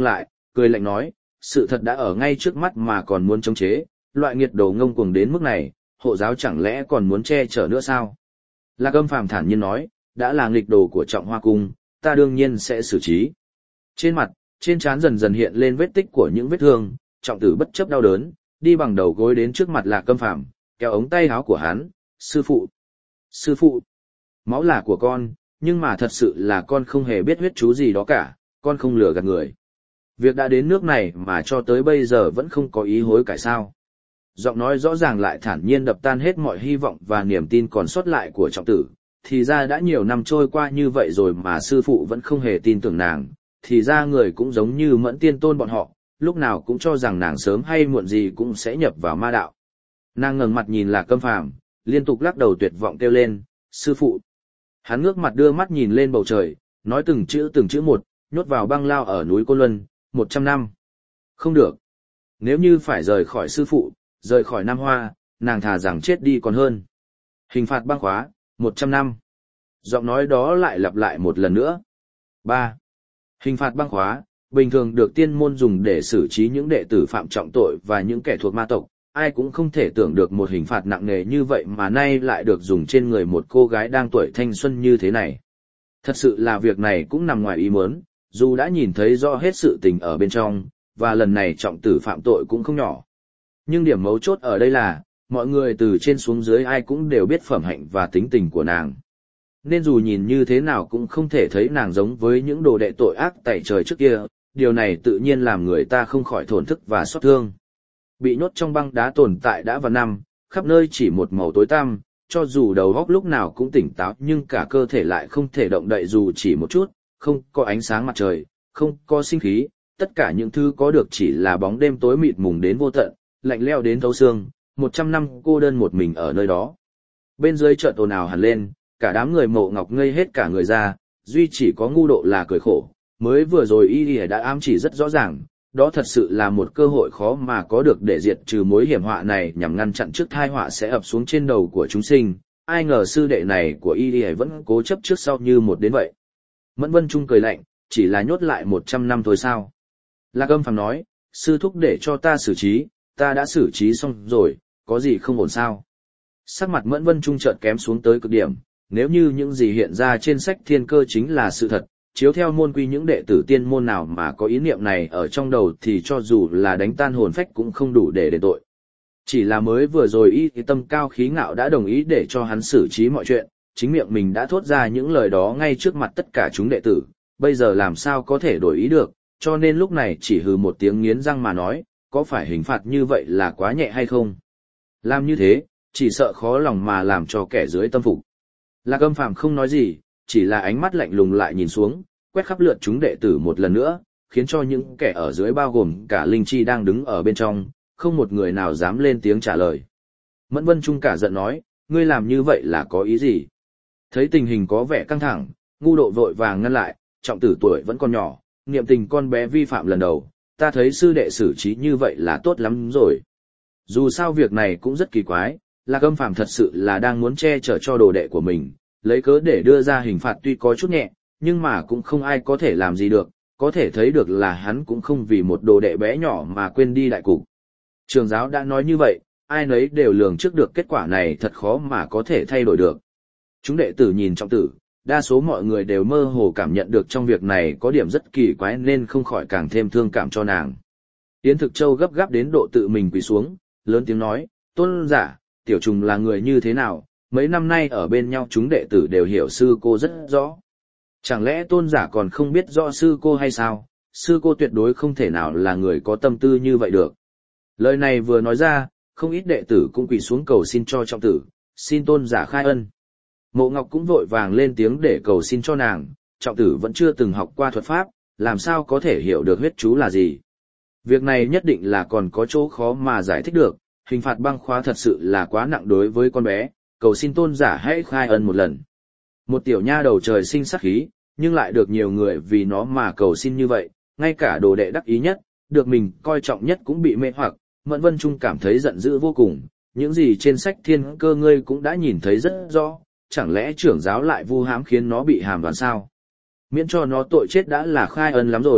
cười lạnh nói, sự thật đã ở ngay trước mắt mà còn muốn chống chế, loại nghiệt đồ ngông cuồng đến mức này, hộ giáo chẳng lẽ còn muốn che chở nữa sao? Lạc Âm Phàm thản nhiên nói, đã là nghịch đồ của Trọng Hoa Cung, ta đương nhiên sẽ xử trí. Trên mặt, trên trán dần dần hiện lên vết tích của những vết thương, Trọng Tử bất chấp đau đớn, đi bằng đầu gối đến trước mặt Lạc Âm Phàm, kéo ống tay áo của hắn, sư phụ, sư phụ, máu là của con, nhưng mà thật sự là con không hề biết huyết chú gì đó cả, con không lừa gạt người. Việc đã đến nước này mà cho tới bây giờ vẫn không có ý hối cải sao. Giọng nói rõ ràng lại thản nhiên đập tan hết mọi hy vọng và niềm tin còn sót lại của Trọng Tử. Thì ra đã nhiều năm trôi qua như vậy rồi mà sư phụ vẫn không hề tin tưởng nàng, thì ra người cũng giống như Mẫn Tiên Tôn bọn họ, lúc nào cũng cho rằng nàng sớm hay muộn gì cũng sẽ nhập vào ma đạo. Nàng ngẩng mặt nhìn Lạc Câm Phàm, liên tục lắc đầu tuyệt vọng kêu lên, sư phụ. Hắn ngước mặt đưa mắt nhìn lên bầu trời, nói từng chữ từng chữ một, nhốt vào băng lao ở núi Côn Luân, một trăm năm. Không được. Nếu như phải rời khỏi sư phụ, rời khỏi Nam Hoa, nàng thà rằng chết đi còn hơn. Hình phạt băng khóa, một trăm năm. Giọng nói đó lại lặp lại một lần nữa. ba. Hình phạt băng khóa, bình thường được tiên môn dùng để xử trí những đệ tử phạm trọng tội và những kẻ thuộc ma tộc. Ai cũng không thể tưởng được một hình phạt nặng nề như vậy mà nay lại được dùng trên người một cô gái đang tuổi thanh xuân như thế này. Thật sự là việc này cũng nằm ngoài ý muốn, dù đã nhìn thấy rõ hết sự tình ở bên trong, và lần này Trọng Tử phạm tội cũng không nhỏ. Nhưng điểm mấu chốt ở đây là, mọi người từ trên xuống dưới ai cũng đều biết phẩm hạnh và tính tình của nàng. Nên dù nhìn như thế nào cũng không thể thấy nàng giống với những đồ đệ tội ác tày trời trước kia, điều này tự nhiên làm người ta không khỏi thổn thức và xót thương. Bị nhốt trong băng đá tồn tại đã vào năm, khắp nơi chỉ một màu tối tăm, cho dù đầu óc lúc nào cũng tỉnh táo nhưng cả cơ thể lại không thể động đậy dù chỉ một chút, không có ánh sáng mặt trời, không có sinh khí, tất cả những thứ có được chỉ là bóng đêm tối mịt mùng đến vô tận, lạnh lẽo đến thấu xương, một trăm năm cô đơn một mình ở nơi đó. Bên dưới chợt ồn ào hẳn lên, cả đám người Mộ Ngọc ngây hết cả người ra, duy chỉ có Ngu Độ là cười khổ, mới vừa rồi y y đã ám chỉ rất rõ ràng, đó thật sự là một cơ hội khó mà có được để diệt trừ mối hiểm họa này nhằm ngăn chặn trước tai họa sẽ ập xuống trên đầu của chúng sinh, ai ngờ sư đệ này của y y vẫn cố chấp trước sau như một đến vậy. Mẫn Vân Trung cười lạnh, chỉ là nhốt lại một trăm năm thôi sao? Lạc Âm Phàm nói, sư thúc để cho ta xử trí, ta đã xử trí xong rồi, có gì không ổn sao? Sắc mặt Mẫn Vân Trung chợt kém xuống tới cực điểm, nếu như những gì hiện ra trên sách thiên cơ chính là sự thật, chiếu theo môn quy những đệ tử tiên môn nào mà có ý niệm này ở trong đầu thì cho dù là đánh tan hồn phách cũng không đủ để đền tội. Chỉ là mới vừa rồi y tâm cao khí ngạo đã đồng ý để cho hắn xử trí mọi chuyện, chính miệng mình đã thốt ra những lời đó ngay trước mặt tất cả chúng đệ tử, bây giờ làm sao có thể đổi ý được, cho nên lúc này chỉ hừ một tiếng nghiến răng mà nói, có phải hình phạt như vậy là quá nhẹ hay không? Làm như thế, chỉ sợ khó lòng mà làm cho kẻ dưới tâm phục. Lạc Âm Phàm không nói gì, chỉ là ánh mắt lạnh lùng lại nhìn xuống, quét khắp lượt chúng đệ tử một lần nữa, khiến cho những kẻ ở dưới bao gồm cả Linh Chi đang đứng ở bên trong, không một người nào dám lên tiếng trả lời. Mẫn Vân Trung cả giận nói, ngươi làm như vậy là có ý gì? Thấy tình hình có vẻ căng thẳng, Ngu Độ vội vàng ngăn lại, Trọng Tử tuổi vẫn còn nhỏ, niệm tình con bé vi phạm lần đầu, ta thấy sư đệ xử trí như vậy là tốt lắm rồi. Dù sao việc này cũng rất kỳ quái, Lạc Âm Phàm thật sự là đang muốn che chở cho đồ đệ của mình, lấy cớ để đưa ra hình phạt tuy có chút nhẹ, nhưng mà cũng không ai có thể làm gì được, có thể thấy được là hắn cũng không vì một đồ đệ bé nhỏ mà quên đi đại cục. Trường giáo đã nói như vậy, ai nấy đều lường trước được kết quả này thật khó mà có thể thay đổi được. Chúng đệ tử nhìn Trọng Tử, đa số mọi người đều mơ hồ cảm nhận được trong việc này có điểm rất kỳ quái nên không khỏi càng thêm thương cảm cho nàng. Yến Thực Châu gấp gáp đến độ tự mình quỳ xuống, lớn tiếng nói, tôn giả, tiểu trùng là người như thế nào, mấy năm nay ở bên nhau chúng đệ tử đều hiểu sư cô rất rõ. Chẳng lẽ tôn giả còn không biết rõ sư cô hay sao, sư cô tuyệt đối không thể nào là người có tâm tư như vậy được. Lời này vừa nói ra, không ít đệ tử cũng quỳ xuống cầu xin cho Trọng Tử, xin tôn giả khai ân. Mộ Ngọc cũng vội vàng lên tiếng để cầu xin cho nàng, Trọng Tử vẫn chưa từng học qua thuật pháp, làm sao có thể hiểu được huyết chú là gì. Việc này nhất định là còn có chỗ khó mà giải thích được, hình phạt băng khóa thật sự là quá nặng đối với con bé, cầu xin tôn giả hãy khai ân một lần. Một tiểu nha đầu trời sinh sắc khí, nhưng lại được nhiều người vì nó mà cầu xin như vậy, ngay cả đồ đệ đắc ý nhất, được mình coi trọng nhất cũng bị mê hoặc, Mẫn Vân Trung cảm thấy giận dữ vô cùng, những gì trên sách thiên cơ ngươi cũng đã nhìn thấy rất rõ, chẳng lẽ trưởng giáo lại vu hãm khiến nó bị hàm đoán sao? Miễn cho nó tội chết đã là khai ân lắm rồi,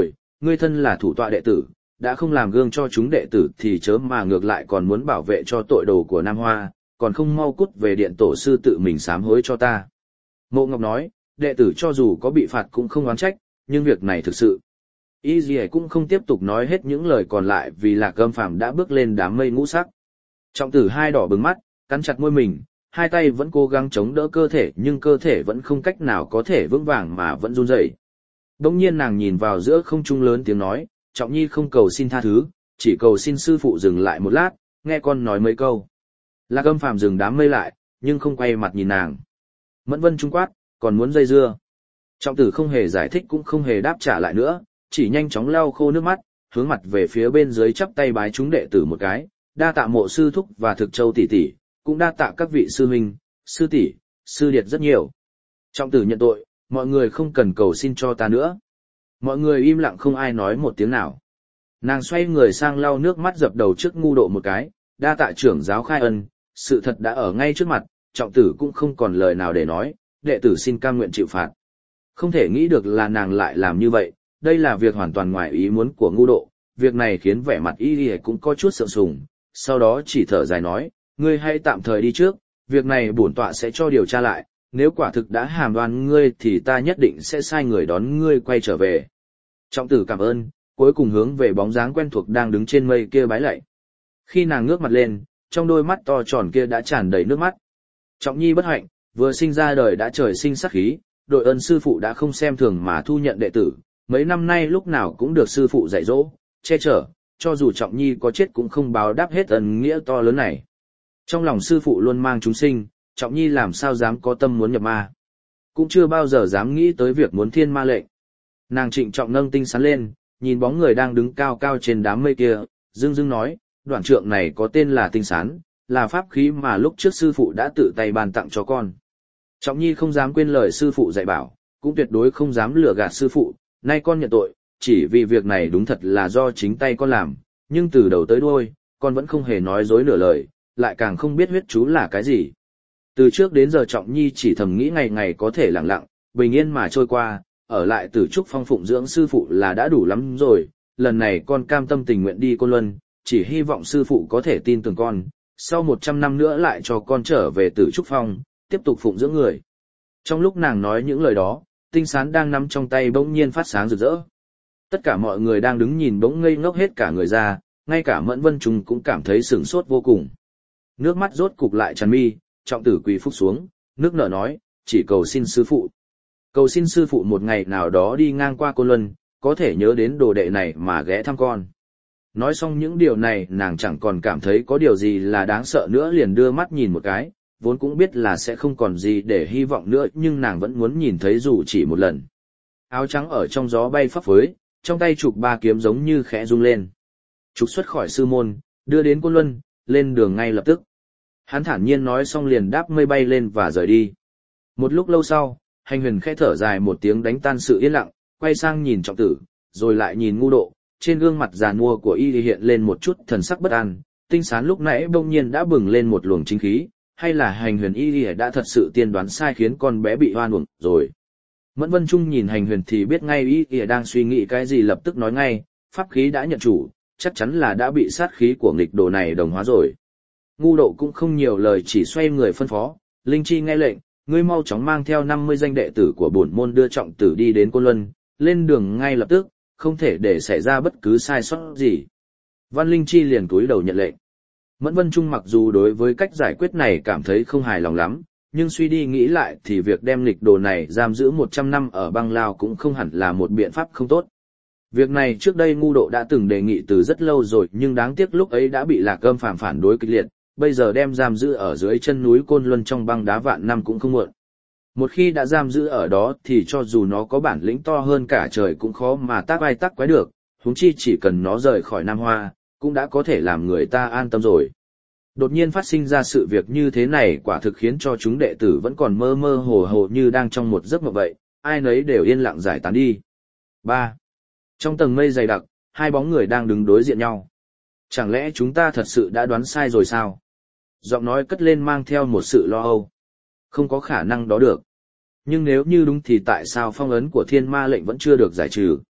ngươi thân là thủ tọa đệ tử, đã không làm gương cho chúng đệ tử thì chớ mà ngược lại còn muốn bảo vệ cho tội đồ của Nam Hoa, còn không mau cút về điện tổ sư tự mình sám hối cho ta. Mộ Ngọc nói, đệ tử cho dù có bị phạt cũng không oán trách, nhưng việc này thực sự. Y Dì cũng không tiếp tục nói hết những lời còn lại vì Lạc Âm Phàm đã bước lên đám mây ngũ sắc. Trọng tử hai đỏ bừng mắt, cắn chặt môi mình, hai tay vẫn cố gắng chống đỡ cơ thể nhưng cơ thể vẫn không cách nào có thể vững vàng mà vẫn run rẩy. Đống nhiên nàng nhìn vào giữa không trung lớn tiếng nói, Trọng Nhi không cầu xin tha thứ, chỉ cầu xin sư phụ dừng lại một lát, nghe con nói mấy câu. Lạc Âm Phàm dừng đám mây lại, nhưng không quay mặt nhìn nàng. Mẫn Vân trung quát, còn muốn dây dưa. Trọng tử không hề giải thích cũng không hề đáp trả lại nữa, chỉ nhanh chóng lau khô nước mắt, hướng mặt về phía bên dưới chắp tay bái chúng đệ tử một cái, đa tạ Mộ sư thúc và Thực Châu tỷ tỷ, cũng đa tạ các vị sư huynh, sư tỷ, sư điệt rất nhiều. Trọng tử nhận tội, mọi người không cần cầu xin cho ta nữa. Mọi người im lặng không ai nói một tiếng nào. Nàng xoay người sang lau nước mắt dập đầu trước ngu độ một cái, đa tạ trưởng giáo khai ân, sự thật đã ở ngay trước mặt, trọng tử cũng không còn lời nào để nói, đệ tử xin cam nguyện chịu phạt. Không thể nghĩ được là nàng lại làm như vậy, đây là việc hoàn toàn ngoài ý muốn của ngu độ, việc này khiến vẻ mặt y y cũng có chút sượng sùng, sau đó chỉ thở dài nói, ngươi hãy tạm thời đi trước, việc này bổn tọa sẽ cho điều tra lại, nếu quả thực đã hàm đoan ngươi thì ta nhất định sẽ sai người đón ngươi quay trở về. Trọng tử cảm ơn, cuối cùng hướng về bóng dáng quen thuộc đang đứng trên mây kia bái lạy. Khi nàng ngước mặt lên, trong đôi mắt to tròn kia đã tràn đầy nước mắt. Trọng Nhi bất hạnh, vừa sinh ra đời đã trời sinh sát khí, đội ơn sư phụ đã không xem thường mà thu nhận đệ tử, mấy năm nay lúc nào cũng được sư phụ dạy dỗ, che chở, cho dù Trọng Nhi có chết cũng không báo đáp hết ân nghĩa to lớn này. Trong lòng sư phụ luôn mang chúng sinh, Trọng Nhi làm sao dám có tâm muốn nhập ma. Cũng chưa bao giờ dám nghĩ tới việc muốn thiên ma lệnh. Nàng trịnh trọng nâng tinh sán lên, nhìn bóng người đang đứng cao cao trên đám mây kia, dưng dưng nói, đoạn trượng này có tên là tinh sán, là pháp khí mà lúc trước sư phụ đã tự tay ban tặng cho con. Trọng Nhi không dám quên lời sư phụ dạy bảo, cũng tuyệt đối không dám lừa gạt sư phụ, nay con nhận tội, chỉ vì việc này đúng thật là do chính tay con làm, nhưng từ đầu tới đuôi, con vẫn không hề nói dối nửa lời, lại càng không biết huyết chú là cái gì. Từ trước đến giờ Trọng Nhi chỉ thầm nghĩ ngày ngày có thể lặng lặng, bình yên mà trôi qua, ở lại Tử Trúc Phong phụng dưỡng sư phụ là đã đủ lắm rồi, lần này con cam tâm tình nguyện đi Côn Luân, chỉ hy vọng sư phụ có thể tin tưởng con, sau một trăm năm nữa lại cho con trở về Tử Trúc Phong, tiếp tục phụng dưỡng người. Trong lúc nàng nói những lời đó, tinh sán đang nắm trong tay bỗng nhiên phát sáng rực rỡ. Tất cả mọi người đang đứng nhìn bỗng ngây ngốc hết cả người ra, ngay cả Mẫn Vân Trung cũng cảm thấy sửng sốt vô cùng. Nước mắt rốt cục lại tràn mi, trọng tử quỳ phúc xuống, nước nở nói, chỉ cầu xin sư phụ. Cầu xin sư phụ một ngày nào đó đi ngang qua Côn Luân, có thể nhớ đến đồ đệ này mà ghé thăm con. Nói xong những điều này nàng chẳng còn cảm thấy có điều gì là đáng sợ nữa, liền đưa mắt nhìn một cái, vốn cũng biết là sẽ không còn gì để hy vọng nữa nhưng nàng vẫn muốn nhìn thấy dù chỉ một lần. Áo trắng ở trong gió bay phấp phới, trong tay chụp ba kiếm giống như khẽ rung lên. Trục xuất khỏi sư môn, đưa đến Côn Luân, lên đường ngay lập tức. Hắn thản nhiên nói xong liền đáp mây bay lên và rời đi. Một lúc lâu sau, Hành Huyền khẽ thở dài một tiếng đánh tan sự yên lặng, quay sang nhìn trọng tử, rồi lại nhìn ngu độ, trên gương mặt già nua của y hiện lên một chút thần sắc bất an, tinh sán lúc nãy bỗng nhiên đã bừng lên một luồng chính khí, hay là Hành Huyền y đã thật sự tiên đoán sai khiến con bé bị oan uổng rồi. Mẫn Vân Trung nhìn Hành Huyền thì biết ngay y đang suy nghĩ cái gì, lập tức nói ngay, pháp khí đã nhận chủ, chắc chắn là đã bị sát khí của nghịch đồ này đồng hóa rồi. Ngu độ cũng không nhiều lời, chỉ xoay người phân phó, Linh Chi nghe lệnh, ngươi mau chóng mang theo năm mươi danh đệ tử của bổn môn đưa trọng tử đi đến Côn Luân, lên đường ngay lập tức, không thể để xảy ra bất cứ sai sót gì. Văn Linh Chi liền cúi đầu nhận lệnh. Mẫn Vân Trung mặc dù đối với cách giải quyết này cảm thấy không hài lòng lắm, nhưng suy đi nghĩ lại thì việc đem nghịch đồ này giam giữ một trăm năm ở băng lao cũng không hẳn là một biện pháp không tốt. Việc này trước đây ngu độ đã từng đề nghị từ rất lâu rồi, nhưng đáng tiếc lúc ấy đã bị Lạc Âm Phàm phản đối kịch liệt, bây giờ đem giam giữ ở dưới chân núi Côn Luân trong băng đá vạn năm cũng không muộn. Một khi đã giam giữ ở đó thì cho dù nó có bản lĩnh to hơn cả trời cũng khó mà tác vai tác quái được, huống chi chỉ cần nó rời khỏi Nam Hoa, cũng đã có thể làm người ta an tâm rồi. Đột nhiên phát sinh ra sự việc như thế này quả thực khiến cho chúng đệ tử vẫn còn mơ mơ hồ hồ như đang trong một giấc mộng vậy, ai nấy đều yên lặng giải tán đi. ba. Trong tầng mây dày đặc, hai bóng người đang đứng đối diện nhau. Chẳng lẽ chúng ta thật sự đã đoán sai rồi sao? Giọng nói cất lên mang theo một sự lo âu. Không có khả năng đó được. Nhưng nếu như đúng thì tại sao phong ấn của thiên ma lệnh vẫn chưa được giải trừ?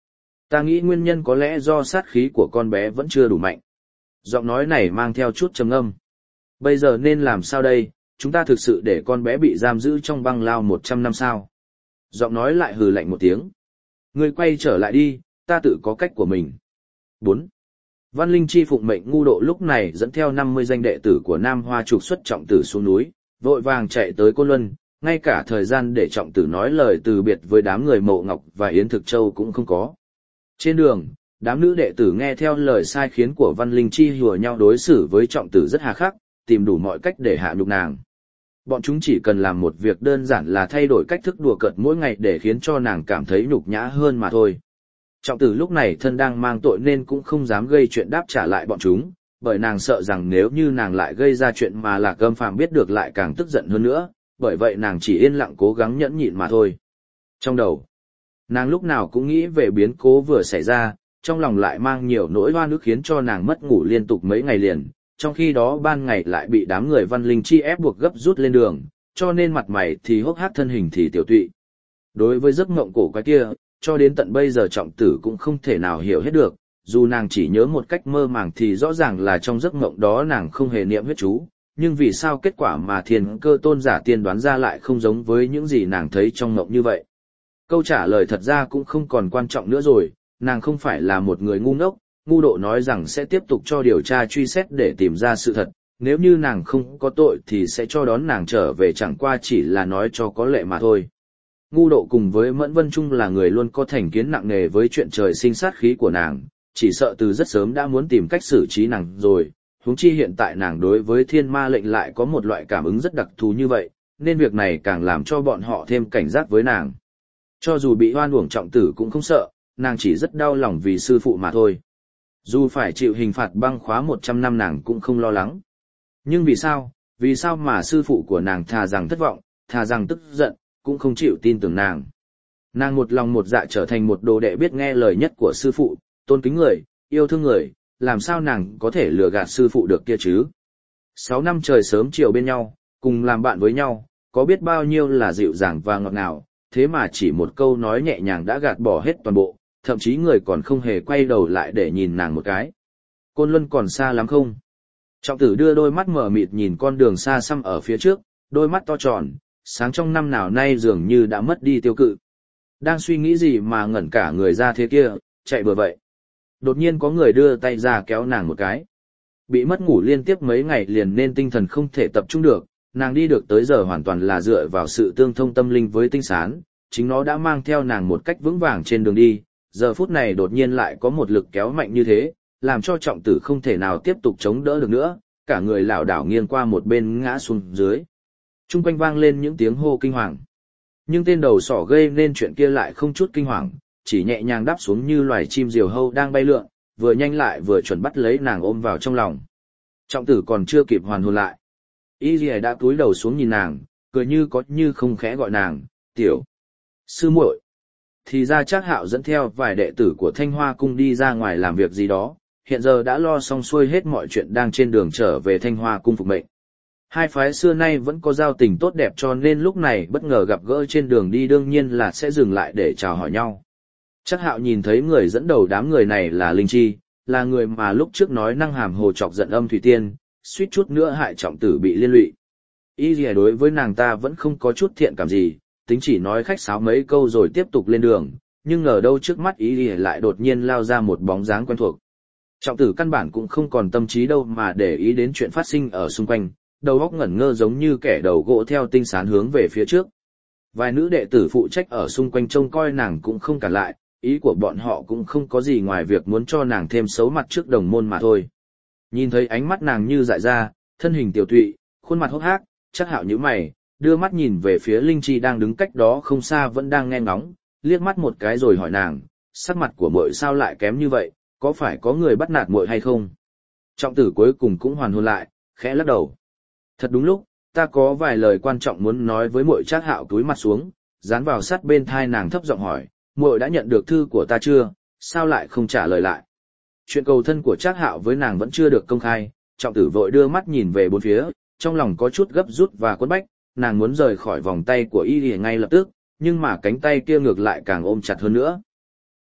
Ta nghĩ nguyên nhân có lẽ do sát khí của con bé vẫn chưa đủ mạnh. Giọng nói này mang theo chút trầm ngâm. Bây giờ nên làm sao đây, chúng ta thực sự để con bé bị giam giữ trong băng lao một trăm năm sao? Giọng nói lại hừ lạnh một tiếng. Ngươi quay trở lại đi, ta tự có cách của mình. bốn. Văn Linh Chi phụng mệnh Ngu Độ lúc này dẫn theo năm mươi danh đệ tử của Nam Hoa trục xuất Trọng Tử xuống núi, vội vàng chạy tới Côn Luân, ngay cả thời gian để Trọng Tử nói lời từ biệt với đám người Mộ Ngọc và Yến Thực Châu cũng không có. Trên đường, đám nữ đệ tử nghe theo lời sai khiến của Văn Linh Chi hùa nhau đối xử với Trọng Tử rất hà khắc, tìm đủ mọi cách để hạ nhục nàng. Bọn chúng chỉ cần làm một việc đơn giản là thay đổi cách thức đùa cợt mỗi ngày để khiến cho nàng cảm thấy nhục nhã hơn mà thôi. Trọng Tử lúc này thân đang mang tội nên cũng không dám gây chuyện đáp trả lại bọn chúng, bởi nàng sợ rằng nếu như nàng lại gây ra chuyện mà Lạc Âm Phàm biết được lại càng tức giận hơn nữa, bởi vậy nàng chỉ yên lặng cố gắng nhẫn nhịn mà thôi. Trong đầu, nàng lúc nào cũng nghĩ về biến cố vừa xảy ra, trong lòng lại mang nhiều nỗi oan ức khiến cho nàng mất ngủ liên tục mấy ngày liền, trong khi đó ban ngày lại bị đám người Văn Linh Chi ép buộc gấp rút lên đường, cho nên mặt mày thì hốc hác thân hình thì tiểu tụy. Đối với giấc mộng cổ quái kia, cho đến tận bây giờ Trọng Tử cũng không thể nào hiểu hết được, dù nàng chỉ nhớ một cách mơ màng thì rõ ràng là trong giấc mộng đó nàng không hề niệm huyết chú, nhưng vì sao kết quả mà Thiên Cơ Tôn giả tiên đoán ra lại không giống với những gì nàng thấy trong mộng như vậy. Câu trả lời thật ra cũng không còn quan trọng nữa rồi, nàng không phải là một người ngu ngốc, Ngu Độ nói rằng sẽ tiếp tục cho điều tra truy xét để tìm ra sự thật, nếu như nàng không có tội thì sẽ cho đón nàng trở về, chẳng qua chỉ là nói cho có lệ mà thôi. Ngu Độ cùng với Mẫn Vân Trung là người luôn có thành kiến nặng nề với chuyện trời sinh sát khí của nàng, chỉ sợ từ rất sớm đã muốn tìm cách xử trí nàng rồi, huống chi hiện tại nàng đối với thiên ma lệnh lại có một loại cảm ứng rất đặc thù như vậy, nên việc này càng làm cho bọn họ thêm cảnh giác với nàng. Cho dù bị oan uổng Trọng Tử cũng không sợ, nàng chỉ rất đau lòng vì sư phụ mà thôi. Dù phải chịu hình phạt băng khóa một trăm năm nàng cũng không lo lắng. Nhưng vì sao, vì sao mà sư phụ của nàng thà rằng thất vọng, thà rằng tức giận, cũng không chịu tin tưởng nàng. Nàng một lòng một dạ trở thành một đồ đệ biết nghe lời nhất của sư phụ, tôn kính người, yêu thương người, làm sao nàng có thể lừa gạt sư phụ được kia chứ? Sáu năm trời sớm chiều bên nhau, cùng làm bạn với nhau, có biết bao nhiêu là dịu dàng và ngọt ngào, thế mà chỉ một câu nói nhẹ nhàng đã gạt bỏ hết toàn bộ, thậm chí người còn không hề quay đầu lại để nhìn nàng một cái. Côn Luân còn xa lắm không? Trọng Tử đưa đôi mắt mở mịt nhìn con đường xa xăm ở phía trước, đôi mắt to tròn, sáng trong năm nào nay dường như đã mất đi tiêu cự. Đang suy nghĩ gì mà ngẩn cả người ra thế kia, chạy bừa vậy. Đột nhiên có người đưa tay ra kéo nàng một cái. Bị mất ngủ liên tiếp mấy ngày liền nên tinh thần không thể tập trung được, nàng đi được tới giờ hoàn toàn là dựa vào sự tương thông tâm linh với tinh sán, chính nó đã mang theo nàng một cách vững vàng trên đường đi, giờ phút này đột nhiên lại có một lực kéo mạnh như thế, làm cho Trọng Tử không thể nào tiếp tục chống đỡ được nữa, cả người lảo đảo nghiêng qua một bên ngã xuống dưới. Trung quanh vang lên những tiếng hô kinh hoàng. Nhưng tên đầu sỏ gây nên chuyện kia lại không chút kinh hoàng, chỉ nhẹ nhàng đáp xuống như loài chim diều hâu đang bay lượn, vừa nhanh lại vừa chuẩn bắt lấy nàng ôm vào trong lòng. Trọng Tử còn chưa kịp hoàn hồn lại, Y Lìa đã cúi đầu xuống nhìn nàng, cười như có như không khẽ gọi nàng, "Tiểu sư muội." Thì ra Trác Hạo dẫn theo vài đệ tử của Thanh Hoa cung đi ra ngoài làm việc gì đó, hiện giờ đã lo xong xuôi hết mọi chuyện đang trên đường trở về Thanh Hoa cung phục mệnh. Hai phái xưa nay vẫn có giao tình tốt đẹp cho nên lúc này bất ngờ gặp gỡ trên đường đi đương nhiên là sẽ dừng lại để chào hỏi nhau. Trác Hạo nhìn thấy người dẫn đầu đám người này là Linh Chi, là người mà lúc trước nói năng hàm hồ chọc giận Âm Thủy Tiên, suýt chút nữa hại Trọng Tử bị liên lụy. Y Lìa đối với nàng ta vẫn không có chút thiện cảm gì, tính chỉ nói khách sáo mấy câu rồi tiếp tục lên đường, nhưng ngờ đâu trước mắt Y Lìa lại đột nhiên lao ra một bóng dáng quen thuộc. Trọng Tử căn bản cũng không còn tâm trí đâu mà để ý đến chuyện phát sinh ở xung quanh, đầu óc ngẩn ngơ giống như kẻ đầu gỗ theo tinh sán hướng về phía trước. Vài nữ đệ tử phụ trách ở xung quanh trông coi nàng cũng không cản lại, ý của bọn họ cũng không có gì ngoài việc muốn cho nàng thêm xấu mặt trước đồng môn mà thôi. Nhìn thấy ánh mắt nàng như dại ra, thân hình tiểu tụy, khuôn mặt hốc hác, Trác Hạo nhíu mày, đưa mắt nhìn về phía Linh Chi đang đứng cách đó không xa vẫn đang nghe ngóng, liếc mắt một cái rồi hỏi nàng, sắc mặt của muội sao lại kém như vậy, có phải có người bắt nạt muội hay không? Trọng Tử cuối cùng cũng hoàn hồn lại, khẽ lắc đầu. Thật đúng lúc, ta có vài lời quan trọng muốn nói với muội. Trác Hạo cúi mặt xuống, dán vào sát bên thai nàng thấp giọng hỏi, muội đã nhận được thư của ta chưa, sao lại không trả lời lại? Chuyện cầu thân của Trác Hạo với nàng vẫn chưa được công khai, Trọng Tử vội đưa mắt nhìn về bốn phía, trong lòng có chút gấp rút và quấn bách, nàng muốn rời khỏi vòng tay của Y Lìa ngay lập tức, nhưng mà cánh tay kia ngược lại càng ôm chặt hơn nữa.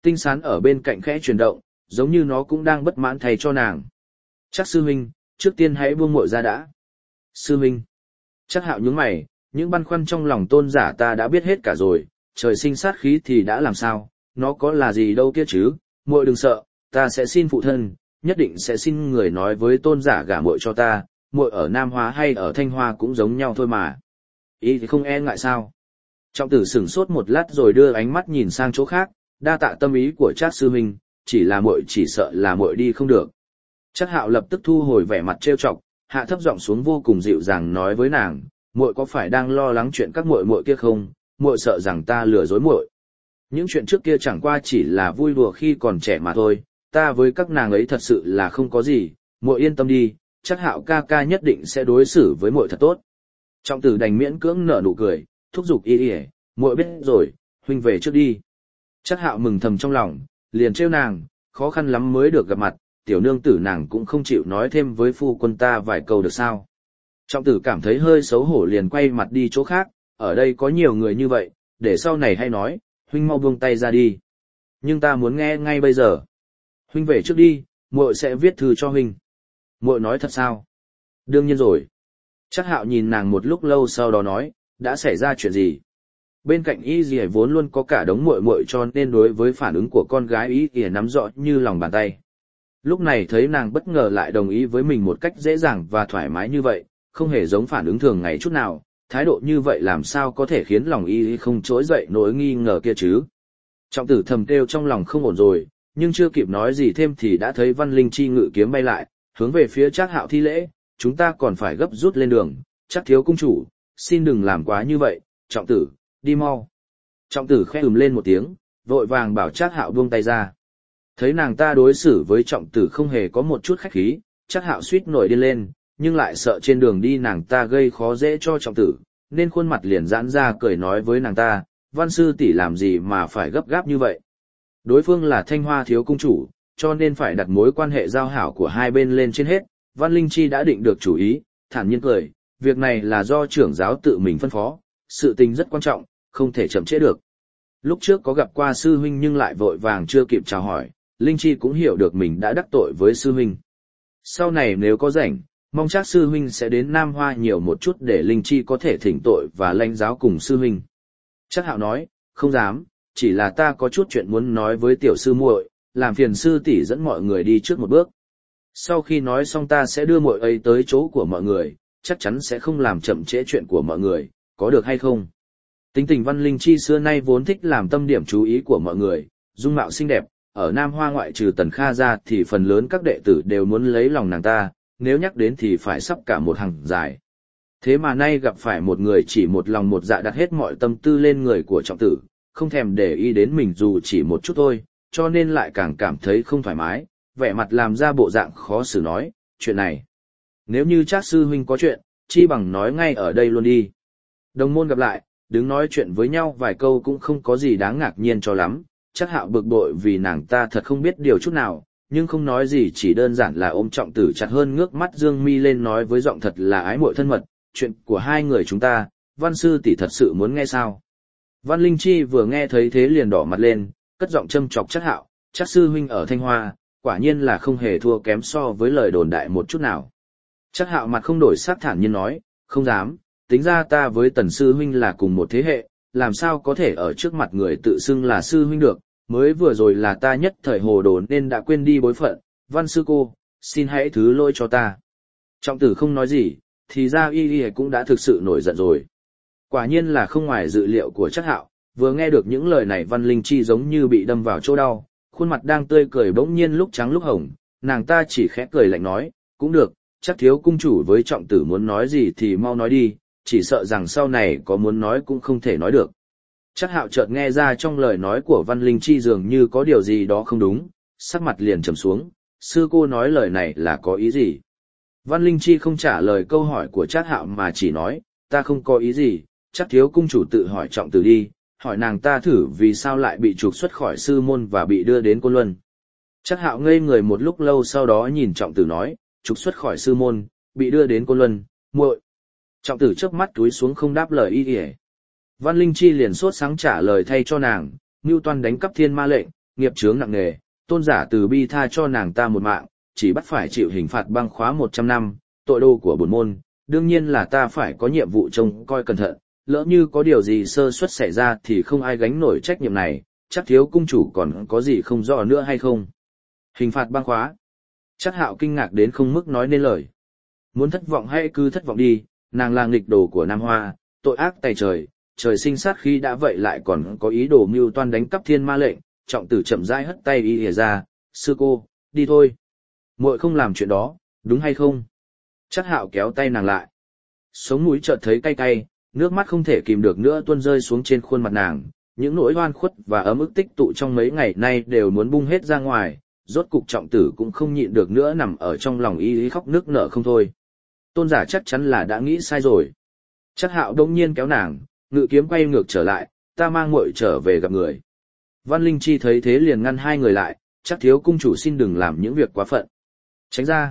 Tinh sán ở bên cạnh khẽ chuyển động, giống như nó cũng đang bất mãn thay cho nàng. Chắc sư huynh, trước tiên hãy buông muội ra đã. Sư huynh. Chắc Hạo nhướng mày, những băn khoăn trong lòng tôn giả ta đã biết hết cả rồi, trời sinh sát khí thì đã làm sao, nó có là gì đâu kia chứ, muội đừng sợ, ta sẽ xin phụ thân, nhất định sẽ xin người nói với tôn giả gả muội cho ta, muội ở Nam Hóa hay ở Thanh Hoa cũng giống nhau thôi mà. Ý thì không e ngại sao? Trọng tử sửng sốt một lát rồi đưa ánh mắt nhìn sang chỗ khác, đa tạ tâm ý của Trác sư huynh, chỉ là muội chỉ sợ là muội đi không được. Trác Hạo lập tức thu hồi vẻ mặt trêu chọc, hạ thấp giọng xuống vô cùng dịu dàng nói với nàng, muội có phải đang lo lắng chuyện các muội muội kia không? Muội sợ rằng ta lừa dối muội. Những chuyện trước kia chẳng qua chỉ là vui đùa khi còn trẻ mà thôi, ta với các nàng ấy thật sự là không có gì, muội yên tâm đi, chắc Hạo ca ca nhất định sẽ đối xử với muội thật tốt. Trọng tử đành miễn cưỡng nở nụ cười, thúc giục y y, muội biết rồi, huynh về trước đi. Chắc Hạo mừng thầm trong lòng, liền trêu nàng, khó khăn lắm mới được gặp mặt, tiểu nương tử nàng cũng không chịu nói thêm với phu quân ta vài câu được sao. Trọng tử cảm thấy hơi xấu hổ liền quay mặt đi chỗ khác, ở đây có nhiều người như vậy, để sau này hay nói, huynh mau buông tay ra đi. Nhưng ta muốn nghe ngay bây giờ. Huynh về trước đi, muội sẽ viết thư cho huynh. Muội nói thật sao? Đương nhiên rồi. Chắc Hạo nhìn nàng một lúc lâu sau đó nói, đã xảy ra chuyện gì? Bên cạnh y dì vốn luôn có cả đống muội muội cho nên đối với phản ứng của con gái y dì nắm rõ như lòng bàn tay. Lúc này thấy nàng bất ngờ lại đồng ý với mình một cách dễ dàng và thoải mái như vậy, không hề giống phản ứng thường ngày chút nào, thái độ như vậy làm sao có thể khiến lòng y không trỗi dậy nỗi nghi ngờ kia chứ. Trọng tử thầm kêu trong lòng không ổn rồi, nhưng chưa kịp nói gì thêm thì đã thấy Văn Linh Chi ngự kiếm bay lại, hướng về phía Trác Hạo thi lễ, chúng ta còn phải gấp rút lên đường, Trác thiếu cung chủ, xin đừng làm quá như vậy, trọng tử, đi mau. Trọng tử khẽ ừm lên một tiếng, vội vàng bảo Trác Hạo buông tay ra. Thấy nàng ta đối xử với trọng tử không hề có một chút khách khí, Trác Hạo suýt nổi điên lên, nhưng lại sợ trên đường đi nàng ta gây khó dễ cho trọng tử, nên khuôn mặt liền giãn ra cười nói với nàng ta, Văn sư tỷ làm gì mà phải gấp gáp như vậy. Đối phương là Thanh Hoa thiếu cung chủ, cho nên phải đặt mối quan hệ giao hảo của hai bên lên trên hết. Văn Linh Chi đã định được chủ ý, thản nhiên cười, việc này là do trưởng giáo tự mình phân phó, sự tình rất quan trọng, không thể chậm trễ được. Lúc trước có gặp qua sư huynh nhưng lại vội vàng chưa kịp chào hỏi, Linh Chi cũng hiểu được mình đã đắc tội với sư huynh. Sau này nếu có rảnh, mong chắc sư huynh sẽ đến Nam Hoa nhiều một chút để Linh Chi có thể thỉnh tội và lãnh giáo cùng sư huynh. Trác Hạo nói, không dám, chỉ là ta có chút chuyện muốn nói với tiểu sư muội, làm phiền sư tỷ dẫn mọi người đi trước một bước. Sau khi nói xong ta sẽ đưa muội ấy tới chỗ của mọi người, chắc chắn sẽ không làm chậm trễ chuyện của mọi người, có được hay không? Tính tình Văn Linh Chi xưa nay vốn thích làm tâm điểm chú ý của mọi người, dung mạo xinh đẹp, ở Nam Hoa ngoại trừ Tần Kha ra thì phần lớn các đệ tử đều muốn lấy lòng nàng ta, nếu nhắc đến thì phải sắp cả một hàng dài. Thế mà nay gặp phải một người chỉ một lòng một dạ đặt hết mọi tâm tư lên người của trọng tử, không thèm để ý đến mình dù chỉ một chút thôi, cho nên lại càng cảm thấy không thoải mái, vẻ mặt làm ra bộ dạng khó xử nói, chuyện này. Nếu như Trác sư huynh có chuyện, chi bằng nói ngay ở đây luôn đi. Đồng môn gặp lại, đứng nói chuyện với nhau vài câu cũng không có gì đáng ngạc nhiên cho lắm, Trác Hạo bực bội vì nàng ta thật không biết điều chút nào, nhưng không nói gì chỉ đơn giản là ôm trọng tử chặt hơn ngước mắt dương mi lên nói với giọng thật là ái muội thân mật, chuyện của hai người chúng ta, Văn sư tỷ thật sự muốn nghe sao? Văn Linh Chi vừa nghe thấy thế liền đỏ mặt lên, cất giọng châm chọc Trác Hạo, Trác sư huynh ở Thanh Hoa, quả nhiên là không hề thua kém so với lời đồn đại một chút nào. Trác Hạo mặt không đổi sắc thản nhiên nói, không dám, tính ra ta với Tần sư huynh là cùng một thế hệ, làm sao có thể ở trước mặt người tự xưng là sư huynh được, mới vừa rồi là ta nhất thời hồ đồ nên đã quên đi bối phận, Văn sư cô, xin hãy thứ lỗi cho ta. Trọng tử không nói gì, thì ra y y cũng đã thực sự nổi giận rồi. Quả nhiên là không ngoài dự liệu của Trác Hạo, vừa nghe được những lời này Văn Linh Chi giống như bị đâm vào chỗ đau, khuôn mặt đang tươi cười bỗng nhiên lúc trắng lúc hồng, nàng ta chỉ khẽ cười lạnh nói, cũng được, chắc thiếu cung chủ với trọng tử muốn nói gì thì mau nói đi, chỉ sợ rằng sau này có muốn nói cũng không thể nói được. Trác Hạo chợt nghe ra trong lời nói của Văn Linh Chi dường như có điều gì đó không đúng, sắc mặt liền trầm xuống, sư cô nói lời này là có ý gì? Văn Linh Chi không trả lời câu hỏi của Trác Hạo mà chỉ nói, ta không có ý gì, chắc thiếu cung chủ tự hỏi trọng tử đi, hỏi nàng ta thử vì sao lại bị trục xuất khỏi sư môn và bị đưa đến Côn Luân. Trác Hạo ngây người một lúc lâu sau đó nhìn trọng tử nói, trục xuất khỏi sư môn, bị đưa đến Côn Luân, muội. Trọng tử chớp mắt túi xuống không đáp lời y y. Văn Linh Chi liền sốt sáng trả lời thay cho nàng, Ngưu Toan đánh cắp thiên ma lệnh, nghiệp chướng nặng nề, tôn giả từ bi tha cho nàng ta một mạng, chỉ bắt phải chịu hình phạt băng khóa một trăm năm, tội đồ của bổn môn, đương nhiên là ta phải có nhiệm vụ trông coi cẩn thận, lỡ như có điều gì sơ suất xảy ra thì không ai gánh nổi trách nhiệm này, chắc thiếu cung chủ còn có gì không rõ nữa hay không? Hình phạt băng khóa. Chắc Hạo kinh ngạc đến không mức nói nên lời. Muốn thất vọng hãy cứ thất vọng đi, nàng là nghịch đồ của Nam Hoa, tội ác tày trời, trời sinh sát khi đã vậy lại còn có ý đồ mưu toan đánh cắp thiên ma lệnh, trọng tử chậm rãi hất tay y ỉa ra, sư cô, đi thôi. Muội không làm chuyện đó, đúng hay không? Chắc Hạo kéo tay nàng lại. Sống mũi chợt thấy cay cay, nước mắt không thể kìm được nữa tuôn rơi xuống trên khuôn mặt nàng, những nỗi oan khuất và ấm ức tích tụ trong mấy ngày nay đều muốn bung hết ra ngoài, rốt cục trọng tử cũng không nhịn được nữa nằm ở trong lòng y y khóc nức nở không thôi. Tôn giả chắc chắn là đã nghĩ sai rồi. Chắc Hạo đông nhiên kéo nàng, ngự kiếm quay ngược trở lại, ta mang muội trở về gặp người. Văn Linh Chi thấy thế liền ngăn hai người lại, chắc thiếu cung chủ xin đừng làm những việc quá phận. Tránh ra.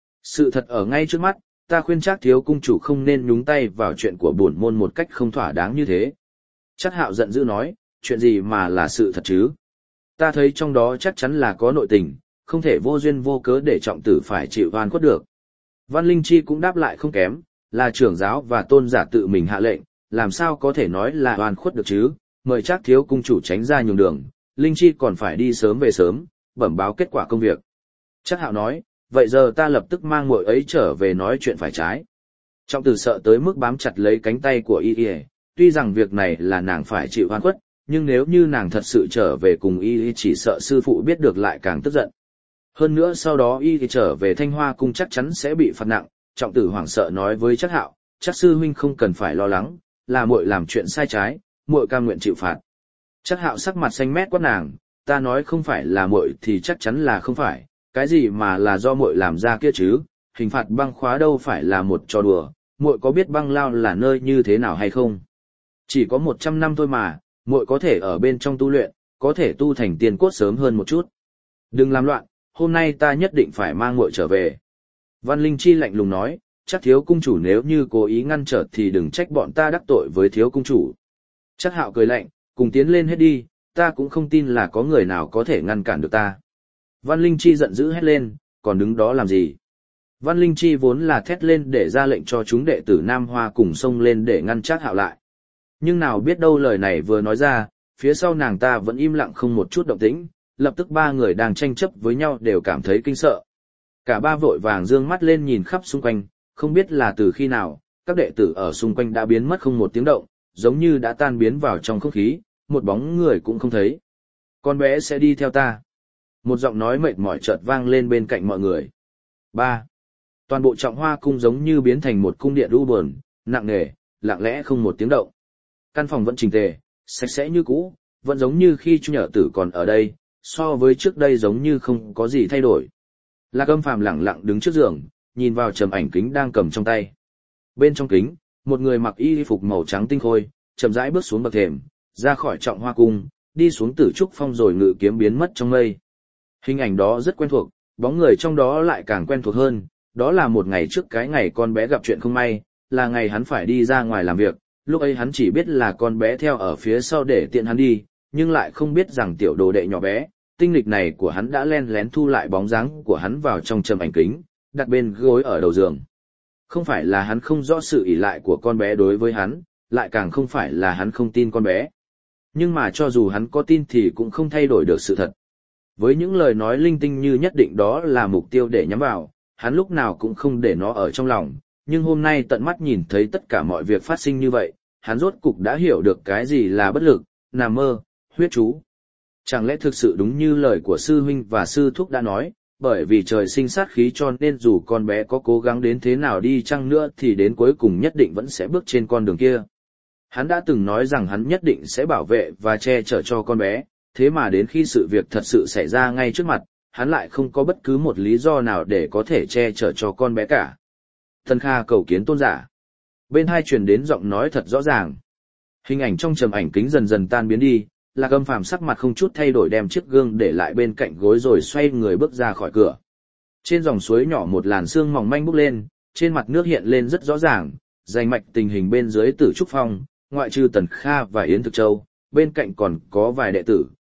Sự thật ở ngay trước mắt, ta khuyên chắc thiếu cung chủ không nên nhúng tay vào chuyện của bổn môn một cách không thỏa đáng như thế. Chắc Hạo giận dữ nói, chuyện gì mà là sự thật chứ? Ta thấy trong đó chắc chắn là có nội tình, không thể vô duyên vô cớ để trọng tử phải chịu oan khuất được. Văn Linh Chi cũng đáp lại không kém, là trưởng giáo và tôn giả tự mình hạ lệnh, làm sao có thể nói là oan khuất được chứ? Mời chắc thiếu cung chủ tránh ra nhường đường, Linh Chi còn phải đi sớm về sớm, bẩm báo kết quả công việc. Chắc Hạo nói, vậy giờ ta lập tức mang muội ấy trở về nói chuyện phải trái. Trọng tử sợ tới mức bám chặt lấy cánh tay của y y, tuy rằng việc này là nàng phải chịu oan khuất, nhưng nếu như nàng thật sự trở về cùng y y chỉ sợ sư phụ biết được lại càng tức giận. Hơn nữa sau đó y y trở về Thanh Hoa cung chắc chắn sẽ bị phạt nặng, trọng tử hoảng sợ nói với chắc Hạo, chắc sư huynh không cần phải lo lắng, là muội làm chuyện sai trái, muội cam nguyện chịu phạt. Chắc Hạo sắc mặt xanh mét quát nàng, ta nói không phải là muội thì chắc chắn là không phải, cái gì mà là do muội làm ra kia chứ, hình phạt băng khóa đâu phải là một trò đùa, muội có biết băng lao là nơi như thế nào hay không? Chỉ có một trăm năm thôi mà, muội có thể ở bên trong tu luyện, có thể tu thành tiên cốt sớm hơn một chút. Đừng làm loạn, hôm nay ta nhất định phải mang muội trở về. Văn Linh Chi lạnh lùng nói, chắc thiếu cung chủ nếu như cố ý ngăn trở thì đừng trách bọn ta đắc tội với thiếu cung chủ. Chắc Hạo cười lạnh, cùng tiến lên hết đi, ta cũng không tin là có người nào có thể ngăn cản được ta. Văn Linh Chi giận dữ hét lên, còn đứng đó làm gì? Văn Linh Chi vốn là thét lên để ra lệnh cho chúng đệ tử Nam Hoa cùng xông lên để ngăn Trác Hạo lại. Nhưng nào biết đâu lời này vừa nói ra, phía sau nàng ta vẫn im lặng không một chút động tĩnh, lập tức ba người đang tranh chấp với nhau đều cảm thấy kinh sợ. Cả ba vội vàng dương mắt lên nhìn khắp xung quanh, không biết là từ khi nào, các đệ tử ở xung quanh đã biến mất không một tiếng động, giống như đã tan biến vào trong không khí, một bóng người cũng không thấy. Con bé sẽ đi theo ta. Một giọng nói mệt mỏi chợt vang lên bên cạnh mọi người. Ba. Toàn bộ Trọng Hoa cung giống như biến thành một cung điện u buồn, nặng nề, lặng lẽ không một tiếng động. Căn phòng vẫn chỉnh tề, sạch sẽ như cũ, vẫn giống như khi Chu Nhở Tử còn ở đây, so với trước đây giống như không có gì thay đổi. Lạc Âm Phàm lặng lặng đứng trước giường, nhìn vào trầm ảnh kính đang cầm trong tay. Bên trong kính, một người mặc y phục màu trắng tinh khôi, chậm rãi bước xuống bậc thềm, ra khỏi Trọng Hoa cung, đi xuống Tử Trúc Phong rồi ngự kiếm biến mất trong mây. Hình ảnh đó rất quen thuộc, bóng người trong đó lại càng quen thuộc hơn, đó là một ngày trước cái ngày con bé gặp chuyện không may, là ngày hắn phải đi ra ngoài làm việc, lúc ấy hắn chỉ biết là con bé theo ở phía sau để tiện hắn đi, nhưng lại không biết rằng tiểu đồ đệ nhỏ bé, tinh lịch này của hắn đã len lén thu lại bóng dáng của hắn vào trong trầm ảnh kính, đặt bên gối ở đầu giường. Không phải là hắn không rõ sự ỷ lại của con bé đối với hắn, lại càng không phải là hắn không tin con bé. Nhưng mà cho dù hắn có tin thì cũng không thay đổi được sự thật. Với những lời nói linh tinh như nhất định đó là mục tiêu để nhắm vào, hắn lúc nào cũng không để nó ở trong lòng, nhưng hôm nay tận mắt nhìn thấy tất cả mọi việc phát sinh như vậy, hắn rốt cục đã hiểu được cái gì là bất lực, nằm mơ, huyết chú. Chẳng lẽ thực sự đúng như lời của sư huynh và sư thúc đã nói, bởi vì trời sinh sát khí cho nên dù con bé có cố gắng đến thế nào đi chăng nữa thì đến cuối cùng nhất định vẫn sẽ bước trên con đường kia. Hắn đã từng nói rằng hắn nhất định sẽ bảo vệ và che chở cho con bé, thế mà đến khi sự việc thật sự xảy ra ngay trước mặt, hắn lại không có bất cứ một lý do nào để có thể che chở cho con bé cả. Tân Kha cầu kiến tôn giả. Bên hai truyền đến giọng nói thật rõ ràng. Hình ảnh trong trầm ảnh kính dần dần tan biến đi, Lạc Âm Phàm sắc mặt không chút thay đổi đem chiếc gương để lại bên cạnh gối rồi xoay người bước ra khỏi cửa. Trên dòng suối nhỏ một làn sương mỏng manh bốc lên, trên mặt nước hiện lên rất rõ ràng, rành mạch tình hình bên dưới Tử Trúc Phong, ngoại trừ Tần Kha và Yến Thực Châu, bên cạnh còn có vài đệ tử,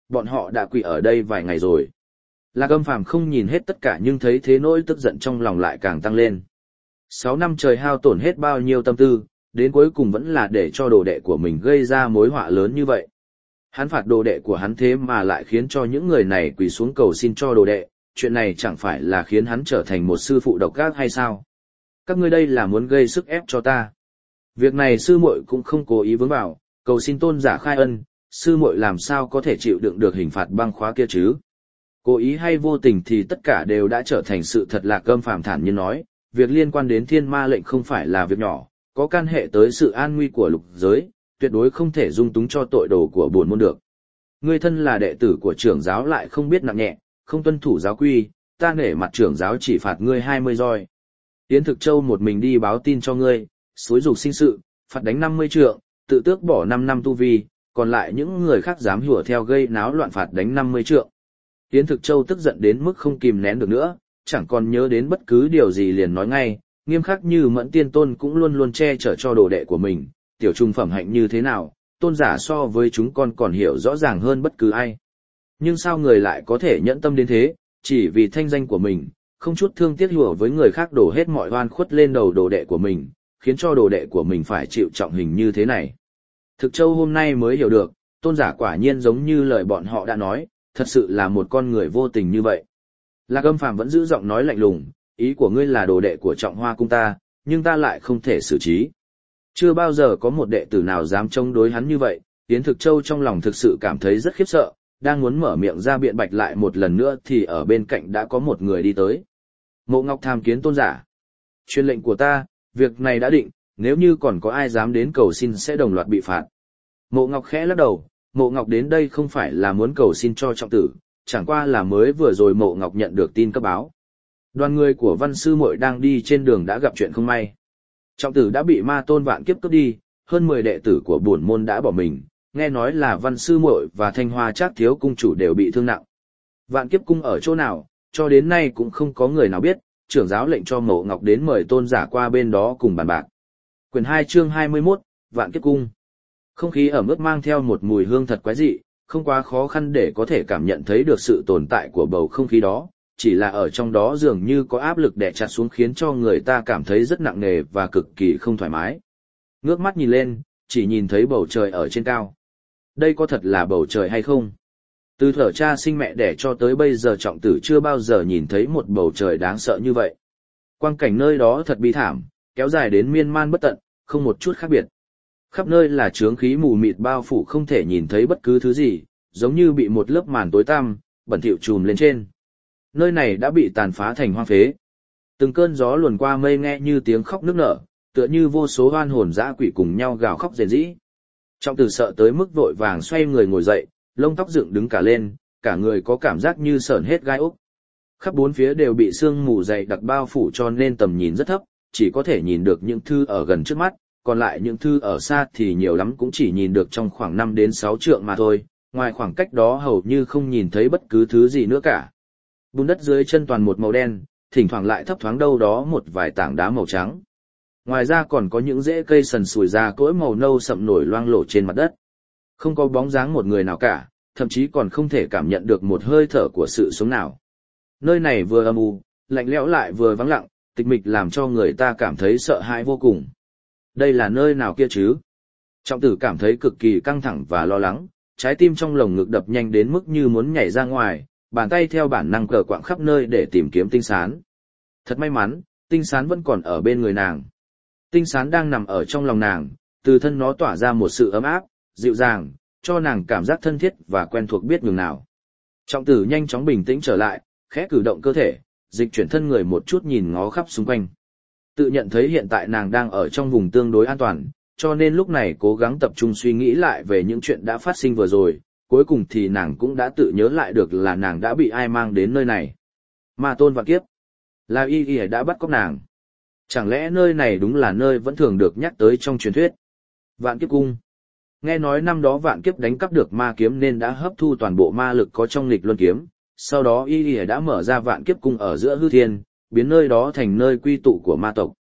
bọn họ đã quỳ ở đây vài ngày rồi. Lạc Âm Phàm không nhìn hết tất cả nhưng thấy thế nỗi tức giận trong lòng lại càng tăng lên. Sáu năm trời hao tổn hết bao nhiêu tâm tư, đến cuối cùng vẫn là để cho đồ đệ của mình gây ra mối họa lớn như vậy. Hắn phạt đồ đệ của hắn thế mà lại khiến cho những người này quỳ xuống cầu xin cho đồ đệ, chuyện này chẳng phải là khiến hắn trở thành một sư phụ độc ác hay sao? Các ngươi đây là muốn gây sức ép cho ta. Việc này sư muội cũng không cố ý vướng vào, cầu xin tôn giả khai ân, sư muội làm sao có thể chịu đựng được hình phạt băng khóa kia chứ? Cố ý hay vô tình thì tất cả đều đã trở thành sự thật. Lạc Âm Phàm thản nhiên nói, việc liên quan đến thiên ma lệnh không phải là việc nhỏ, có can hệ tới sự an nguy của lục giới, tuyệt đối không thể dung túng cho tội đồ của bổn môn được. Ngươi thân là đệ tử của trưởng giáo lại không biết nặng nhẹ, không tuân thủ giáo quy, ta nể mặt trưởng giáo chỉ phạt ngươi hai mươi roi. Yến Thực Châu một mình đi báo tin cho ngươi, xúi giục sinh sự, phạt đánh năm mươi trượng, tự tước bỏ năm năm tu vi, còn lại những người khác dám hùa theo gây náo loạn phạt đánh năm mươi trượng. Yến Thực Châu tức giận đến mức không kìm nén được nữa, chẳng còn nhớ đến bất cứ điều gì liền nói ngay, nghiêm khắc như Mẫn Tiên Tôn cũng luôn luôn che chở cho đồ đệ của mình, tiểu trung phẩm hạnh như thế nào, tôn giả so với chúng con còn hiểu rõ ràng hơn bất cứ ai. Nhưng sao người lại có thể nhẫn tâm đến thế, chỉ vì thanh danh của mình, không chút thương tiếc hùa với người khác đổ hết mọi oan khuất lên đầu đồ đệ của mình, khiến cho đồ đệ của mình phải chịu trọng hình như thế này. Thực Châu hôm nay mới hiểu được, tôn giả quả nhiên giống như lời bọn họ đã nói, thật sự là một con người vô tình như vậy. Lạc Âm Phàm vẫn giữ giọng nói lạnh lùng, ý của ngươi là đồ đệ của Trọng Hoa cung ta, nhưng ta lại không thể xử trí. Chưa bao giờ có một đệ tử nào dám chống đối hắn như vậy, Yến Thực Châu trong lòng thực sự cảm thấy rất khiếp sợ, đang muốn mở miệng ra biện bạch lại một lần nữa thì ở bên cạnh đã có một người đi tới. Mộ Ngọc tham kiến tôn giả. Truyền lệnh của ta, việc này đã định, nếu như còn có ai dám đến cầu xin sẽ đồng loạt bị phạt. Mộ Ngọc khẽ lắc đầu, Mộ Ngọc đến đây không phải là muốn cầu xin cho trọng tử, chẳng qua là mới vừa rồi Mộ Ngọc nhận được tin cấp báo. Đoàn người của Văn Sư Muội đang đi trên đường đã gặp chuyện không may. Trọng tử đã bị ma tôn vạn kiếp cướp đi, hơn mười đệ tử của bổn môn đã bỏ mình, nghe nói là Văn Sư Muội và Thanh Hoa Trác thiếu cung chủ đều bị thương nặng. Vạn kiếp cung ở chỗ nào, cho đến nay cũng không có người nào biết, trưởng giáo lệnh cho Mộ Ngọc đến mời tôn giả qua bên đó cùng bàn bạc. Quyển hai chương hai mươi mốt, Vạn kiếp cung. Không khí ẩm ướt mang theo một mùi hương thật quái dị, không quá khó khăn để có thể cảm nhận thấy được sự tồn tại của bầu không khí đó, chỉ là ở trong đó dường như có áp lực đè chặt xuống khiến cho người ta cảm thấy rất nặng nề và cực kỳ không thoải mái. Ngước mắt nhìn lên, chỉ nhìn thấy bầu trời ở trên cao. Đây có thật là bầu trời hay không? Từ thuở cha sinh mẹ đẻ cho tới bây giờ Trọng tử chưa bao giờ nhìn thấy một bầu trời đáng sợ như vậy. Quang cảnh nơi đó thật bi thảm, kéo dài đến miên man bất tận, không một chút khác biệt. Khắp nơi là chướng khí mù mịt bao phủ không thể nhìn thấy bất cứ thứ gì, giống như bị một lớp màn tối tăm, bẩn thỉu trùm lên trên. Nơi này đã bị tàn phá thành hoang phế. Từng cơn gió luồn qua mây nghe như tiếng khóc nức nở, tựa như vô số oan hồn dã quỷ cùng nhau gào khóc rền rĩ. Trọng tử sợ tới mức vội vàng xoay người ngồi dậy, lông tóc dựng đứng cả lên, cả người có cảm giác như sởn hết gai ốc. Khắp bốn phía đều bị sương mù dày đặc bao phủ cho nên tầm nhìn rất thấp, chỉ có thể nhìn được những thư ở gần trước mắt, còn lại những thư ở xa thì nhiều lắm cũng chỉ nhìn được trong khoảng năm đến sáu trượng mà thôi, ngoài khoảng cách đó hầu như không nhìn thấy bất cứ thứ gì nữa cả. Bùn đất dưới chân toàn một màu đen, thỉnh thoảng lại thấp thoáng đâu đó một vài tảng đá màu trắng. Ngoài ra còn có những rễ cây sần sùi ra cỗi màu nâu sậm nổi loang lổ trên mặt đất. Không có bóng dáng một người nào cả, thậm chí còn không thể cảm nhận được một hơi thở của sự sống nào. Nơi này vừa âm u, lạnh lẽo lại vừa vắng lặng, tịch mịch làm cho người ta cảm thấy sợ hãi vô cùng. Đây là nơi nào kia chứ? Trọng tử cảm thấy cực kỳ căng thẳng và lo lắng, trái tim trong lồng ngực đập nhanh đến mức như muốn nhảy ra ngoài, bàn tay theo bản năng cờ quạng khắp nơi để tìm kiếm tinh sán. Thật may mắn, tinh sán vẫn còn ở bên người nàng. Tinh sán đang nằm ở trong lòng nàng, từ thân nó tỏa ra một sự ấm áp, dịu dàng, cho nàng cảm giác thân thiết và quen thuộc biết nhường nào. Trọng tử nhanh chóng bình tĩnh trở lại, khẽ cử động cơ thể, dịch chuyển thân người một chút nhìn ngó khắp xung quanh. Tự nhận thấy hiện tại nàng đang ở trong vùng tương đối an toàn, cho nên lúc này cố gắng tập trung suy nghĩ lại về những chuyện đã phát sinh vừa rồi, cuối cùng thì nàng cũng đã tự nhớ lại được là nàng đã bị ai mang đến nơi này. Ma tôn vạn kiếp. Là y y đã bắt cóc nàng. Chẳng lẽ nơi này đúng là nơi vẫn thường được nhắc tới trong truyền thuyết? Vạn kiếp cung. Nghe nói năm đó vạn kiếp đánh cắp được ma kiếm nên đã hấp thu toàn bộ ma lực có trong nghịch luân kiếm, sau đó y y đã mở ra vạn kiếp cung ở giữa hư thiên, biến nơi đó thành nơi quy tụ của ma tộc.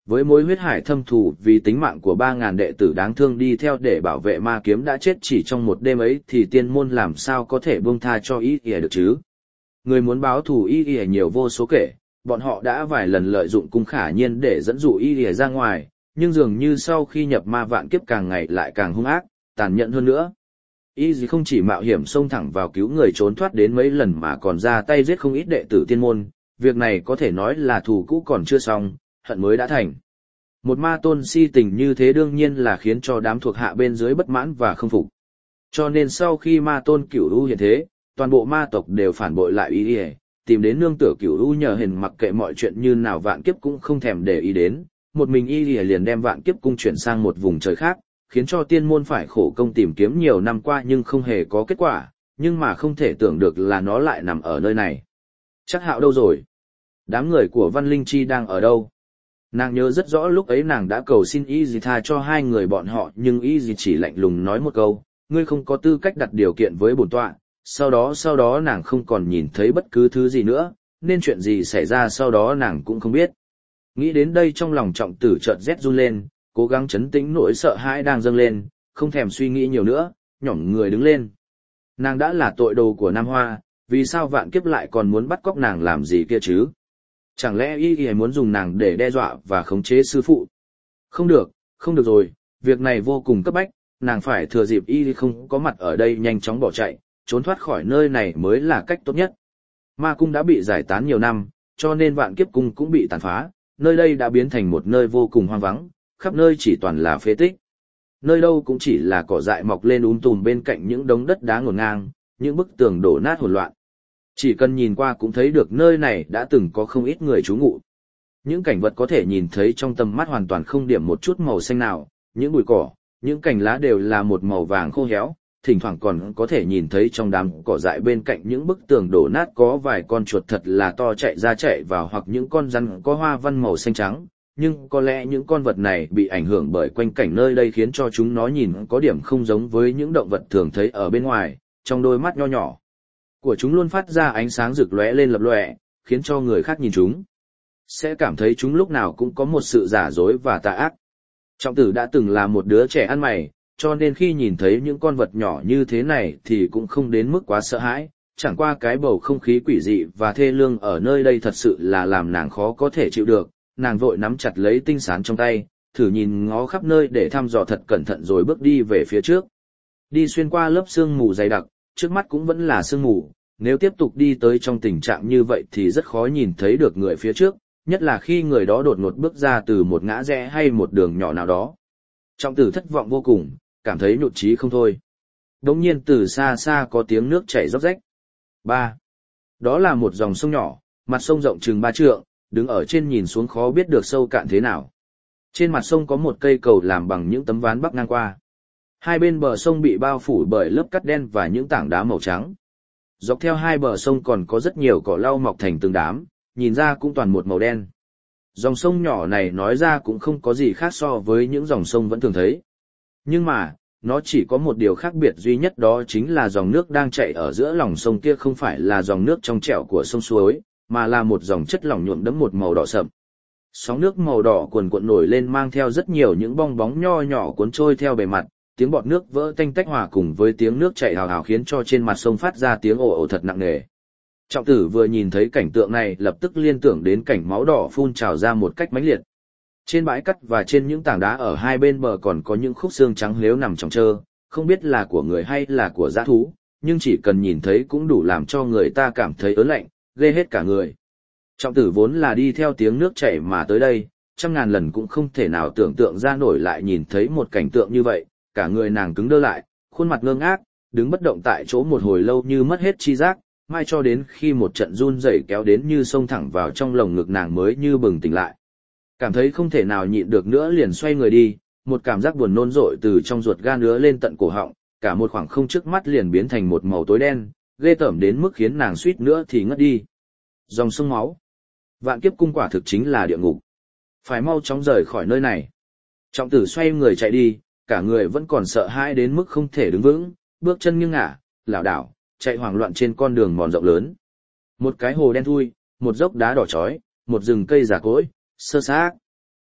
Với mối huyết hải thâm thù vì tính mạng của ba ngàn đệ tử đáng thương đi theo để bảo vệ ma kiếm đã chết chỉ trong một đêm ấy thì tiên môn làm sao có thể buông tha cho y ỉa được chứ. Người muốn báo thù y ỉa nhiều vô số kể, bọn họ đã vài lần lợi dụng cung khả nhiên để dẫn dụ y ỉa ra ngoài, nhưng dường như sau khi nhập ma vạn kiếp càng ngày lại càng hung ác, tàn nhẫn hơn nữa. Y gì không chỉ mạo hiểm xông thẳng vào cứu người trốn thoát đến mấy lần mà còn ra tay giết không ít đệ tử tiên môn, việc này có thể nói là thù cũ còn chưa xong, hận mới đã thành. Một ma tôn si tình như thế đương nhiên là khiến cho đám thuộc hạ bên dưới bất mãn và không phục. Cho nên sau khi ma tôn Cửu U hiện thế, toàn bộ ma tộc đều phản bội lại y ỉa, tìm đến nương tựa Cửu U nhờ hình mặc kệ mọi chuyện như nào vạn kiếp cũng không thèm để ý đến, một mình y ỉa liền đem vạn kiếp cung chuyển sang một vùng trời khác, khiến cho tiên môn phải khổ công tìm kiếm nhiều năm qua nhưng không hề có kết quả, nhưng mà không thể tưởng được là nó lại nằm ở nơi này. Chắc Hạo đâu rồi? Đám người của Văn Linh Chi đang ở đâu? Nàng nhớ rất rõ lúc ấy nàng đã cầu xin y gì tha cho hai người bọn họ nhưng y gì chỉ lạnh lùng nói một câu, ngươi không có tư cách đặt điều kiện với bổn tọa. Sau đó sau đó nàng không còn nhìn thấy bất cứ thứ gì nữa, nên chuyện gì xảy ra sau đó nàng cũng không biết. Nghĩ đến đây trong lòng Trọng Tử chợt rét run lên, cố gắng trấn tĩnh nỗi sợ hãi đang dâng lên, không thèm suy nghĩ nhiều nữa, nhỏm người đứng lên. Nàng đã là tội đồ của Nam Hoa, vì sao vạn kiếp lại còn muốn bắt cóc nàng làm gì kia chứ? Chẳng lẽ y y muốn dùng nàng để đe dọa và khống chế sư phụ? Không được, không được rồi, việc này vô cùng cấp bách, nàng phải thừa dịp y không có mặt ở đây nhanh chóng bỏ chạy, trốn thoát khỏi nơi này mới là cách tốt nhất. Ma cung đã bị giải tán nhiều năm, cho nên vạn kiếp cung cũng bị tàn phá, nơi đây đã biến thành một nơi vô cùng hoang vắng, khắp nơi chỉ toàn là phế tích. Nơi đâu cũng chỉ là cỏ dại mọc lên um tùm bên cạnh những đống đất đá ngổn ngang, những bức tường đổ nát hỗn loạn. Chỉ cần nhìn qua cũng thấy được nơi này đã từng có không ít người trú ngụ. Những cảnh vật có thể nhìn thấy trong tầm mắt hoàn toàn không điểm một chút màu xanh nào, những bụi cỏ, những cành lá đều là một màu vàng khô héo, thỉnh thoảng còn có thể nhìn thấy trong đám cỏ dại bên cạnh những bức tường đổ nát có vài con chuột thật là to chạy ra chạy vào hoặc những con rắn có hoa văn màu xanh trắng, nhưng có lẽ những con vật này bị ảnh hưởng bởi quanh cảnh nơi đây khiến cho chúng nó nhìn có điểm không giống với những động vật thường thấy ở bên ngoài, trong đôi mắt nho nhỏ của chúng luôn phát ra ánh sáng rực lóe lên lập lòe, khiến cho người khác nhìn chúng sẽ cảm thấy chúng lúc nào cũng có một sự giả dối và tà ác. Trọng Tử đã từng là một đứa trẻ ăn mày, cho nên khi nhìn thấy những con vật nhỏ như thế này thì cũng không đến mức quá sợ hãi, chẳng qua cái bầu không khí quỷ dị và thê lương ở nơi đây thật sự là làm nàng khó có thể chịu được, nàng vội nắm chặt lấy tinh sán trong tay, thử nhìn ngó khắp nơi để thăm dò thật cẩn thận rồi bước đi về phía trước. Đi xuyên qua lớp sương mù dày đặc, trước mắt cũng vẫn là sương mù, nếu tiếp tục đi tới trong tình trạng như vậy thì rất khó nhìn thấy được người phía trước, nhất là khi người đó đột ngột bước ra từ một ngã rẽ hay một đường nhỏ nào đó. Trọng Tử thất vọng vô cùng, cảm thấy nhụt chí không thôi. Đống nhiên từ xa xa có tiếng nước chảy róc rách. Ba. Đó là một dòng sông nhỏ, mặt sông rộng chừng ba trượng, đứng ở trên nhìn xuống khó biết được sâu cạn thế nào. Trên mặt sông có một cây cầu làm bằng những tấm ván bắc ngang qua. Hai bên bờ sông bị bao phủ bởi lớp cát đen và những tảng đá màu trắng. Dọc theo hai bờ sông còn có rất nhiều cỏ lau mọc thành từng đám, nhìn ra cũng toàn một màu đen. Dòng sông nhỏ này nói ra cũng không có gì khác so với những dòng sông vẫn thường thấy. Nhưng mà, nó chỉ có một điều khác biệt duy nhất, đó chính là dòng nước đang chảy ở giữa lòng sông kia không phải là dòng nước trong trẻo của sông suối, mà là một dòng chất lỏng nhuộm đẫm một màu đỏ sậm. Sóng nước màu đỏ cuồn cuộn nổi lên mang theo rất nhiều những bong bóng nho nhỏ cuốn trôi theo bề mặt, tiếng bọt nước vỡ tanh tách hòa cùng với tiếng nước chảy hào hào khiến cho trên mặt sông phát ra tiếng ồ ồ thật nặng nề. Trọng Tử vừa nhìn thấy cảnh tượng này lập tức liên tưởng đến cảnh máu đỏ phun trào ra một cách mãnh liệt. Trên bãi cát và trên những tảng đá ở hai bên bờ còn có những khúc xương trắng lếu nằm chồng chơ, không biết là của người hay là của dã thú, nhưng chỉ cần nhìn thấy cũng đủ làm cho người ta cảm thấy ớn lạnh, ghê hết cả người. Trọng Tử vốn là đi theo tiếng nước chảy mà tới đây, trăm ngàn lần cũng không thể nào tưởng tượng ra nổi lại nhìn thấy một cảnh tượng như vậy, cả người nàng cứng đơ lại, khuôn mặt ngơ ngác, đứng bất động tại chỗ một hồi lâu như mất hết chi giác, mai cho đến khi một trận run rẩy kéo đến như xông thẳng vào trong lồng ngực nàng mới như bừng tỉnh lại. Cảm thấy không thể nào nhịn được nữa liền xoay người đi, một cảm giác buồn nôn dội từ trong ruột gan ứa lên tận cổ họng, cả một khoảng không trước mắt liền biến thành một màu tối đen, ghê tởm đến mức khiến nàng suýt nữa thì ngất đi. Dòng sông máu. Vạn Kiếp Cung quả thực chính là địa ngục. Phải mau chóng rời khỏi nơi này. Trọng Tử xoay người chạy đi, cả người vẫn còn sợ hãi đến mức không thể đứng vững, bước chân nghiêng ngả, lảo đảo, chạy hoảng loạn trên con đường mòn rộng lớn. Một cái hồ đen thui, một dốc đá đỏ chói, một rừng cây già cỗi, sơ xác.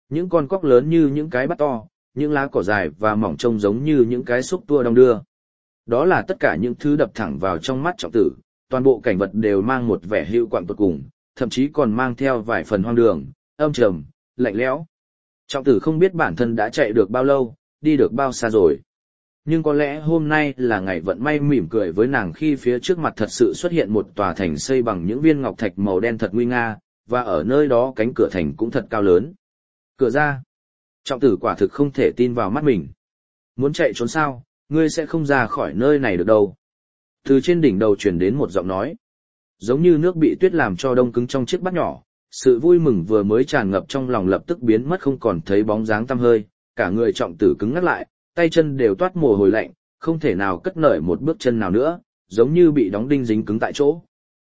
Những con cóc lớn như những cái bát to, những lá cỏ dài và mỏng trông giống như những cái xúc tua đong đưa. Đó là tất cả những thứ đập thẳng vào trong mắt Trọng Tử, toàn bộ cảnh vật đều mang một vẻ hữu quạng tột cùng, thậm chí còn mang theo vài phần hoang đường, âm trầm, lạnh lẽo. Trọng Tử không biết bản thân đã chạy được bao lâu, đi được bao xa rồi. Nhưng có lẽ hôm nay là ngày vận may mỉm cười với nàng khi phía trước mặt thật sự xuất hiện một tòa thành xây bằng những viên ngọc thạch màu đen thật nguy nga, và ở nơi đó cánh cửa thành cũng thật cao lớn. Cửa ra. Trọng Tử quả thực không thể tin vào mắt mình. Muốn chạy trốn sao, ngươi sẽ không ra khỏi nơi này được đâu. Từ trên đỉnh đầu truyền đến một giọng nói. Giống như nước bị tuyết làm cho đông cứng trong chiếc bát nhỏ, sự vui mừng vừa mới tràn ngập trong lòng lập tức biến mất không còn thấy bóng dáng tăm hơi, cả người Trọng Tử cứng ngắc lại, tay chân đều toát mồ hôi lạnh, không thể nào cất nổi một bước chân nào nữa, giống như bị đóng đinh dính cứng tại chỗ.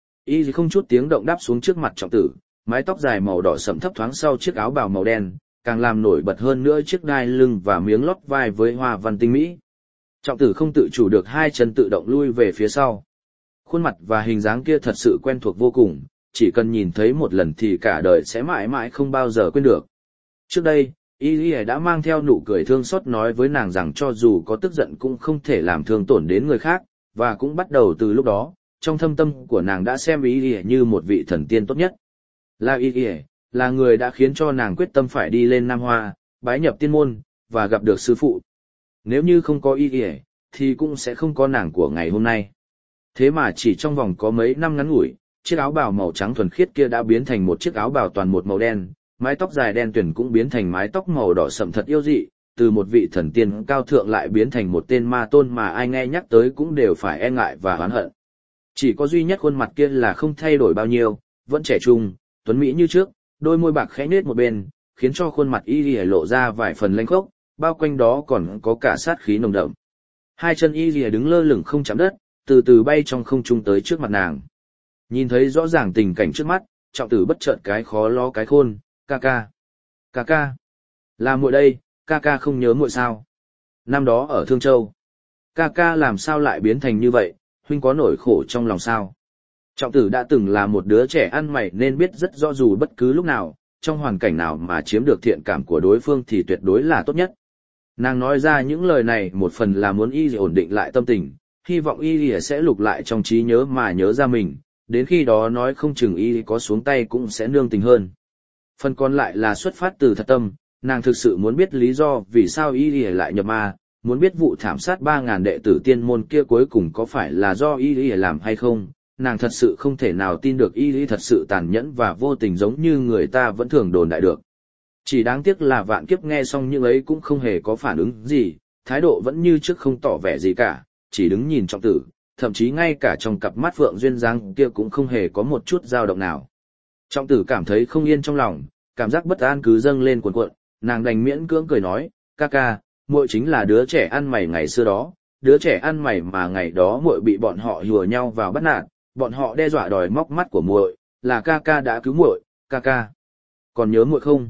Y không chút tiếng động đáp xuống trước mặt Trọng Tử, mái tóc dài màu đỏ sẫm thấp thoáng sau chiếc áo bào màu đen, càng làm nổi bật hơn nữa chiếc đai lưng và miếng lót vai với hoa văn tinh mỹ. Trọng Tử không tự chủ được hai chân tự động lui về phía sau. Khuôn mặt và hình dáng kia thật sự quen thuộc vô cùng, chỉ cần nhìn thấy một lần thì cả đời sẽ mãi mãi không bao giờ quên được. Trước đây, Y đã mang theo nụ cười thương xót nói với nàng rằng cho dù có tức giận cũng không thể làm thương tổn đến người khác, và cũng bắt đầu từ lúc đó, trong thâm tâm của nàng đã xem Y như một vị thần tiên tốt nhất. Là Y, là người đã khiến cho nàng quyết tâm phải đi lên Nam Hoa, bái nhập tiên môn, và gặp được sư phụ. Nếu như không có Y, thì cũng sẽ không có nàng của ngày hôm nay. Thế mà chỉ trong vòng có mấy năm ngắn ngủi, chiếc áo bào màu trắng thuần khiết kia đã biến thành một chiếc áo bào toàn một màu đen, mái tóc dài đen tuyền cũng biến thành mái tóc màu đỏ sậm thật yêu dị, từ một vị thần tiên cao thượng lại biến thành một tên ma tôn mà ai nghe nhắc tới cũng đều phải e ngại và oán hận. Chỉ có duy nhất khuôn mặt kia là không thay đổi bao nhiêu, vẫn trẻ trung, tuấn mỹ như trước, đôi môi bạc khẽ nết một bên, khiến cho khuôn mặt Y lộ ra vài phần lênh khốc, bao quanh đó còn có cả sát khí nồng đậm. Hai chân Y đứng lơ lửng không chạm đất, từ từ bay trong không trung tới trước mặt nàng. Nhìn thấy rõ ràng tình cảnh trước mắt, Trọng Tử bất chợt cái khó lo cái khôn, ca ca. Ca ca. Là muội đây, ca ca không nhớ muội sao? Năm đó ở Thương Châu. Ca ca làm sao lại biến thành như vậy, huynh có nỗi khổ trong lòng sao? Trọng Tử đã từng là một đứa trẻ ăn mày nên biết rất rõ dù bất cứ lúc nào, trong hoàn cảnh nào mà chiếm được thiện cảm của đối phương thì tuyệt đối là tốt nhất. Nàng nói ra những lời này một phần là muốn Y ổn định lại tâm tình, hy vọng Y sẽ lục lại trong trí nhớ mà nhớ ra mình, đến khi đó nói không chừng Y có xuống tay cũng sẽ nương tình hơn. Phần còn lại là xuất phát từ thật tâm, nàng thực sự muốn biết lý do vì sao Y lại nhập ma, muốn biết vụ thảm sát ba ngàn đệ tử tiên môn kia cuối cùng có phải là do Y làm hay không. Nàng thật sự không thể nào tin được Y thật sự tàn nhẫn và vô tình giống như người ta vẫn thường đồn đại được. Chỉ đáng tiếc là Vạn Kiếp nghe xong những ấy cũng không hề có phản ứng gì, thái độ vẫn như trước không tỏ vẻ gì cả, chỉ đứng nhìn Trọng Tử, thậm chí ngay cả trong cặp mắt phượng duyên dáng kia cũng không hề có một chút dao động nào. Trọng Tử cảm thấy không yên trong lòng, cảm giác bất an cứ dâng lên cuồn cuộn, nàng đành miễn cưỡng cười nói, ca ca, muội chính là đứa trẻ ăn mày ngày xưa đó, đứa trẻ ăn mày mà ngày đó muội bị bọn họ hùa nhau vào bắt nạt, bọn họ đe dọa đòi móc mắt của muội, là ca ca đã cứu muội, ca ca. Còn nhớ muội không?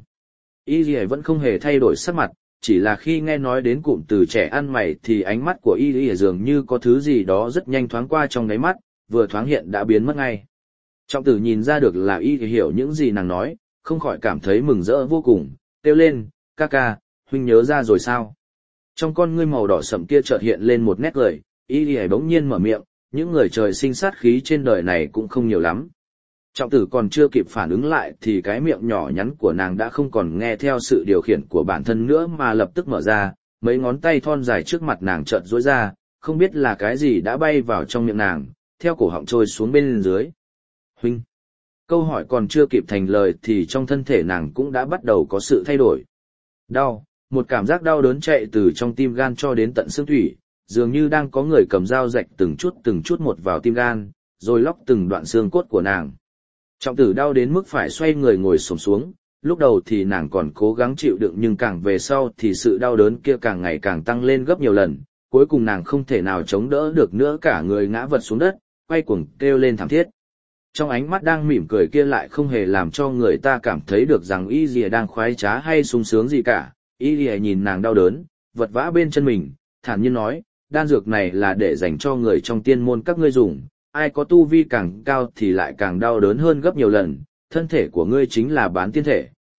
Y Lì vẫn không hề thay đổi sắc mặt, chỉ là khi nghe nói đến cụm từ trẻ ăn mày thì ánh mắt của Y Lì dường như có thứ gì đó rất nhanh thoáng qua trong đáy mắt, vừa thoáng hiện đã biến mất ngay. Trọng Tử nhìn ra được là Y hiểu những gì nàng nói, không khỏi cảm thấy mừng rỡ vô cùng, kêu lên, ca ca, huynh nhớ ra rồi sao? Trong con ngươi màu đỏ sẫm kia chợt hiện lên một nét cười, Y Lì bỗng nhiên mở miệng, những người trời sinh sát khí trên đời này cũng không nhiều lắm. Trọng Tử còn chưa kịp phản ứng lại thì cái miệng nhỏ nhắn của nàng đã không còn nghe theo sự điều khiển của bản thân nữa mà lập tức mở ra, mấy ngón tay thon dài trước mặt nàng chợt duỗi ra, không biết là cái gì đã bay vào trong miệng nàng, theo cổ họng trôi xuống bên dưới. Huynh! Câu hỏi còn chưa kịp thành lời thì trong thân thể nàng cũng đã bắt đầu có sự thay đổi. Đau, một cảm giác đau đớn chạy từ trong tim gan cho đến tận xương thủy, dường như đang có người cầm dao rạch từng chút từng chút một vào tim gan, rồi lóc từng đoạn xương cốt của nàng. Trọng Tử đau đến mức phải xoay người ngồi xổm xuống, lúc đầu thì nàng còn cố gắng chịu đựng nhưng càng về sau thì sự đau đớn kia càng ngày càng tăng lên gấp nhiều lần, cuối cùng nàng không thể nào chống đỡ được nữa, cả người ngã vật xuống đất, quay cuồng kêu lên thảm thiết. Trong ánh mắt đang mỉm cười kia lại không hề làm cho người ta cảm thấy được rằng Y Lìa đang khoái trá hay sung sướng gì cả. Y Lìa nhìn nàng đau đớn, vật vã bên chân mình, thản nhiên nói, đan dược này là để dành cho người trong tiên môn các ngươi dùng, ai có tu vi càng cao thì lại càng đau đớn hơn gấp nhiều lần, thân thể của ngươi chính là bán tiên thể,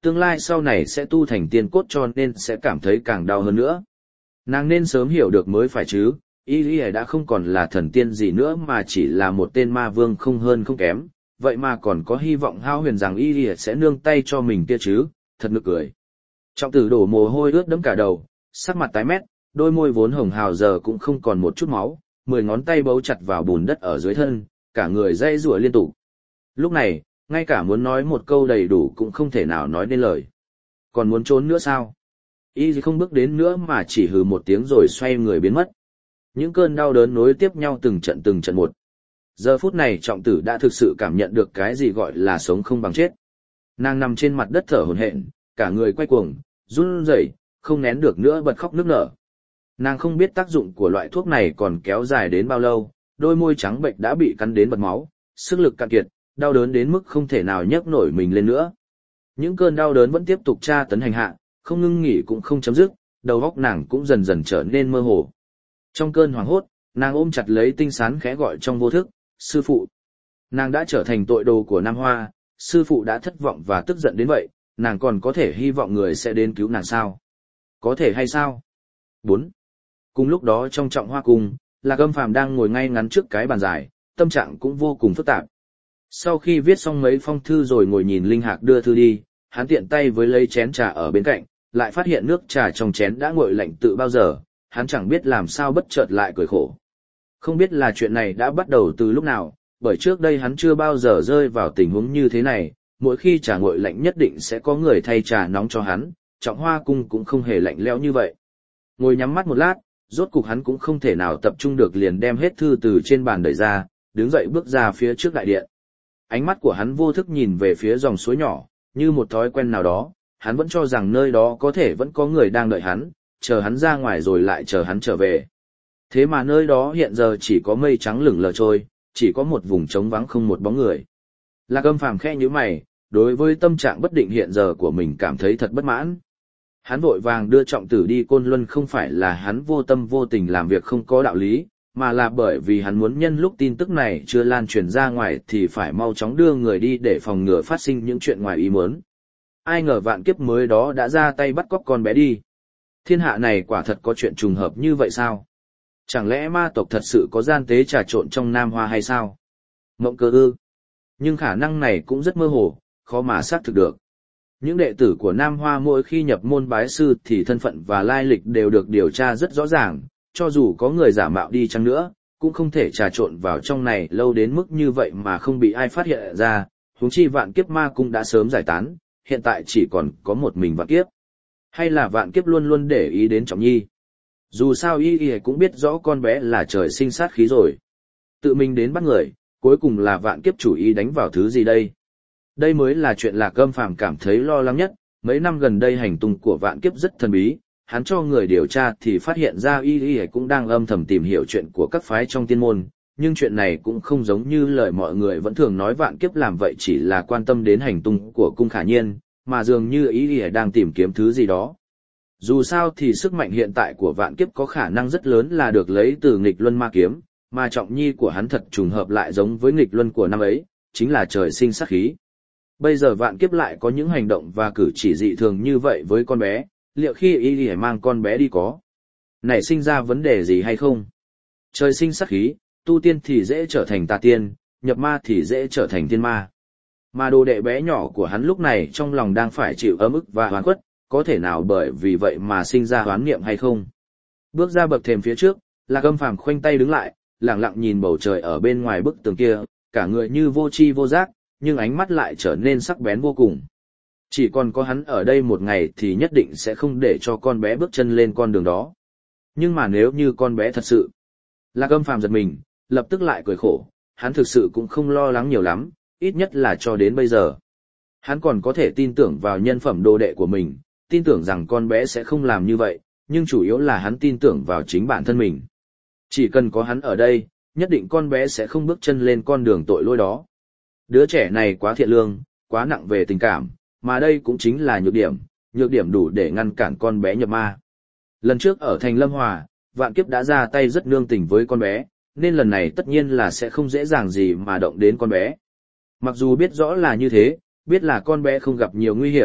tương lai sau này sẽ tu thành tiên cốt cho nên sẽ cảm thấy càng đau hơn nữa. Nàng nên sớm hiểu được mới phải chứ, y lý đã không còn là thần tiên gì nữa mà chỉ là một tên ma vương không hơn không kém, vậy mà còn có hy vọng hao huyền rằng y lý sẽ nương tay cho mình kia chứ, thật nực cười. Trọng tử đổ mồ hôi ướt đẫm cả đầu, sắc mặt tái mét, đôi môi vốn hồng hào giờ cũng không còn một chút máu, mười ngón tay bấu chặt vào bùn đất ở dưới thân, cả người dây rủa liên tục. Lúc này, ngay cả muốn nói một câu đầy đủ cũng không thể nào nói nên lời. Còn muốn trốn nữa sao? Y không bước đến nữa mà chỉ hừ một tiếng rồi xoay người biến mất. Những cơn đau đớn nối tiếp nhau từng trận từng trận một. Giờ phút này trọng tử đã thực sự cảm nhận được cái gì gọi là sống không bằng chết. Nàng nằm trên mặt đất thở hổn hển, cả người quay cuồng, run rẩy, không nén được nữa bật khóc nức nở. Nàng không biết tác dụng của loại thuốc này còn kéo dài đến bao lâu, đôi môi trắng bệch đã bị cắn đến bật máu, sức lực cạn kiệt, đau đớn đến mức không thể nào nhấc nổi mình lên nữa. Những cơn đau đớn vẫn tiếp tục tra tấn hành hạ, không ngưng nghỉ cũng không chấm dứt, đầu óc nàng cũng dần dần trở nên mơ hồ. Trong cơn hoảng hốt, nàng ôm chặt lấy Tinh Sán khẽ gọi trong vô thức, sư phụ. Nàng đã trở thành tội đồ của Nam Hoa, sư phụ đã thất vọng và tức giận đến vậy, nàng còn có thể hy vọng người sẽ đến cứu nàng sao? Có thể hay sao? bốn. Cùng lúc đó trong Trọng Hoa Cung, Lạc Âm Phàm đang ngồi ngay ngắn trước cái bàn dài, tâm trạng cũng vô cùng phức tạp. Sau khi viết xong mấy phong thư rồi ngồi nhìn Linh Hạc đưa thư đi, hắn tiện tay với lấy chén trà ở bên cạnh, lại phát hiện nước trà trong chén đã nguội lạnh tự bao giờ, hắn chẳng biết làm sao bất chợt lại cười khổ. Không biết là chuyện này đã bắt đầu từ lúc nào, bởi trước đây hắn chưa bao giờ rơi vào tình huống như thế này, mỗi khi trà nguội lạnh nhất định sẽ có người thay trà nóng cho hắn, Trọng Hoa Cung cũng không hề lạnh lẽo như vậy. Ngồi nhắm mắt một lát, rốt cục hắn cũng không thể nào tập trung được liền đem hết thư từ trên bàn đẩy ra, đứng dậy bước ra phía trước đại điện. Ánh mắt của hắn vô thức nhìn về phía dòng suối nhỏ, như một thói quen nào đó, hắn vẫn cho rằng nơi đó có thể vẫn có người đang đợi hắn, chờ hắn ra ngoài rồi lại chờ hắn trở về. Thế mà nơi đó hiện giờ chỉ có mây trắng lửng lờ trôi, chỉ có một vùng trống vắng không một bóng người. Lạc Âm Phàm khẽ nhíu mày, đối với tâm trạng bất định hiện giờ của mình cảm thấy thật bất mãn. Hắn vội vàng đưa Trọng Tử đi Côn Luân không phải là hắn vô tâm vô tình làm việc không có đạo lý, mà là bởi vì hắn muốn nhân lúc tin tức này chưa lan truyền ra ngoài thì phải mau chóng đưa người đi để phòng ngừa phát sinh những chuyện ngoài ý muốn. Ai ngờ vạn kiếp mới đó đã ra tay bắt cóc con bé đi. Thiên hạ này quả thật có chuyện trùng hợp như vậy sao? Chẳng lẽ ma tộc thật sự có gian tế trà trộn trong Nam Hoa hay sao? Mộng cơ ư? Nhưng khả năng này cũng rất mơ hồ, khó mà xác thực được. Những đệ tử của Nam Hoa mỗi khi nhập môn bái sư thì thân phận và lai lịch đều được điều tra rất rõ ràng, cho dù có người giả mạo đi chăng nữa, cũng không thể trà trộn vào trong này lâu đến mức như vậy mà không bị ai phát hiện ra, huống chi Vạn Kiếp Ma Cung đã sớm giải tán, hiện tại chỉ còn có một mình Vạn Kiếp. Hay là Vạn Kiếp luôn luôn để ý đến Trọng Nhi? Dù sao y y cũng biết rõ con bé là trời sinh sát khí rồi. Tự mình đến bắt người, cuối cùng là Vạn Kiếp chủ ý đánh vào thứ gì đây? Đây mới là chuyện Lạc Âm Phàm cảm thấy lo lắng nhất, mấy năm gần đây hành tung của Vạn Kiếp rất thần bí, hắn cho người điều tra thì phát hiện ra y y cũng đang âm thầm tìm hiểu chuyện của các phái trong tiên môn, nhưng chuyện này cũng không giống như lời mọi người vẫn thường nói Vạn Kiếp làm vậy chỉ là quan tâm đến hành tung của Cung Khả Nhiên, mà dường như y y đang tìm kiếm thứ gì đó. Dù sao thì sức mạnh hiện tại của Vạn Kiếp có khả năng rất lớn là được lấy từ nghịch luân ma kiếm, mà Trọng Nhi của hắn thật trùng hợp lại giống với nghịch luân của năm ấy, chính là trời sinh sát khí. Bây giờ Vạn Kiếp lại có những hành động và cử chỉ dị thường như vậy với con bé, liệu khi y y mang con bé đi có nảy sinh ra vấn đề gì hay không? Trời sinh sát khí, tu tiên thì dễ trở thành tà tiên, nhập ma thì dễ trở thành tiên ma. Mà đồ đệ bé nhỏ của hắn lúc này trong lòng đang phải chịu ấm ức và oán khuất, có thể nào bởi vì vậy mà sinh ra oán niệm hay không? Bước ra bậc thềm phía trước, Lạc Âm Phàm khoanh tay đứng lại, lặng lặng nhìn bầu trời ở bên ngoài bức tường kia, cả người như vô tri vô giác, nhưng ánh mắt lại trở nên sắc bén vô cùng. Chỉ còn có hắn ở đây một ngày thì nhất định sẽ không để cho con bé bước chân lên con đường đó. Nhưng mà nếu như con bé thật sự... Lạc Âm Phàm giật mình, lập tức lại cười khổ, hắn thực sự cũng không lo lắng nhiều lắm, ít nhất là cho đến bây giờ. Hắn còn có thể tin tưởng vào nhân phẩm đồ đệ của mình, tin tưởng rằng con bé sẽ không làm như vậy, nhưng chủ yếu là hắn tin tưởng vào chính bản thân mình. Chỉ cần có hắn ở đây, nhất định con bé sẽ không bước chân lên con đường tội lỗi đó. Đứa trẻ này quá thiện lương, quá nặng về tình cảm, mà đây cũng chính là nhược điểm, nhược điểm đủ để ngăn cản con bé nhập ma. Lần trước ở thành Lâm Hòa, Vạn Kiếp đã ra tay rất nương tình với con bé, nên lần này tất nhiên là sẽ không dễ dàng gì mà động đến con bé. Mặc dù biết rõ là như thế, biết là con bé không gặp nhiều nguy hiểm,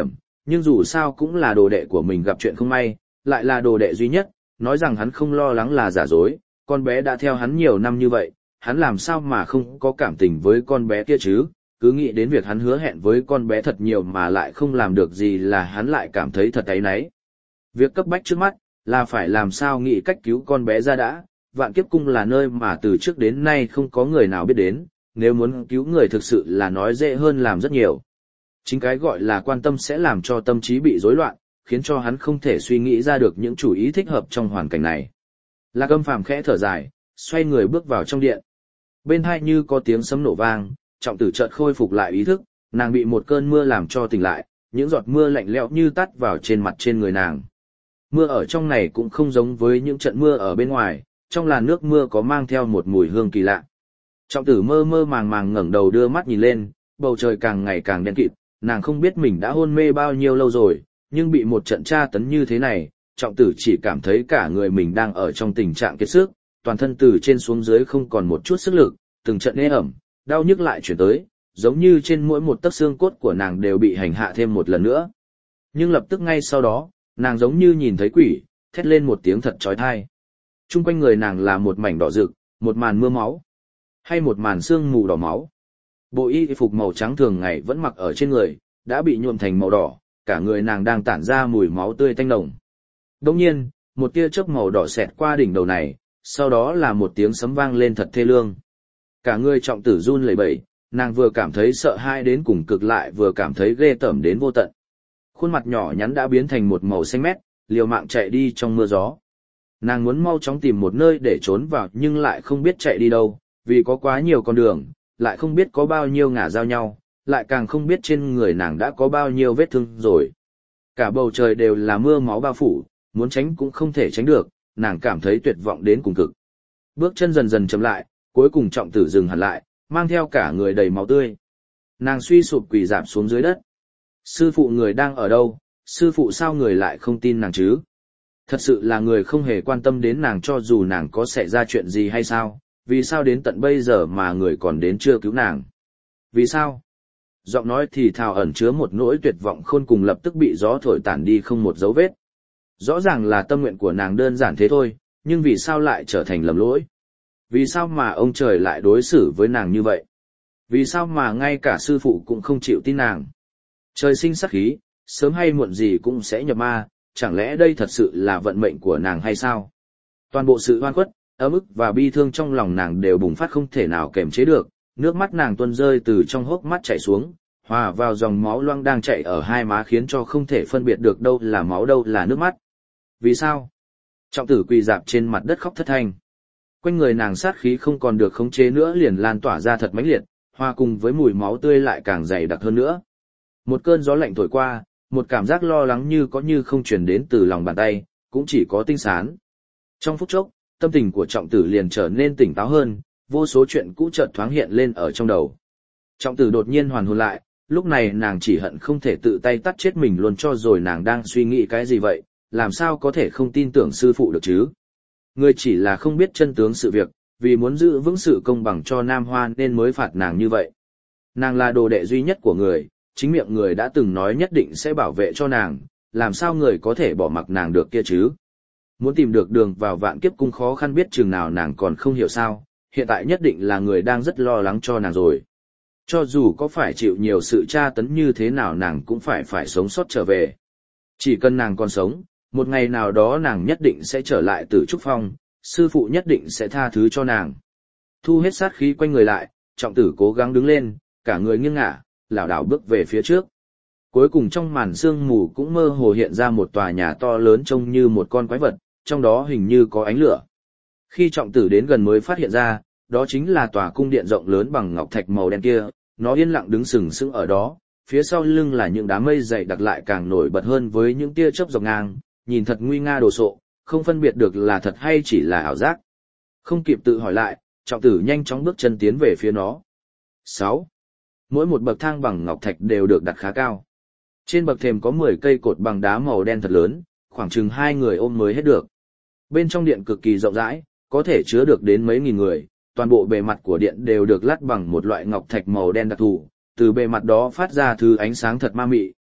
Nhưng dù sao cũng là đồ đệ của mình gặp chuyện không may, lại là đồ đệ duy nhất, nói rằng hắn không lo lắng là giả dối, con bé đã theo hắn nhiều năm như vậy, hắn làm sao mà không có cảm tình với con bé kia chứ, cứ nghĩ đến việc hắn hứa hẹn với con bé thật nhiều mà lại không làm được gì là hắn lại cảm thấy thật áy náy. Việc cấp bách trước mắt là phải làm sao nghĩ cách cứu con bé ra đã, Vạn Kiếp Cung là nơi mà từ trước đến nay không có người nào biết đến, nếu muốn cứu người thực sự là nói dễ hơn làm rất nhiều. Chính cái gọi là quan tâm sẽ làm cho tâm trí bị rối loạn, khiến cho hắn không thể suy nghĩ ra được những chủ ý thích hợp trong hoàn cảnh này. Lạc Âm Phàm khẽ thở dài, xoay người bước vào trong điện. Bên hai như có tiếng sấm nổ vang, Trọng Tử chợt khôi phục lại ý thức, nàng bị một cơn mưa làm cho tỉnh lại, những giọt mưa lạnh lẽo như tắt vào trên mặt trên người nàng. Mưa ở trong này cũng không giống với những trận mưa ở bên ngoài, trong làn nước mưa có mang theo một mùi hương kỳ lạ. Trọng Tử mơ mơ màng màng ngẩng đầu đưa mắt nhìn lên, bầu trời càng ngày càng đen kịt, nàng không biết mình đã hôn mê bao nhiêu lâu rồi, nhưng bị một trận tra tấn như thế này, Trọng Tử chỉ cảm thấy cả người mình đang ở trong tình trạng kiệt sức, toàn thân từ trên xuống dưới không còn một chút sức lực, từng trận ê ẩm, đau nhức lại chuyển tới, giống như trên mỗi một tấc xương cốt của nàng đều bị hành hạ thêm một lần nữa. Nhưng lập tức ngay sau đó, nàng giống như nhìn thấy quỷ, thét lên một tiếng thật chói tai. Trung quanh người nàng là một mảnh đỏ rực, một màn mưa máu, hay một màn sương mù đỏ máu. Bộ y phục màu trắng thường ngày vẫn mặc ở trên người, đã bị nhuộm thành màu đỏ, cả người nàng đang tản ra mùi máu tươi tanh nồng. Đột nhiên, một tia chớp màu đỏ xẹt qua đỉnh đầu này, sau đó là một tiếng sấm vang lên thật thê lương. Cả người Trọng Tử run lẩy bẩy, nàng vừa cảm thấy sợ hãi đến cùng cực lại vừa cảm thấy ghê tởm đến vô tận. Khuôn mặt nhỏ nhắn đã biến thành một màu xanh mét, liều mạng chạy đi trong mưa gió. Nàng muốn mau chóng tìm một nơi để trốn vào nhưng lại không biết chạy đi đâu, vì có quá nhiều con đường, lại không biết có bao nhiêu ngả giao nhau, lại càng không biết trên người nàng đã có bao nhiêu vết thương rồi. Cả bầu trời đều là mưa máu bao phủ, muốn tránh cũng không thể tránh được, nàng cảm thấy tuyệt vọng đến cùng cực. Bước chân dần dần chậm lại, cuối cùng Trọng Tử dừng hẳn lại, mang theo cả người đầy máu tươi. Nàng suy sụp quỳ rạp xuống dưới đất. Sư phụ người đang ở đâu? Sư phụ sao người lại không tin nàng chứ? Thật sự là người không hề quan tâm đến nàng cho dù nàng có xảy ra chuyện gì hay sao? Vì sao đến tận bây giờ mà người còn đến chưa cứu nàng? Vì sao? Giọng nói thì thào ẩn chứa một nỗi tuyệt vọng khôn cùng lập tức bị gió thổi tản đi không một dấu vết. Rõ ràng là tâm nguyện của nàng đơn giản thế thôi, nhưng vì sao lại trở thành lầm lỗi? Vì sao mà ông trời lại đối xử với nàng như vậy? Vì sao mà ngay cả sư phụ cũng không chịu tin nàng? Trời sinh sát khí, sớm hay muộn gì cũng sẽ nhập ma, chẳng lẽ đây thật sự là vận mệnh của nàng hay sao? Toàn bộ sự oan khuất, ấm ức và bi thương trong lòng nàng đều bùng phát không thể nào kềm chế được, nước mắt nàng tuôn rơi từ trong hốc mắt chảy xuống, hòa vào dòng máu loang đang chảy ở hai má khiến cho không thể phân biệt được đâu là máu đâu là nước mắt. Vì sao? Trọng Tử quỳ rạp trên mặt đất khóc thất thanh. Quanh người nàng sát khí không còn được khống chế nữa liền lan tỏa ra thật mãnh liệt, hòa cùng với mùi máu tươi lại càng dày đặc hơn nữa. Một cơn gió lạnh thổi qua, một cảm giác lo lắng như có như không truyền đến từ lòng bàn tay, cũng chỉ có tinh sán. Trong phút chốc, tâm tình của Trọng Tử liền trở nên tỉnh táo hơn, vô số chuyện cũ chợt thoáng hiện lên ở trong đầu. Trọng Tử đột nhiên hoàn hồn lại, lúc này nàng chỉ hận không thể tự tay tắt chết mình luôn cho rồi nàng đang suy nghĩ cái gì vậy, làm sao có thể không tin tưởng sư phụ được chứ? Người chỉ là không biết chân tướng sự việc, vì muốn giữ vững sự công bằng cho Nam Hoa nên mới phạt nàng như vậy. Nàng là đồ đệ duy nhất của người, chính miệng người đã từng nói nhất định sẽ bảo vệ cho nàng, làm sao người có thể bỏ mặc nàng được kia chứ? Muốn tìm được đường vào Vạn Kiếp Cung khó khăn biết chừng nào nàng còn không hiểu sao, hiện tại nhất định là người đang rất lo lắng cho nàng rồi. Cho dù có phải chịu nhiều sự tra tấn như thế nào nàng cũng phải phải sống sót trở về. Chỉ cần nàng còn sống, một ngày nào đó nàng nhất định sẽ trở lại Tử Trúc Phong, sư phụ nhất định sẽ tha thứ cho nàng. Thu hết sát khí quanh người lại, Trọng Tử cố gắng đứng lên, cả người nghiêng ngả, lảo đảo bước về phía trước. Cuối cùng trong màn sương mù cũng mơ hồ hiện ra một tòa nhà to lớn trông như một con quái vật, trong đó hình như có ánh lửa. Khi Trọng Tử đến gần mới phát hiện ra, đó chính là tòa cung điện rộng lớn bằng ngọc thạch màu đen kia, nó yên lặng đứng sừng sững ở đó, phía sau lưng là những đám mây dày đặc lại càng nổi bật hơn với những tia chớp dọc ngang, nhìn thật nguy nga đồ sộ, không phân biệt được là thật hay chỉ là ảo giác. Không kịp tự hỏi lại, Trọng Tử nhanh chóng bước chân tiến về phía nó. sáu. Mỗi một bậc thang bằng ngọc thạch đều được đặt khá cao. Trên bậc thềm có mười cây cột bằng đá màu đen thật lớn, khoảng chừng hai người ôm mới hết được. Bên trong điện cực kỳ rộng rãi, có thể chứa được đến mấy nghìn người, toàn bộ bề mặt của điện đều được lát bằng một loại ngọc thạch màu đen đặc thù, từ bề mặt đó phát ra thứ ánh sáng thật ma mị,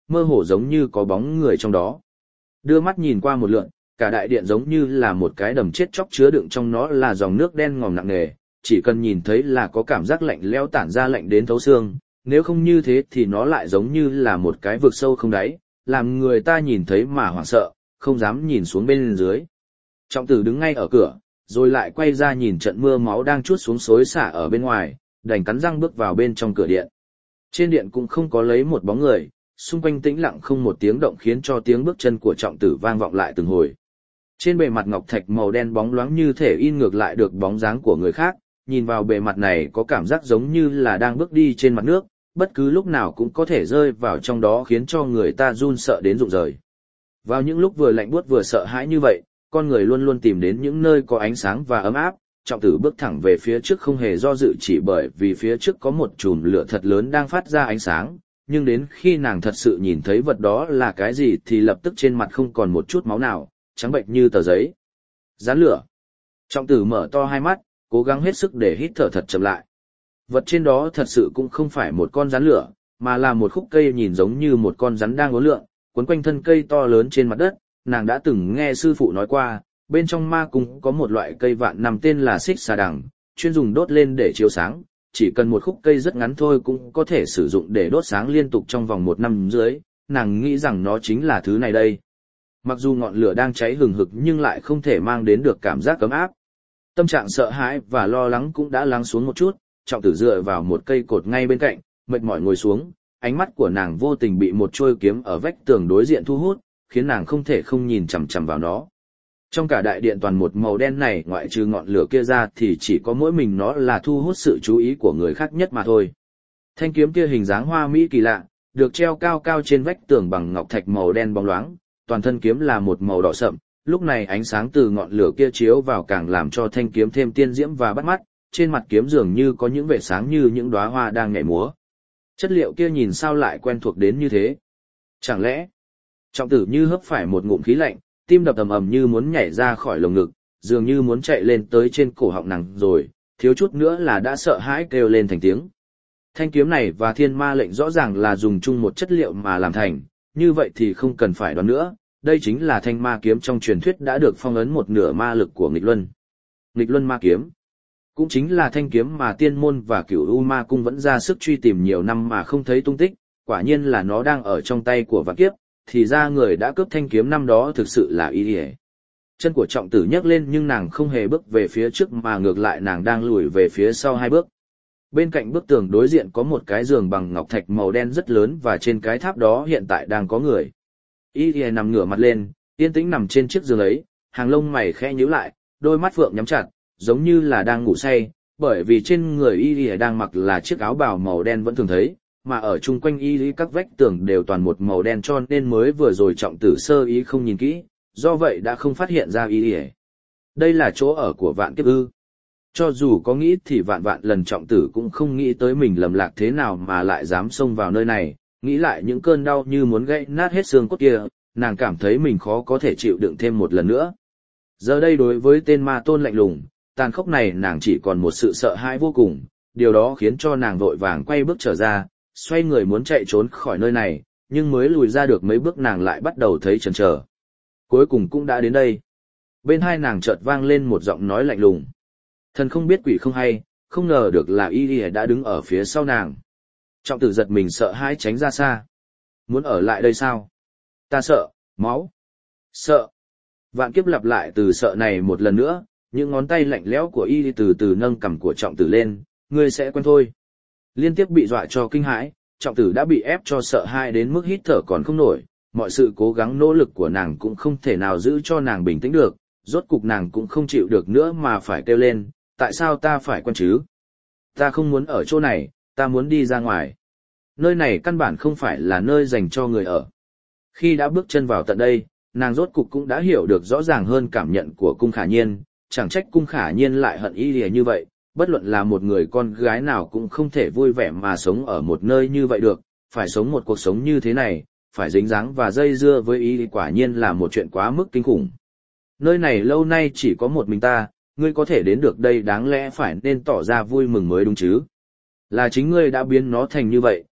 mơ hồ giống như có bóng người trong đó. Đưa mắt nhìn qua một lượt, cả đại điện giống như là một cái đầm chết chóc chứa đựng trong nó là dòng nước đen ngòm nặng nề, chỉ cần nhìn thấy là có cảm giác lạnh lẽo tản ra lạnh đến thấu xương, nếu không như thế thì nó lại giống như là một cái vực sâu không đáy, làm người ta nhìn thấy mà hoảng sợ, không dám nhìn xuống bên dưới. Trọng tử đứng ngay ở cửa, rồi lại quay ra nhìn trận mưa máu đang trút xuống xối xả ở bên ngoài, đành cắn răng bước vào bên trong cửa điện. Trên điện cũng không có lấy một bóng người, xung quanh tĩnh lặng không một tiếng động khiến cho tiếng bước chân của trọng tử vang vọng lại từng hồi. Trên bề mặt ngọc thạch màu đen bóng loáng như thể in ngược lại được bóng dáng của người khác, nhìn vào bề mặt này có cảm giác giống như là đang bước đi trên mặt nước, bất cứ lúc nào cũng có thể rơi vào trong đó khiến cho người ta run sợ đến rụng rời. Vào những lúc vừa lạnh buốt vừa sợ hãi như vậy, con người luôn luôn tìm đến những nơi có ánh sáng và ấm áp. Trọng tử bước thẳng về phía trước không hề do dự chỉ bởi vì phía trước có một chùm lửa thật lớn đang phát ra ánh sáng, nhưng đến khi nàng thật sự nhìn thấy vật đó là cái gì thì lập tức trên mặt không còn một chút máu nào, trắng bệch như tờ giấy. Rán lửa. Trọng tử mở to hai mắt, cố gắng hết sức để hít thở thật chậm lại. Vật trên đó thật sự cũng không phải một con rắn lửa, mà là một khúc cây nhìn giống như một con rắn đang uốn lượn, quấn quanh thân cây to lớn trên mặt đất. Nàng đã từng nghe sư phụ nói qua, bên trong ma cung có một loại cây vạn năm tên là xích xà đằng, chuyên dùng đốt lên để chiếu sáng, chỉ cần một khúc cây rất ngắn thôi cũng có thể sử dụng để đốt sáng liên tục trong vòng một năm dưới, nàng nghĩ rằng nó chính là thứ này đây. Mặc dù ngọn lửa đang cháy hừng hực nhưng lại không thể mang đến được cảm giác ấm áp. Tâm trạng sợ hãi và lo lắng cũng đã lắng xuống một chút, trọng tử dựa vào một cây cột ngay bên cạnh, mệt mỏi ngồi xuống, ánh mắt của nàng vô tình bị một chuôi kiếm ở vách tường đối diện thu hút, khiến nàng không thể không nhìn chằm chằm vào nó. Trong cả đại điện toàn một màu đen này ngoại trừ ngọn lửa kia ra thì chỉ có mỗi mình nó là thu hút sự chú ý của người khác nhất mà thôi. Thanh kiếm kia hình dáng hoa mỹ kỳ lạ, được treo cao cao trên vách tường bằng ngọc thạch màu đen bóng loáng, toàn thân kiếm là một màu đỏ sậm, lúc này ánh sáng từ ngọn lửa kia chiếu vào càng làm cho thanh kiếm thêm tiên diễm và bắt mắt, trên mặt kiếm dường như có những vệt sáng như những đóa hoa đang nhảy múa. Chất liệu kia nhìn sao lại quen thuộc đến như thế? Chẳng lẽ? Trọng tử như hấp phải một ngụm khí lạnh, tim đập ầm ầm như muốn nhảy ra khỏi lồng ngực, dường như muốn chạy lên tới trên cổ họng nàng rồi, thiếu chút nữa là đã sợ hãi kêu lên thành tiếng. Thanh kiếm này và thiên ma lệnh rõ ràng là dùng chung một chất liệu mà làm thành, như vậy thì không cần phải đoán nữa, đây chính là thanh ma kiếm trong truyền thuyết đã được phong ấn một nửa ma lực của nghịch luân. Nghịch luân ma kiếm cũng chính là thanh kiếm mà tiên môn và cửu u ma cung vẫn ra sức truy tìm nhiều năm mà không thấy tung tích, quả nhiên là nó đang ở trong tay của vạn kiếp, thì ra người đã cướp thanh kiếm năm đó thực sự là y ỉa. Chân của trọng tử nhấc lên nhưng nàng không hề bước về phía trước mà ngược lại nàng đang lùi về phía sau hai bước. Bên cạnh bức tường đối diện có một cái giường bằng ngọc thạch màu đen rất lớn và trên cái tháp đó hiện tại đang có người. Y ỉa nằm ngửa mặt lên, yên tĩnh nằm trên chiếc giường ấy, hàng lông mày khẽ nhíu lại, đôi mắt phượng nhắm chặt, giống như là đang ngủ say, bởi vì trên người y ỉa đang mặc là chiếc áo bào màu đen vẫn thường thấy, mà ở chung quanh y lý các vách tường đều toàn một màu đen cho nên mới vừa rồi trọng tử sơ ý không nhìn kỹ, do vậy đã không phát hiện ra y lý. Đây là chỗ ở của vạn kiếp ư. Cho dù có nghĩ thì vạn vạn lần trọng tử cũng không nghĩ tới mình lầm lạc thế nào mà lại dám xông vào nơi này, nghĩ lại những cơn đau như muốn gãy nát hết xương cốt kia, nàng cảm thấy mình khó có thể chịu đựng thêm một lần nữa. Giờ đây đối với tên ma tôn lạnh lùng, tàn khốc này nàng chỉ còn một sự sợ hãi vô cùng, điều đó khiến cho nàng vội vàng quay bước trở ra, xoay người muốn chạy trốn khỏi nơi này, nhưng mới lùi ra được mấy bước nàng lại bắt đầu thấy chần chờ. Cuối cùng cũng đã đến đây. Bên hai nàng chợt vang lên một giọng nói lạnh lùng. Thần không biết quỷ không hay, không ngờ được là y y đã đứng ở phía sau nàng. Trọng tử giật mình sợ hãi tránh ra xa. Muốn ở lại đây sao? Ta sợ, máu. Sợ. Vạn kiếp lặp lại từ sợ này một lần nữa, những ngón tay lạnh lẽo của y từ từ nâng cằm của trọng tử lên, ngươi sẽ quen thôi. Liên tiếp bị dọa cho kinh hãi, trọng tử đã bị ép cho sợ hãi đến mức hít thở còn không nổi, mọi sự cố gắng nỗ lực của nàng cũng không thể nào giữ cho nàng bình tĩnh được, rốt cục nàng cũng không chịu được nữa mà phải kêu lên, tại sao ta phải quen chứ? Ta không muốn ở chỗ này, ta muốn đi ra ngoài. Nơi này căn bản không phải là nơi dành cho người ở. Khi đã bước chân vào tận đây, nàng rốt cục cũng đã hiểu được rõ ràng hơn cảm nhận của cung khả nhiên, chẳng trách cung khả nhiên lại hận y lìa như vậy, bất luận là một người con gái nào cũng không thể vui vẻ mà sống ở một nơi như vậy được, phải sống một cuộc sống như thế này, phải dính dáng và dây dưa với y quả nhiên là một chuyện quá mức kinh khủng. Nơi này lâu nay chỉ có một mình ta, ngươi có thể đến được đây đáng lẽ phải nên tỏ ra vui mừng mới đúng chứ. Là chính ngươi đã biến nó thành như vậy,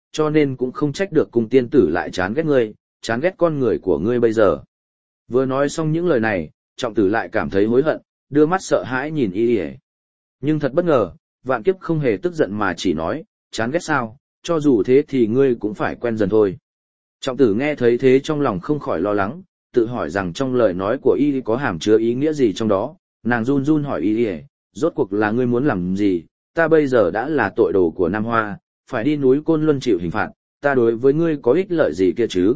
cho nên cũng không trách được cung tiên tử lại chán ghét ngươi, chán ghét con người của ngươi bây giờ. Vừa nói xong những lời này, trọng tử lại cảm thấy hối hận, đưa mắt sợ hãi nhìn y y. Nhưng thật bất ngờ, Vạn Kiếp không hề tức giận mà chỉ nói, chán ghét sao, cho dù thế thì ngươi cũng phải quen dần thôi. Trọng tử nghe thấy thế trong lòng không khỏi lo lắng, tự hỏi rằng trong lời nói của y có hàm chứa ý nghĩa gì trong đó, nàng run run hỏi y y, rốt cuộc là ngươi muốn làm gì, ta bây giờ đã là tội đồ của Nam Hoa, phải đi núi Côn Luân chịu hình phạt, ta đối với ngươi có ích lợi gì kia chứ?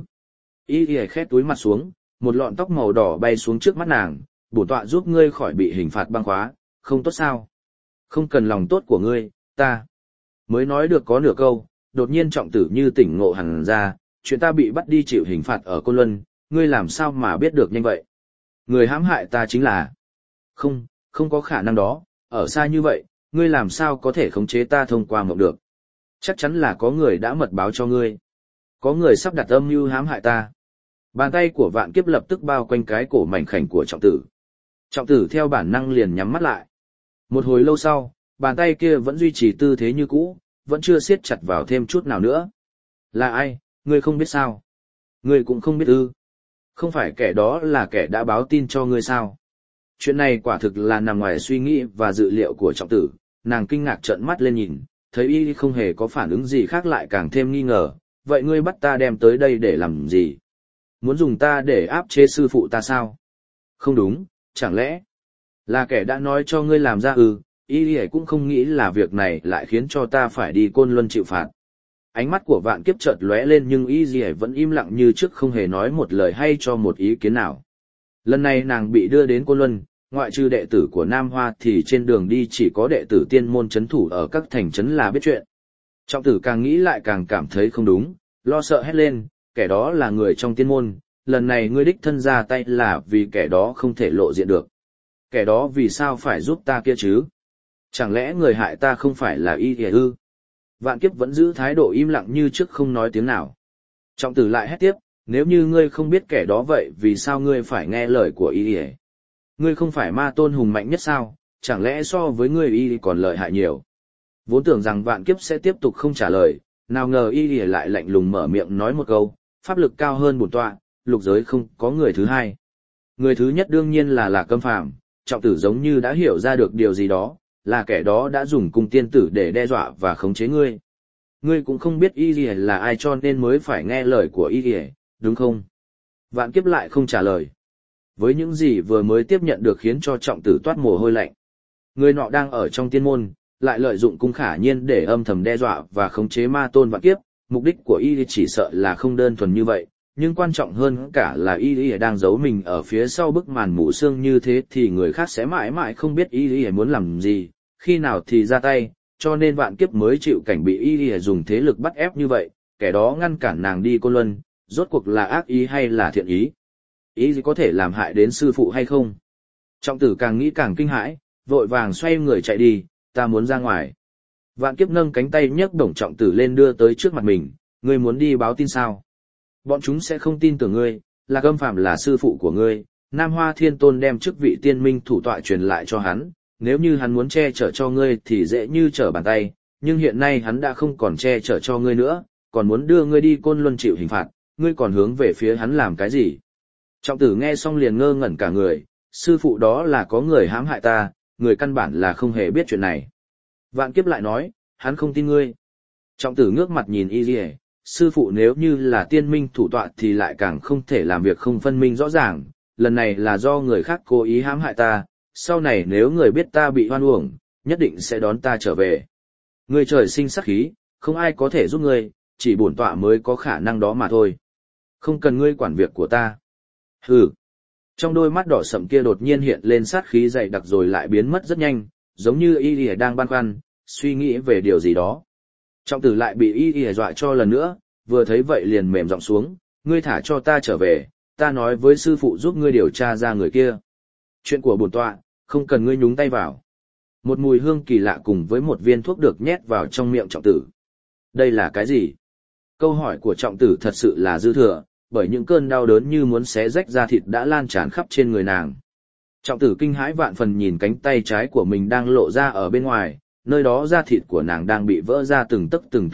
Y y khét túi mặt xuống, một lọn tóc màu đỏ bay xuống trước mắt nàng, bổn tọa giúp ngươi khỏi bị hình phạt băng khóa, không tốt sao? Không cần lòng tốt của ngươi, ta. Mới nói được có nửa câu, đột nhiên trọng tử như tỉnh ngộ hẳn ra, chuyện ta bị bắt đi chịu hình phạt ở Côn Luân, ngươi làm sao mà biết được nhanh vậy? Người hãm hại ta chính là... Không, không có khả năng đó, ở xa như vậy, ngươi làm sao có thể khống chế ta thông qua mộng được? Chắc chắn là có người đã mật báo cho ngươi. Có người sắp đặt âm mưu hãm hại ta. Bàn tay của Vạn Kiếp lập tức bao quanh cái cổ mảnh khảnh của trọng tử. Trọng tử theo bản năng liền nhắm mắt lại. Một hồi lâu sau, bàn tay kia vẫn duy trì tư thế như cũ, vẫn chưa siết chặt vào thêm chút nào nữa. Là ai, ngươi không biết sao? Ngươi cũng không biết ư? Không phải kẻ đó là kẻ đã báo tin cho ngươi sao? Chuyện này quả thực là nằm ngoài suy nghĩ và dự liệu của trọng tử, nàng kinh ngạc trợn mắt lên nhìn, thấy y không hề có phản ứng gì khác lại càng thêm nghi ngờ, vậy ngươi bắt ta đem tới đây để làm gì? Muốn dùng ta để áp chế sư phụ ta sao? Không đúng, chẳng lẽ là kẻ đã nói cho ngươi làm ra ư? Y y cũng không nghĩ là việc này lại khiến cho ta phải đi Côn Luân chịu phạt. Ánh mắt của Vạn Kiếp chợt lóe lên nhưng Y y vẫn im lặng như trước, không hề nói một lời hay cho một ý kiến nào. Lần này nàng bị đưa đến Côn Luân, ngoại trừ đệ tử của Nam Hoa thì trên đường đi chỉ có đệ tử tiên môn chấn thủ ở các thành trấn là biết chuyện. Trọng tử càng nghĩ lại càng cảm thấy không đúng, lo sợ hét lên, kẻ đó là người trong tiên môn, lần này ngươi đích thân ra tay là vì kẻ đó không thể lộ diện được. Kẻ đó vì sao phải giúp ta kia chứ? Chẳng lẽ người hại ta không phải là y y ư? Vạn Kiếp vẫn giữ thái độ im lặng như trước, không nói tiếng nào. Trọng tử lại hét tiếp, nếu như ngươi không biết kẻ đó vậy vì sao ngươi phải nghe lời của y y? Ngươi không phải ma tôn hùng mạnh nhất sao, chẳng lẽ so với ngươi y còn lợi hại nhiều? Vốn tưởng rằng Vạn Kiếp sẽ tiếp tục không trả lời, nào ngờ y y lại lạnh lùng mở miệng nói một câu, pháp lực cao hơn bổn tọa, lục giới không có người thứ hai. Người thứ nhất đương nhiên là Lạc Câm Phàm. Trọng tử giống như đã hiểu ra được điều gì đó, là kẻ đó đã dùng cung tiên tử để đe dọa và khống chế ngươi. Ngươi cũng không biết y y là ai cho nên mới phải nghe lời của y y, đúng không? Vạn Kiếp lại không trả lời. Với những gì vừa mới tiếp nhận được khiến cho trọng tử toát mồ hôi lạnh. Người nọ đang ở trong tiên môn, lại lợi dụng cung khả nhiên để âm thầm đe dọa và khống chế ma tôn Vạn Kiếp, mục đích của y chỉ sợ là không đơn thuần như vậy, nhưng quan trọng hơn cả là y y đang giấu mình ở phía sau bức màn mù sương như thế thì người khác sẽ mãi mãi không biết y y muốn làm gì, khi nào thì ra tay, cho nên Vạn Kiếp mới chịu cảnh bị y y dùng thế lực bắt ép như vậy, kẻ đó ngăn cản nàng đi Côn Luân, rốt cuộc là ác ý hay là thiện ý? Ý gì có thể làm hại đến sư phụ hay không? Trọng tử càng nghĩ càng kinh hãi, vội vàng xoay người chạy đi, ta muốn ra ngoài. Vạn Kiếp nâng cánh tay nhấc Đồng Trọng tử lên đưa tới trước mặt mình, ngươi muốn đi báo tin sao? Bọn chúng sẽ không tin tưởng ngươi, Lạc Câm Phàm là sư phụ của ngươi, Nam Hoa Thiên Tôn đem chức vị tiên minh thủ tọa truyền lại cho hắn, nếu như hắn muốn che chở cho ngươi thì dễ như trở bàn tay, nhưng hiện nay hắn đã không còn che chở cho ngươi nữa, còn muốn đưa ngươi đi Côn Luân chịu hình phạt, ngươi còn hướng về phía hắn làm cái gì? Trọng tử nghe xong liền ngơ ngẩn cả người, sư phụ đó là có người hãm hại ta, người căn bản là không hề biết chuyện này. Vạn Kiếp lại nói, hắn không tin ngươi. Trọng tử ngước mặt nhìn y liề, sư phụ nếu như là tiên minh thủ tọa thì lại càng không thể làm việc không phân minh rõ ràng, lần này là do người khác cố ý hãm hại ta, sau này nếu người biết ta bị hoan uổng, nhất định sẽ đón ta trở về. Ngươi trời sinh sắc khí, không ai có thể giúp ngươi, chỉ bổn tọa mới có khả năng đó mà thôi. Không cần ngươi quản việc của ta. Hừ. Trong đôi mắt đỏ sậm kia đột nhiên hiện lên sát khí dày đặc rồi lại biến mất rất nhanh, giống như y lìa đang băn khoăn, suy nghĩ về điều gì đó. Trọng tử lại bị y lìa dọa cho lần nữa, vừa thấy vậy liền mềm giọng xuống, ngươi thả cho ta trở về, ta nói với sư phụ giúp ngươi điều tra ra người kia. Chuyện của bổn tọa, không cần ngươi nhúng tay vào. Một mùi hương kỳ lạ cùng với một viên thuốc được nhét vào trong miệng trọng tử. Đây là cái gì? Câu hỏi của trọng tử thật sự là dư thừa, bởi những cơn đau đớn như muốn xé rách da thịt đã lan tràn khắp trên người nàng. Trọng tử kinh hãi vạn phần nhìn cánh tay trái của mình đang lộ ra ở bên ngoài, nơi đó da thịt của nàng đang bị vỡ ra từng tấc từng tấc một,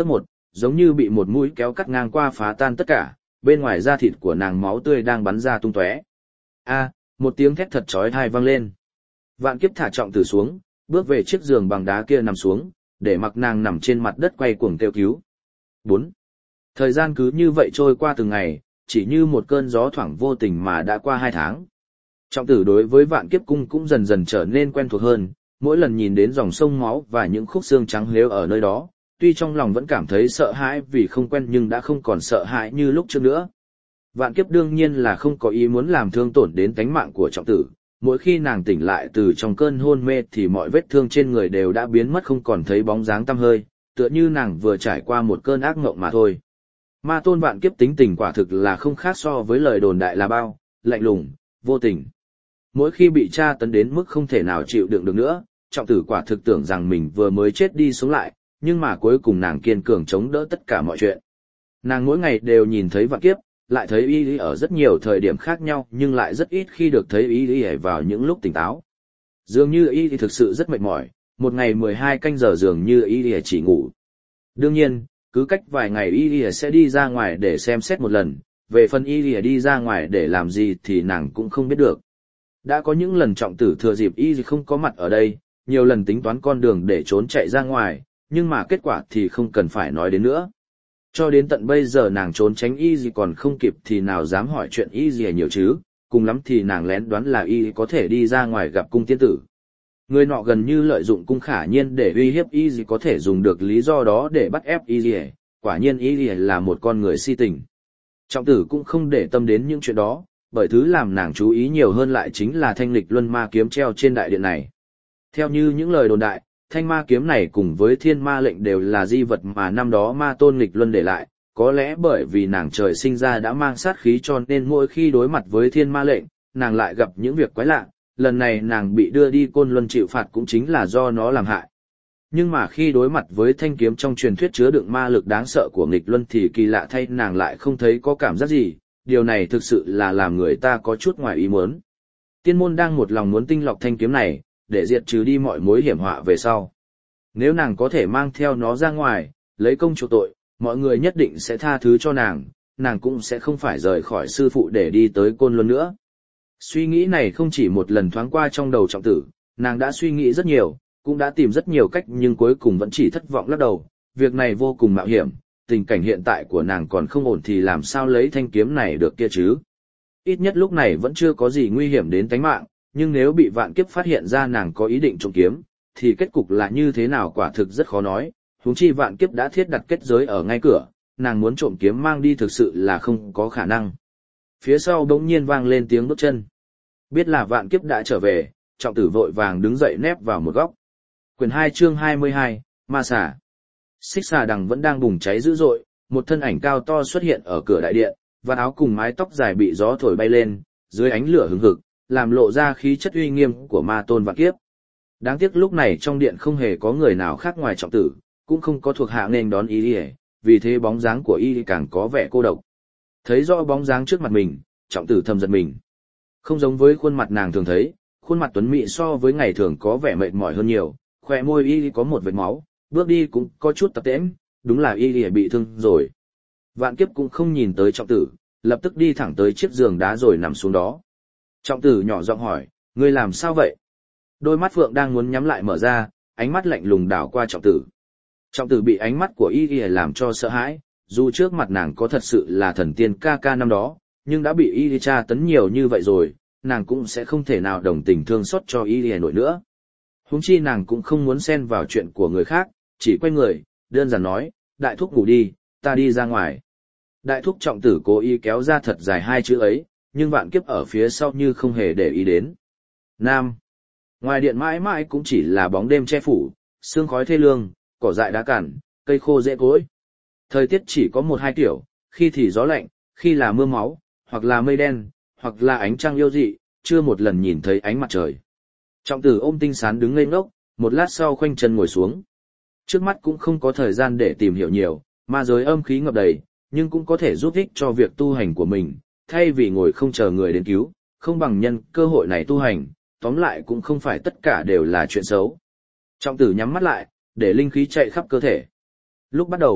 giống như bị một mũi kéo cắt ngang qua phá tan tất cả, bên ngoài da thịt của nàng máu tươi đang bắn ra tung tóe. A, một tiếng thét thật chói tai vang lên. Vạn Kiếp thả Trọng Tử xuống, bước về chiếc giường bằng đá kia nằm xuống, để mặc nàng nằm trên mặt đất quay cuồng kêu cứu. bốn. Thời gian cứ như vậy trôi qua từng ngày, chỉ như một cơn gió thoảng vô tình mà đã qua hai tháng. Trọng Tử đối với Vạn Kiếp cung cũng dần dần trở nên quen thuộc hơn, mỗi lần nhìn đến dòng sông máu và những khúc xương trắng lếu ở nơi đó, tuy trong lòng vẫn cảm thấy sợ hãi vì không quen nhưng đã không còn sợ hãi như lúc trước nữa. Vạn Kiếp đương nhiên là không có ý muốn làm thương tổn đến tánh mạng của Trọng Tử, mỗi khi nàng tỉnh lại từ trong cơn hôn mê thì mọi vết thương trên người đều đã biến mất không còn thấy bóng dáng tăm hơi, tựa như nàng vừa trải qua một cơn ác mộng mà thôi. Ma tôn Vạn Kiếp tính tình quả thực là không khác so với lời đồn đại là bao, lạnh lùng, vô tình. Mỗi khi bị tra tấn đến mức không thể nào chịu đựng được nữa, Trọng Tử quả thực tưởng rằng mình vừa mới chết đi sống lại, nhưng mà cuối cùng nàng kiên cường chống đỡ tất cả mọi chuyện. Nàng mỗi ngày đều nhìn thấy Vạn Kiếp, lại thấy y lý ở rất nhiều thời điểm khác nhau nhưng lại rất ít khi được thấy y lý vào những lúc tỉnh táo. Dường như y lý thực sự rất mệt mỏi, một ngày mười hai canh giờ dường như y lý chỉ ngủ. Đương nhiên, cứ cách vài ngày y lý sẽ đi ra ngoài để xem xét một lần, về phần y lý đi ra ngoài để làm gì thì nàng cũng không biết được. Đã có những lần Trọng Tử thừa dịp y lý không có mặt ở đây, nhiều lần tính toán con đường để trốn chạy ra ngoài, nhưng mà kết quả thì không cần phải nói đến nữa. Cho đến tận bây giờ nàng trốn tránh y gì còn không kịp thì nào dám hỏi chuyện y gì nhiều chứ, cùng lắm thì nàng lén đoán là y có thể đi ra ngoài gặp cung tiên tử. Người nọ gần như lợi dụng cung khả nhiên để uy hiếp y gì có thể dùng được lý do đó để bắt ép y gì, quả nhiên y gì là một con người si tình. Trọng Tử cũng không để tâm đến những chuyện đó, bởi thứ làm nàng chú ý nhiều hơn lại chính là thanh lịch luân ma kiếm treo trên đại điện này. Theo như những lời đồn đại, thanh ma kiếm này cùng với thiên ma lệnh đều là di vật mà năm đó ma tôn nghịch luân để lại, có lẽ bởi vì nàng trời sinh ra đã mang sát khí cho nên mỗi khi đối mặt với thiên ma lệnh, nàng lại gặp những việc quái lạ, lần này nàng bị đưa đi Côn Luân chịu phạt cũng chính là do nó làm hại. Nhưng mà khi đối mặt với thanh kiếm trong truyền thuyết chứa đựng ma lực đáng sợ của nghịch luân thì kỳ lạ thay nàng lại không thấy có cảm giác gì, điều này thực sự là làm người ta có chút ngoài ý muốn. Tiên môn đang một lòng muốn tinh lọc thanh kiếm này, để diệt trừ đi mọi mối hiểm họa về sau. Nếu nàng có thể mang theo nó ra ngoài, lấy công chuộc tội, mọi người nhất định sẽ tha thứ cho nàng, nàng cũng sẽ không phải rời khỏi sư phụ để đi tới Côn Luân nữa. Suy nghĩ này không chỉ một lần thoáng qua trong đầu Trọng Tử, nàng đã suy nghĩ rất nhiều, cũng đã tìm rất nhiều cách nhưng cuối cùng vẫn chỉ thất vọng lắc đầu, việc này vô cùng mạo hiểm, tình cảnh hiện tại của nàng còn không ổn thì làm sao lấy thanh kiếm này được kia chứ. Ít nhất lúc này vẫn chưa có gì nguy hiểm đến tính mạng, nhưng nếu bị Vạn Kiếp phát hiện ra nàng có ý định trộm kiếm, thì kết cục là như thế nào quả thực rất khó nói, huống chi Vạn Kiếp đã thiết đặt kết giới ở ngay cửa, nàng muốn trộm kiếm mang đi thực sự là không có khả năng. Phía sau bỗng nhiên vang lên tiếng bước chân. Biết là Vạn Kiếp đã trở về, Trọng Tử vội vàng đứng dậy nép vào một góc. Quyển hai chương hai mươi hai, Ma Xà. Xích xà đằng vẫn đang bùng cháy dữ dội, một thân ảnh cao to xuất hiện ở cửa đại điện, và áo cùng mái tóc dài bị gió thổi bay lên, dưới ánh lửa hừng hực, làm lộ ra khí chất uy nghiêm của ma tôn Vạn Kiếp. Đáng tiếc lúc này trong điện không hề có người nào khác ngoài Trọng Tử, cũng không có thuộc hạ nên đón y đi, vì thế bóng dáng của y càng có vẻ cô độc. Thấy rõ bóng dáng trước mặt mình, Trọng Tử thầm giật mình. Không giống với khuôn mặt nàng thường thấy, khuôn mặt tuấn mỹ so với ngày thường có vẻ mệt mỏi hơn nhiều, khóe môi y có một vệt máu, bước đi cũng có chút tập tễnh, đúng là y bị thương rồi. Vạn Kiếp cũng không nhìn tới Trọng Tử, lập tức đi thẳng tới chiếc giường đá rồi nằm xuống đó. Trọng Tử nhỏ giọng hỏi, ngươi làm sao vậy? Đôi mắt phượng đang muốn nhắm lại mở ra, ánh mắt lạnh lùng đảo qua Trọng Tử. Trọng Tử bị ánh mắt của y làm cho sợ hãi, dù trước mặt nàng có thật sự là thần tiên ca ca năm đó, nhưng đã bị y tra tấn nhiều như vậy rồi, nàng cũng sẽ không thể nào đồng tình thương xót cho y nổi nữa. Huống chi nàng cũng không muốn xen vào chuyện của người khác, chỉ quay người, đơn giản nói, đại thúc ngủ đi, ta đi ra ngoài. Đại thúc Trọng Tử cố ý kéo ra thật dài hai chữ ấy, nhưng Vạn Kiếp ở phía sau như không hề để ý đến. Nam. Ngoài điện mãi mãi cũng chỉ là bóng đêm che phủ, sương khói thê lương, cỏ dại đá cằn, cây khô dễ cối. Thời tiết chỉ có một hai kiểu, khi thì gió lạnh, khi là mưa máu, hoặc là mây đen, hoặc là ánh trăng yêu dị, chưa một lần nhìn thấy ánh mặt trời. Trọng Tử ôm Tinh Sán đứng ngây ngốc, một lát sau khoanh chân ngồi xuống. Trước mắt cũng không có thời gian để tìm hiểu nhiều, ma giới âm khí ngập đầy, nhưng cũng có thể giúp ích cho việc tu hành của mình, thay vì ngồi không chờ người đến cứu, không bằng nhân cơ hội này tu hành, tóm lại cũng không phải tất cả đều là chuyện xấu. Trọng Tử nhắm mắt lại, để linh khí chạy khắp cơ thể. Lúc bắt đầu,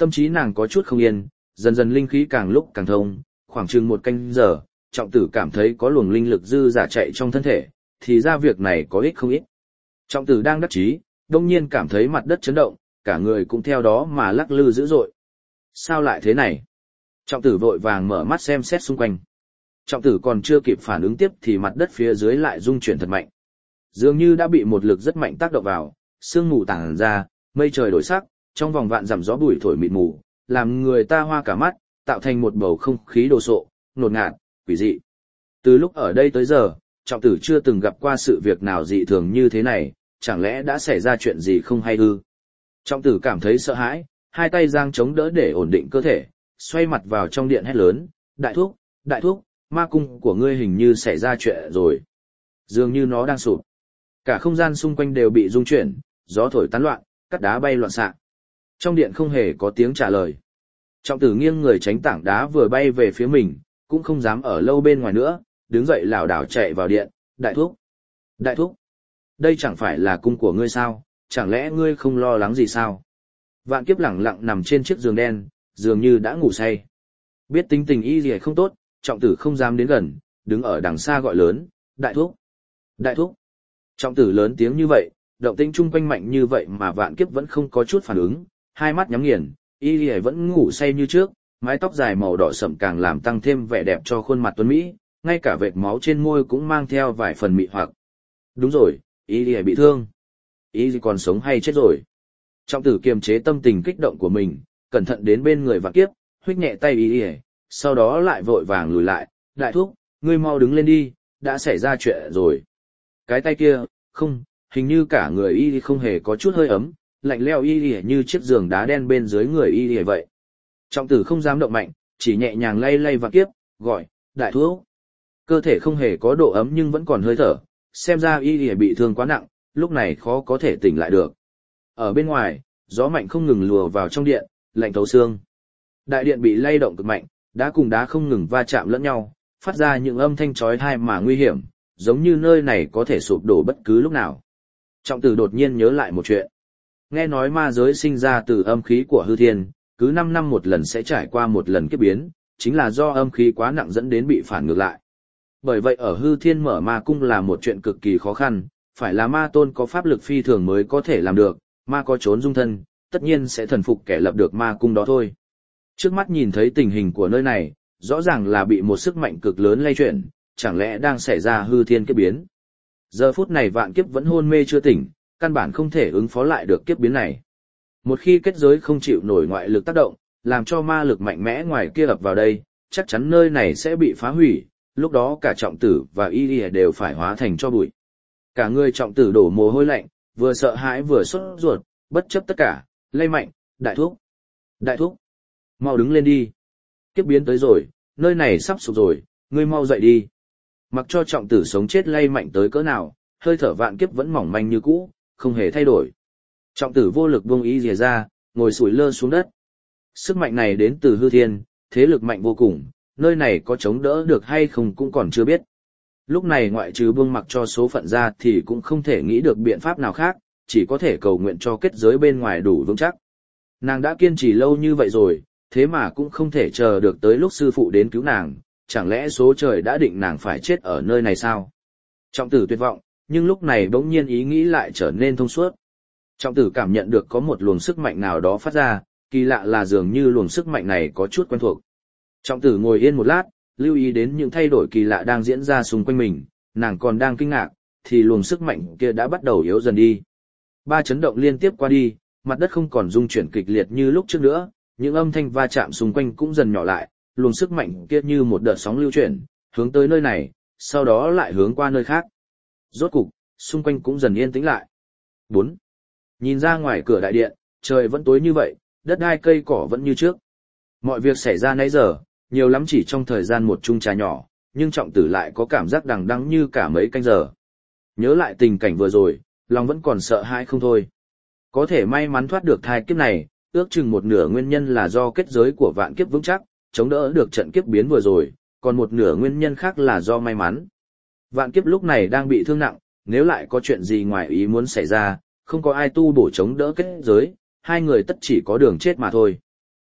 Tâm trí nàng có chút không yên, dần dần linh khí càng lúc càng thông, khoảng chừng một canh giờ, trọng tử cảm thấy có luồng linh lực dư giả chạy trong thân thể, thì ra việc này có ích không ít. Trọng tử đang đắc chí, đông nhiên cảm thấy mặt đất chấn động, cả người cũng theo đó mà lắc lư dữ dội. Sao lại thế này? Trọng tử vội vàng mở mắt xem xét xung quanh. Trọng tử còn chưa kịp phản ứng tiếp thì mặt đất phía dưới lại rung chuyển thật mạnh. Dường như đã bị một lực rất mạnh tác động vào, sương mù tản ra, mây trời đổi sắc, trong vòng vạn dặm gió bụi thổi mịt mù, làm người ta hoa cả mắt, tạo thành một bầu không khí đồ sộ, ngột ngạt, quỷ dị. Từ lúc ở đây tới giờ, trọng tử chưa từng gặp qua sự việc nào dị thường như thế này, chẳng lẽ đã xảy ra chuyện gì không hay ư? Trọng tử cảm thấy sợ hãi, hai tay giang chống đỡ để ổn định cơ thể, xoay mặt vào trong điện hét lớn, đại thúc, đại thúc, ma cung của ngươi hình như xảy ra chuyện rồi. Dường như nó đang sụp. Cả không gian xung quanh đều bị rung chuyển, gió thổi tán loạn, cát đá bay loạn xạ. Trong điện không hề có tiếng trả lời. Trọng tử nghiêng người tránh tảng đá vừa bay về phía mình, cũng không dám ở lâu bên ngoài nữa, đứng dậy lảo đảo chạy vào điện, đại thúc, đại thúc, đây chẳng phải là cung của ngươi sao, chẳng lẽ ngươi không lo lắng gì sao? Vạn Kiếp lẳng lặng nằm trên chiếc giường đen, dường như đã ngủ say. Biết tính tình y gì không tốt, trọng tử không dám đến gần, đứng ở đằng xa gọi lớn, đại thúc, đại thúc. Trọng tử lớn tiếng như vậy, động tĩnh chung quanh mạnh như vậy mà Vạn Kiếp vẫn không có chút phản ứng, hai mắt nhắm nghiền, y gì vẫn ngủ say như trước, mái tóc dài màu đỏ sậm càng làm tăng thêm vẻ đẹp cho khuôn mặt tuấn mỹ, ngay cả vệt máu trên môi cũng mang theo vài phần mị hoặc. Đúng rồi, y gì bị thương. Y gì còn sống hay chết rồi? Trọng tử kiềm chế tâm tình kích động của mình, cẩn thận đến bên người Vạn Kiếp, huých nhẹ tay y gì, sau đó lại vội vàng lùi lại, đại thúc, ngươi mau đứng lên đi, đã xảy ra chuyện rồi. Cái tay kia, không, hình như cả người y không hề có chút hơi ấm, lạnh leo y như chiếc giường đá đen bên dưới người y vậy. Trọng tử không dám động mạnh, chỉ nhẹ nhàng lay lay Vạn Kiếp, gọi, đại thúc. Cơ thể không hề có độ ấm nhưng vẫn còn hơi thở, xem ra y bị thương quá nặng, lúc này khó có thể tỉnh lại được. Ở bên ngoài, gió mạnh không ngừng lùa vào trong điện, lạnh thấu xương. Đại điện bị lay động cực mạnh, đá cùng đá không ngừng va chạm lẫn nhau, phát ra những âm thanh chói tai mà nguy hiểm, giống như nơi này có thể sụp đổ bất cứ lúc nào. Trọng tử đột nhiên nhớ lại một chuyện. Nghe nói ma giới sinh ra từ âm khí của hư thiên, cứ năm năm một lần sẽ trải qua một lần kiếp biến, chính là do âm khí quá nặng dẫn đến bị phản ngược lại. Bởi vậy ở hư thiên mở ma cung là một chuyện cực kỳ khó khăn, phải là ma tôn có pháp lực phi thường mới có thể làm được, ma có trốn dung thân, tất nhiên sẽ thần phục kẻ lập được ma cung đó thôi. Trước mắt nhìn thấy tình hình của nơi này, rõ ràng là bị một sức mạnh cực lớn lay chuyển, chẳng lẽ đang xảy ra hư thiên kiếp biến. Giờ phút này Vạn Kiếp vẫn hôn mê chưa tỉnh, căn bản không thể ứng phó lại được kiếp biến này. Một khi kết giới không chịu nổi ngoại lực tác động, làm cho ma lực mạnh mẽ ngoài kia ập vào đây, chắc chắn nơi này sẽ bị phá hủy, lúc đó cả trọng tử và y y đều phải hóa thành cho bụi. Cả người trọng tử đổ mồ hôi lạnh, vừa sợ hãi vừa sốt ruột, bất chấp tất cả, lay mạnh, đại thúc, đại thúc, mau đứng lên đi. Kiếp biến tới rồi, nơi này sắp sụp rồi, ngươi mau dậy đi. Mặc cho trọng tử sống chết lay mạnh tới cỡ nào, hơi thở Vạn Kiếp vẫn mỏng manh như cũ, không hề thay đổi. Trọng tử vô lực buông y rìa ra, ngồi sủi lơ xuống đất. Sức mạnh này đến từ hư thiên, thế lực mạnh vô cùng, nơi này có chống đỡ được hay không cũng còn chưa biết. Lúc này ngoại trừ buông mặc cho số phận ra thì cũng không thể nghĩ được biện pháp nào khác, chỉ có thể cầu nguyện cho kết giới bên ngoài đủ vững chắc. Nàng đã kiên trì lâu như vậy rồi, thế mà cũng không thể chờ được tới lúc sư phụ đến cứu nàng, chẳng lẽ số trời đã định nàng phải chết ở nơi này sao? Trọng tử tuyệt vọng, nhưng lúc này bỗng nhiên ý nghĩ lại trở nên thông suốt. Trọng tử cảm nhận được có một luồng sức mạnh nào đó phát ra, kỳ lạ là dường như luồng sức mạnh này có chút quen thuộc. Trọng tử ngồi yên một lát, lưu ý đến những thay đổi kỳ lạ đang diễn ra xung quanh mình, nàng còn đang kinh ngạc, thì luồng sức mạnh kia đã bắt đầu yếu dần đi. Ba chấn động liên tiếp qua đi, mặt đất không còn rung chuyển kịch liệt như lúc trước nữa, những âm thanh va chạm xung quanh cũng dần nhỏ lại, luồng sức mạnh kia như một đợt sóng lưu chuyển, hướng tới nơi này, sau đó lại hướng qua nơi khác. Rốt cục, xung quanh cũng dần yên tĩnh lại. bốn. Nhìn ra ngoài cửa đại điện, trời vẫn tối như vậy, đất đai cây cỏ vẫn như trước. Mọi việc xảy ra nãy giờ, nhiều lắm chỉ trong thời gian một chung trà nhỏ, nhưng trọng tử lại có cảm giác đằng đẵng như cả mấy canh giờ. Nhớ lại tình cảnh vừa rồi, lòng vẫn còn sợ hãi không thôi. Có thể may mắn thoát được thai kiếp này, ước chừng một nửa nguyên nhân là do kết giới của Vạn Kiếp vững chắc, chống đỡ được trận kiếp biến vừa rồi, còn một nửa nguyên nhân khác là do may mắn. Vạn Kiếp lúc này đang bị thương nặng, nếu lại có chuyện gì ngoài ý muốn xảy ra, không có ai tu bổ chống đỡ kết giới, hai người tất chỉ có đường chết mà thôi.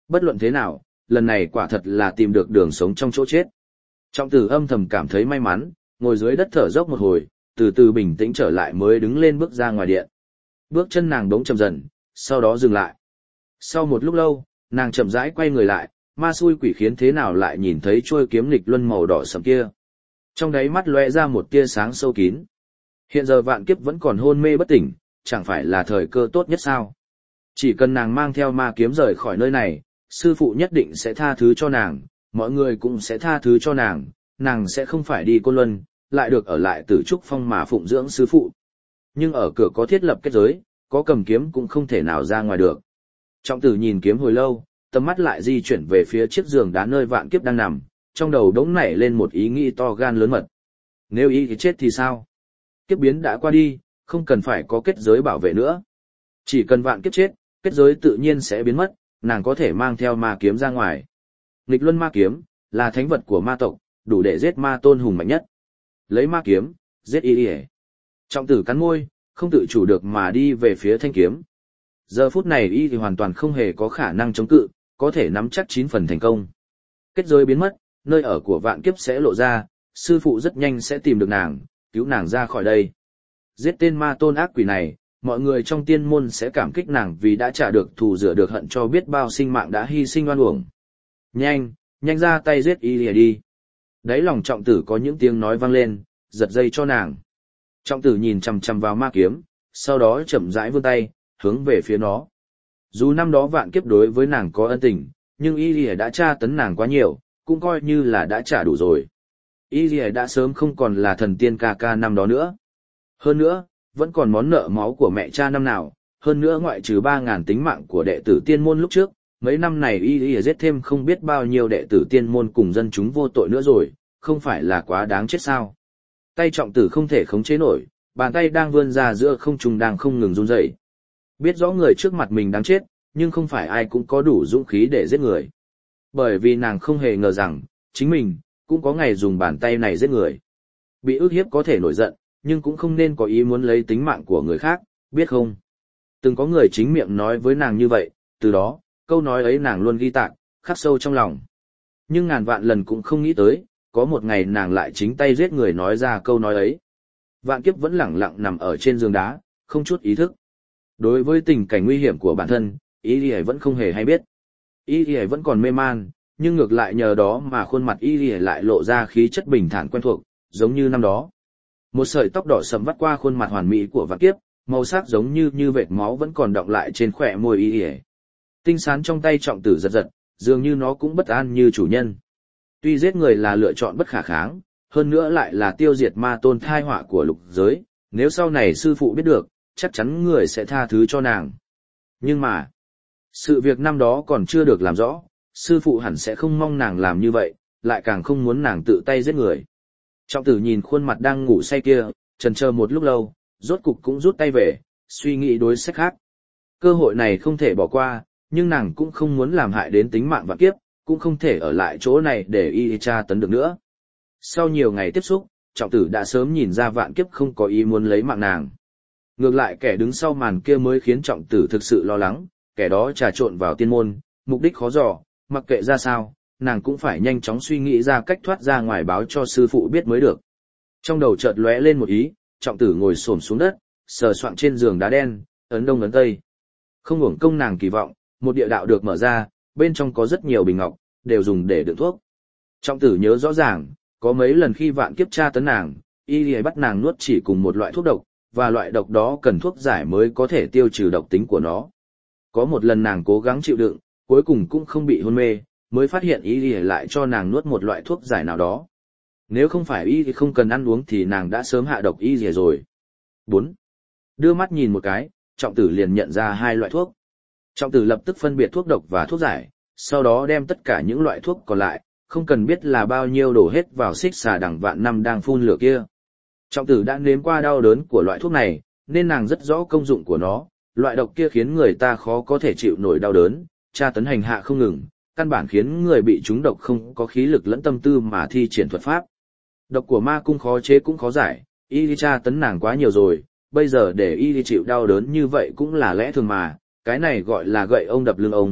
Bất luận thế nào, lần này quả thật là tìm được đường sống trong chỗ chết. Trọng tử âm thầm cảm thấy may mắn, ngồi dưới đất thở dốc một hồi, từ từ bình tĩnh trở lại mới đứng lên bước ra ngoài điện. Bước chân nàng đống chậm dần, sau đó dừng lại. Sau một lúc lâu, nàng chậm rãi quay người lại, ma xui quỷ khiến thế nào lại nhìn thấy trôi kiếm nghịch luân màu đỏ sẫm kia. Trong đáy mắt lóe ra một tia sáng sâu kín. Hiện giờ Vạn Kiếp vẫn còn hôn mê bất tỉnh, chẳng phải là thời cơ tốt nhất sao? Chỉ cần nàng mang theo ma kiếm rời khỏi nơi này, sư phụ nhất định sẽ tha thứ cho nàng, mọi người cũng sẽ tha thứ cho nàng, nàng sẽ không phải đi Côn Luân, lại được ở lại Tử Trúc Phong mà phụng dưỡng sư phụ. Nhưng ở cửa có thiết lập kết giới, có cầm kiếm cũng không thể nào ra ngoài được. Trọng tử nhìn kiếm hồi lâu, tầm mắt lại di chuyển về phía chiếc giường đá nơi Vạn Kiếp đang nằm, trong đầu đống nảy lên một ý nghĩ to gan lớn mật. Nếu ý thì chết thì sao? Kiếp biến đã qua đi, không cần phải có kết giới bảo vệ nữa. Chỉ cần Vạn Kiếp chết, kết giới tự nhiên sẽ biến mất, nàng có thể mang theo ma kiếm ra ngoài. Nghịch luân ma kiếm, là thánh vật của ma tộc, đủ để giết ma tôn hùng mạnh nhất. Lấy ma kiếm, giết y y. Trọng tử cắn môi, không tự chủ được mà đi về phía thanh kiếm. Giờ phút này y thì hoàn toàn không hề có khả năng chống cự, có thể nắm chắc chín phần thành công. Kết giới biến mất, nơi ở của Vạn Kiếp sẽ lộ ra, sư phụ rất nhanh sẽ tìm được nàng, cứu nàng ra khỏi đây. Giết tên ma tôn ác quỷ này, mọi người trong tiên môn sẽ cảm kích nàng vì đã trả được thù rửa được hận cho biết bao sinh mạng đã hy sinh oan uổng. Nhanh, nhanh ra tay giết y lìa đi. Đấy lòng trọng tử có những tiếng nói vang lên, giật dây cho nàng. Trọng tử nhìn chằm chằm vào ma kiếm, sau đó chậm rãi vươn tay, hướng về phía nó. Dù năm đó Vạn Kiếp đối với nàng có ân tình, nhưng y lìa đã tra tấn nàng quá nhiều, cũng coi như là đã trả đủ rồi. Y lìa đã sớm không còn là thần tiên ca ca năm đó nữa. Hơn nữa, vẫn còn món nợ máu của mẹ cha năm nào, hơn nữa ngoại trừ ba ngàn tính mạng của đệ tử tiên môn lúc trước, mấy năm này y y giết thêm không biết bao nhiêu đệ tử tiên môn cùng dân chúng vô tội nữa rồi, không phải là quá đáng chết sao? Tay trọng tử không thể khống chế nổi, bàn tay đang vươn ra giữa không trung đang không ngừng run rẩy. Biết rõ người trước mặt mình đáng chết, nhưng không phải ai cũng có đủ dũng khí để giết người. Bởi vì nàng không hề ngờ rằng, chính mình, cũng có ngày dùng bàn tay này giết người. Bị ức hiếp có thể nổi giận, nhưng cũng không nên có ý muốn lấy tính mạng của người khác, biết không? Từng có người chính miệng nói với nàng như vậy, từ đó, câu nói ấy nàng luôn ghi tạc, khắc sâu trong lòng. Nhưng ngàn vạn lần cũng không nghĩ tới, có một ngày nàng lại chính tay giết người nói ra câu nói ấy. Vạn Kiếp vẫn lẳng lặng nằm ở trên giường đá, không chút ý thức. Đối với tình cảnh nguy hiểm của bản thân, Y Lì vẫn không hề hay biết. Y Lì vẫn còn mê man, nhưng ngược lại nhờ đó mà khuôn mặt Y Lì lại lộ ra khí chất bình thản quen thuộc, giống như năm đó. Một sợi tóc đỏ sẫm vắt qua khuôn mặt hoàn mỹ của Vạn Kiếp, màu sắc giống như như vệt máu vẫn còn đọng lại trên khóe môi Y Lì. Tinh sán trong tay trọng tử giật giật, dường như nó cũng bất an như chủ nhân. Tuy giết người là lựa chọn bất khả kháng, hơn nữa lại là tiêu diệt ma tôn thai họa của lục giới, nếu sau này sư phụ biết được, chắc chắn người sẽ tha thứ cho nàng. Nhưng mà, sự việc năm đó còn chưa được làm rõ, sư phụ hẳn sẽ không mong nàng làm như vậy, lại càng không muốn nàng tự tay giết người. Trọng tử nhìn khuôn mặt đang ngủ say kia, chần chờ một lúc lâu, rốt cục cũng rút tay về, suy nghĩ đối sách khác. Cơ hội này không thể bỏ qua, nhưng nàng cũng không muốn làm hại đến tính mạng Vạn Kiếp, cũng không thể ở lại chỗ này để y tra tấn được nữa. Sau nhiều ngày tiếp xúc, trọng tử đã sớm nhìn ra Vạn Kiếp không có ý muốn lấy mạng nàng. Ngược lại kẻ đứng sau màn kia mới khiến trọng tử thực sự lo lắng, kẻ đó trà trộn vào tiên môn, mục đích khó dò, mặc kệ ra sao, nàng cũng phải nhanh chóng suy nghĩ ra cách thoát ra ngoài báo cho sư phụ biết mới được. Trong đầu chợt lóe lên một ý, trọng tử ngồi xổm xuống đất, sờ soạng trên giường đá đen, ấn đông ấn tây. Không uổng công nàng kỳ vọng, một địa đạo được mở ra, bên trong có rất nhiều bình ngọc, đều dùng để đựng thuốc. Trọng tử nhớ rõ ràng, có mấy lần khi Vạn Kiếp tra tấn nàng, y lìa bắt nàng nuốt chỉ cùng một loại thuốc độc, và loại độc đó cần thuốc giải mới có thể tiêu trừ độc tính của nó. Có một lần nàng cố gắng chịu đựng, cuối cùng cũng không bị hôn mê, mới phát hiện y lìa lại cho nàng nuốt một loại thuốc giải nào đó. Nếu không phải y thì không cần ăn uống thì nàng đã sớm hạ độc y lìa rồi. bốn. Đưa mắt nhìn một cái, trọng tử liền nhận ra hai loại thuốc. Trọng tử lập tức phân biệt thuốc độc và thuốc giải, sau đó đem tất cả những loại thuốc còn lại, không cần biết là bao nhiêu đổ hết vào xích xà đằng vạn năm đang phun lửa kia. Trọng tử đã nếm qua đau đớn của loại thuốc này, nên nàng rất rõ công dụng của nó, loại độc kia khiến người ta khó có thể chịu nổi đau đớn, tra tấn hành hạ không ngừng, căn bản khiến người bị trúng độc không có khí lực lẫn tâm tư mà thi triển thuật pháp. Độc của ma cung khó chế cũng khó giải, y tra tấn nàng quá nhiều rồi, bây giờ để y chịu đau đớn như vậy cũng là lẽ thường mà, cái này gọi là gậy ông đập lưng ông,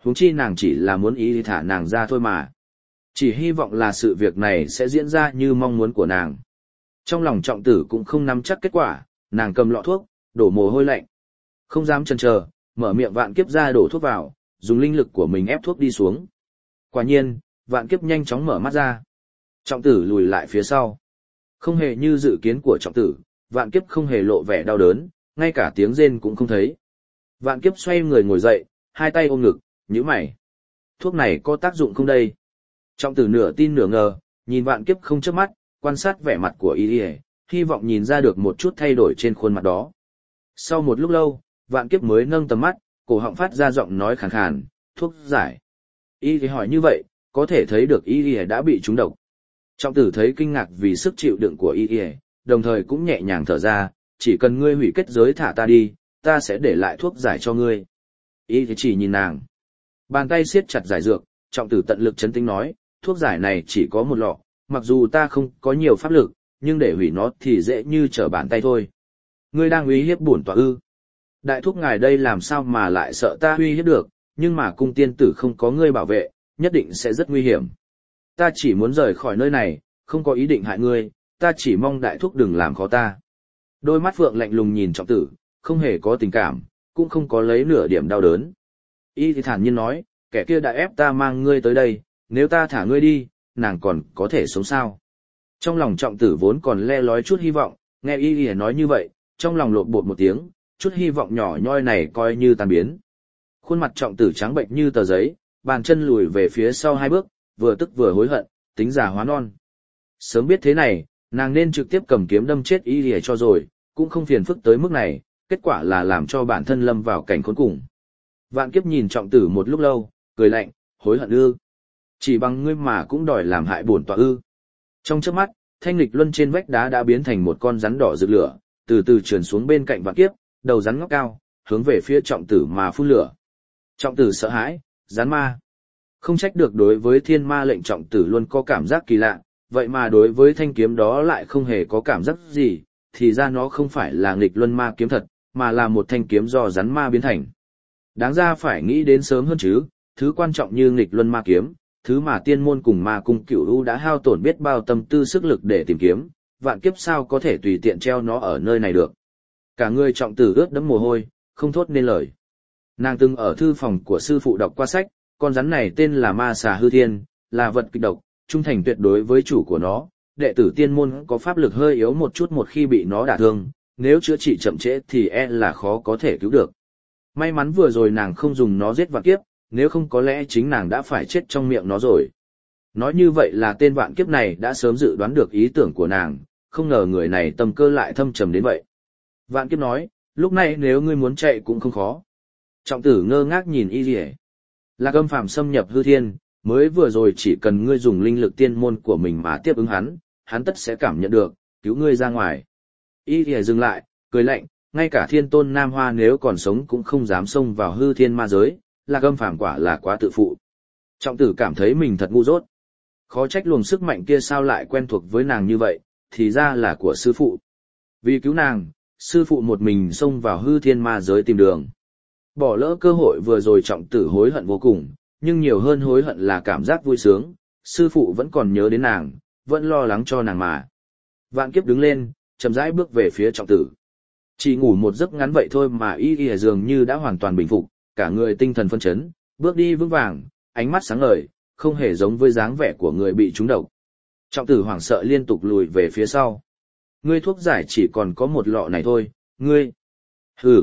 huống chi nàng chỉ là muốn ý thả nàng ra thôi mà. Chỉ hy vọng là sự việc này sẽ diễn ra như mong muốn của nàng. Trong lòng Trọng Tử cũng không nắm chắc kết quả, nàng cầm lọ thuốc, đổ mồ hôi lạnh. Không dám chần chờ, mở miệng Vạn Kiếp ra đổ thuốc vào, dùng linh lực của mình ép thuốc đi xuống. Quả nhiên, Vạn Kiếp nhanh chóng mở mắt ra. Trọng Tử lùi lại phía sau. Không hề như dự kiến của Trọng Tử, Vạn Kiếp không hề lộ vẻ đau đớn, ngay cả tiếng rên cũng không thấy. Vạn Kiếp xoay người ngồi dậy, hai tay ôm ngực, nhíu mày. Thuốc này có tác dụng không đây? Trọng Tử nửa tin nửa ngờ, nhìn Vạn Kiếp không chớp mắt, quan sát vẻ mặt của y, hy vọng nhìn ra được một chút thay đổi trên khuôn mặt đó. Sau một lúc lâu, Vạn Kiếp mới nâng tầm mắt, cổ họng phát ra giọng nói khàn khàn, thuốc giải. Y thì hỏi như vậy, có thể thấy được y đã bị trúng độc. Trọng Tử thấy kinh ngạc vì sức chịu đựng của y, đồng thời cũng nhẹ nhàng thở ra, chỉ cần ngươi hủy kết giới thả ta đi, ta sẽ để lại thuốc giải cho ngươi. Y thì chỉ nhìn nàng. Bàn tay siết chặt giải dược, Trọng Tử tận lực chấn tĩnh nói, thuốc giải này chỉ có một lọ, mặc dù ta không có nhiều pháp lực, nhưng để hủy nó thì dễ như trở bàn tay thôi. Ngươi đang uy hiếp bổn tọa ư? Đại thúc ngài đây làm sao mà lại sợ ta uy hiếp được, nhưng mà cung tiên tử không có ngươi bảo vệ, nhất định sẽ rất nguy hiểm. Ta chỉ muốn rời khỏi nơi này, không có ý định hại ngươi, ta chỉ mong đại thúc đừng làm khó ta. Đôi mắt Phượng lạnh lùng nhìn Trọng Tử, không hề có tình cảm, cũng không có lấy nửa điểm đau đớn. Y thì thản nhiên nói, kẻ kia đã ép ta mang ngươi tới đây, nếu ta thả ngươi đi, nàng còn có thể sống sao? Trong lòng Trọng Tử vốn còn le lói chút hy vọng, nghe Y Y nói như vậy, trong lòng lộn bột một tiếng, chút hy vọng nhỏ nhoi này coi như tan biến. Khuôn mặt Trọng Tử trắng bệnh như tờ giấy, bàn chân lùi về phía sau hai bước, vừa tức vừa hối hận, tính già hóa non. Sớm biết thế này, nàng nên trực tiếp cầm kiếm đâm chết Y Y cho rồi, cũng không phiền phức tới mức này, kết quả là làm cho bản thân lâm vào cảnh khốn cùng. Vạn Kiếp nhìn Trọng Tử một lúc lâu, cười lạnh, hối hận ư? Chỉ bằng ngươi mà cũng đòi làm hại bổn tọa ư? Trong chớp mắt, thanh lịch luân trên vách đá đã biến thành một con rắn đỏ rực lửa, từ từ trườn xuống bên cạnh Vạn Kiếp, đầu rắn ngóc cao, hướng về phía Trọng Tử mà phun lửa. Trọng Tử sợ hãi, rắn ma. Không trách được đối với thiên ma lệnh Trọng Tử luôn có cảm giác kỳ lạ, vậy mà đối với thanh kiếm đó lại không hề có cảm giác gì, thì ra nó không phải là nghịch luân ma kiếm thật, mà là một thanh kiếm do rắn ma biến thành. Đáng ra phải nghĩ đến sớm hơn chứ, thứ quan trọng như nghịch luân ma kiếm, thứ mà tiên môn cùng ma cung cửu u đã hao tổn biết bao tâm tư sức lực để tìm kiếm, Vạn Kiếp sao có thể tùy tiện treo nó ở nơi này được. Cả người Trọng Tử ướt đẫm mồ hôi, không thốt nên lời. Nàng từng ở thư phòng của sư phụ đọc qua sách, con rắn này tên là ma xà hư thiên, là vật kịch độc, trung thành tuyệt đối với chủ của nó, đệ tử tiên môn có pháp lực hơi yếu một chút một khi bị nó đả thương, nếu chữa trị chậm trễ thì e là khó có thể cứu được. May mắn vừa rồi nàng không dùng nó giết Vạn Kiếp, nếu không có lẽ chính nàng đã phải chết trong miệng nó rồi. Nói như vậy là tên Vạn Kiếp này đã sớm dự đoán được ý tưởng của nàng, không ngờ người này tâm cơ lại thâm trầm đến vậy. Vạn Kiếp nói, lúc này nếu ngươi muốn chạy cũng không khó. Trọng Tử ngơ ngác nhìn Y Lìa. Lạc Âm Phàm xâm nhập hư thiên, mới vừa rồi chỉ cần ngươi dùng linh lực tiên môn của mình mà tiếp ứng hắn, hắn tất sẽ cảm nhận được, cứu ngươi ra ngoài. Y Lìa dừng lại, cười lạnh, ngay cả Thiên Tôn Nam Hoa nếu còn sống cũng không dám xông vào hư thiên ma giới, Lạc Âm Phàm quả là quá tự phụ. Trọng Tử cảm thấy mình thật ngu dốt. Khó trách luồng sức mạnh kia sao lại quen thuộc với nàng như vậy, thì ra là của sư phụ. Vì cứu nàng, sư phụ một mình xông vào hư thiên ma giới tìm đường. Bỏ lỡ cơ hội vừa rồi Trọng Tử hối hận vô cùng, nhưng nhiều hơn hối hận là cảm giác vui sướng, sư phụ vẫn còn nhớ đến nàng, vẫn lo lắng cho nàng mà. Vạn Kiếp đứng lên, chậm rãi bước về phía Trọng Tử. Chỉ ngủ một giấc ngắn vậy thôi mà Y Y dường như đã hoàn toàn bình phục, cả người tinh thần phân chấn, bước đi vững vàng, ánh mắt sáng ngời, không hề giống với dáng vẻ của người bị trúng độc. Trọng Tử hoảng sợ liên tục lùi về phía sau. Ngươi thuốc giải chỉ còn có một lọ này thôi, ngươi. Hừ.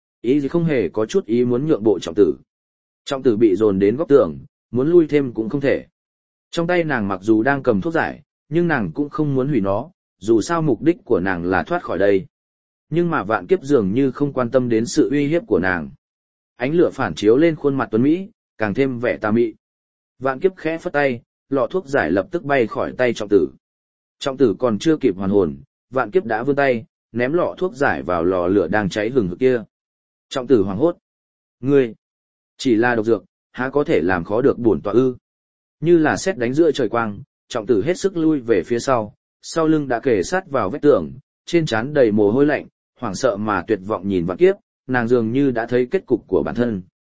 Ý gì không hề có chút ý muốn nhượng bộ Trọng Tử. Trọng Tử bị dồn đến góc tường, muốn lui thêm cũng không thể. Trong tay nàng mặc dù đang cầm thuốc giải, nhưng nàng cũng không muốn hủy nó, dù sao mục đích của nàng là thoát khỏi đây. Nhưng mà Vạn Kiếp dường như không quan tâm đến sự uy hiếp của nàng. Ánh lửa phản chiếu lên khuôn mặt tuấn Mỹ, càng thêm vẻ tà mị. Vạn Kiếp khẽ phất tay, lọ thuốc giải lập tức bay khỏi tay Trọng Tử. Trọng Tử còn chưa kịp hoàn hồn, Vạn Kiếp đã vươn tay, ném lọ thuốc giải vào lò lửa đang cháy hừng hực kia. Trọng Tử hoảng hốt. Ngươi, chỉ là độc dược, há có thể làm khó được bổn tọa ư? Như là sét đánh giữa trời quang, Trọng Tử hết sức lui về phía sau, sau lưng đã kề sát vào vách tường, trên trán đầy mồ hôi lạnh, hoảng sợ mà tuyệt vọng nhìn Vạn Kiếp, nàng dường như đã thấy kết cục của bản thân.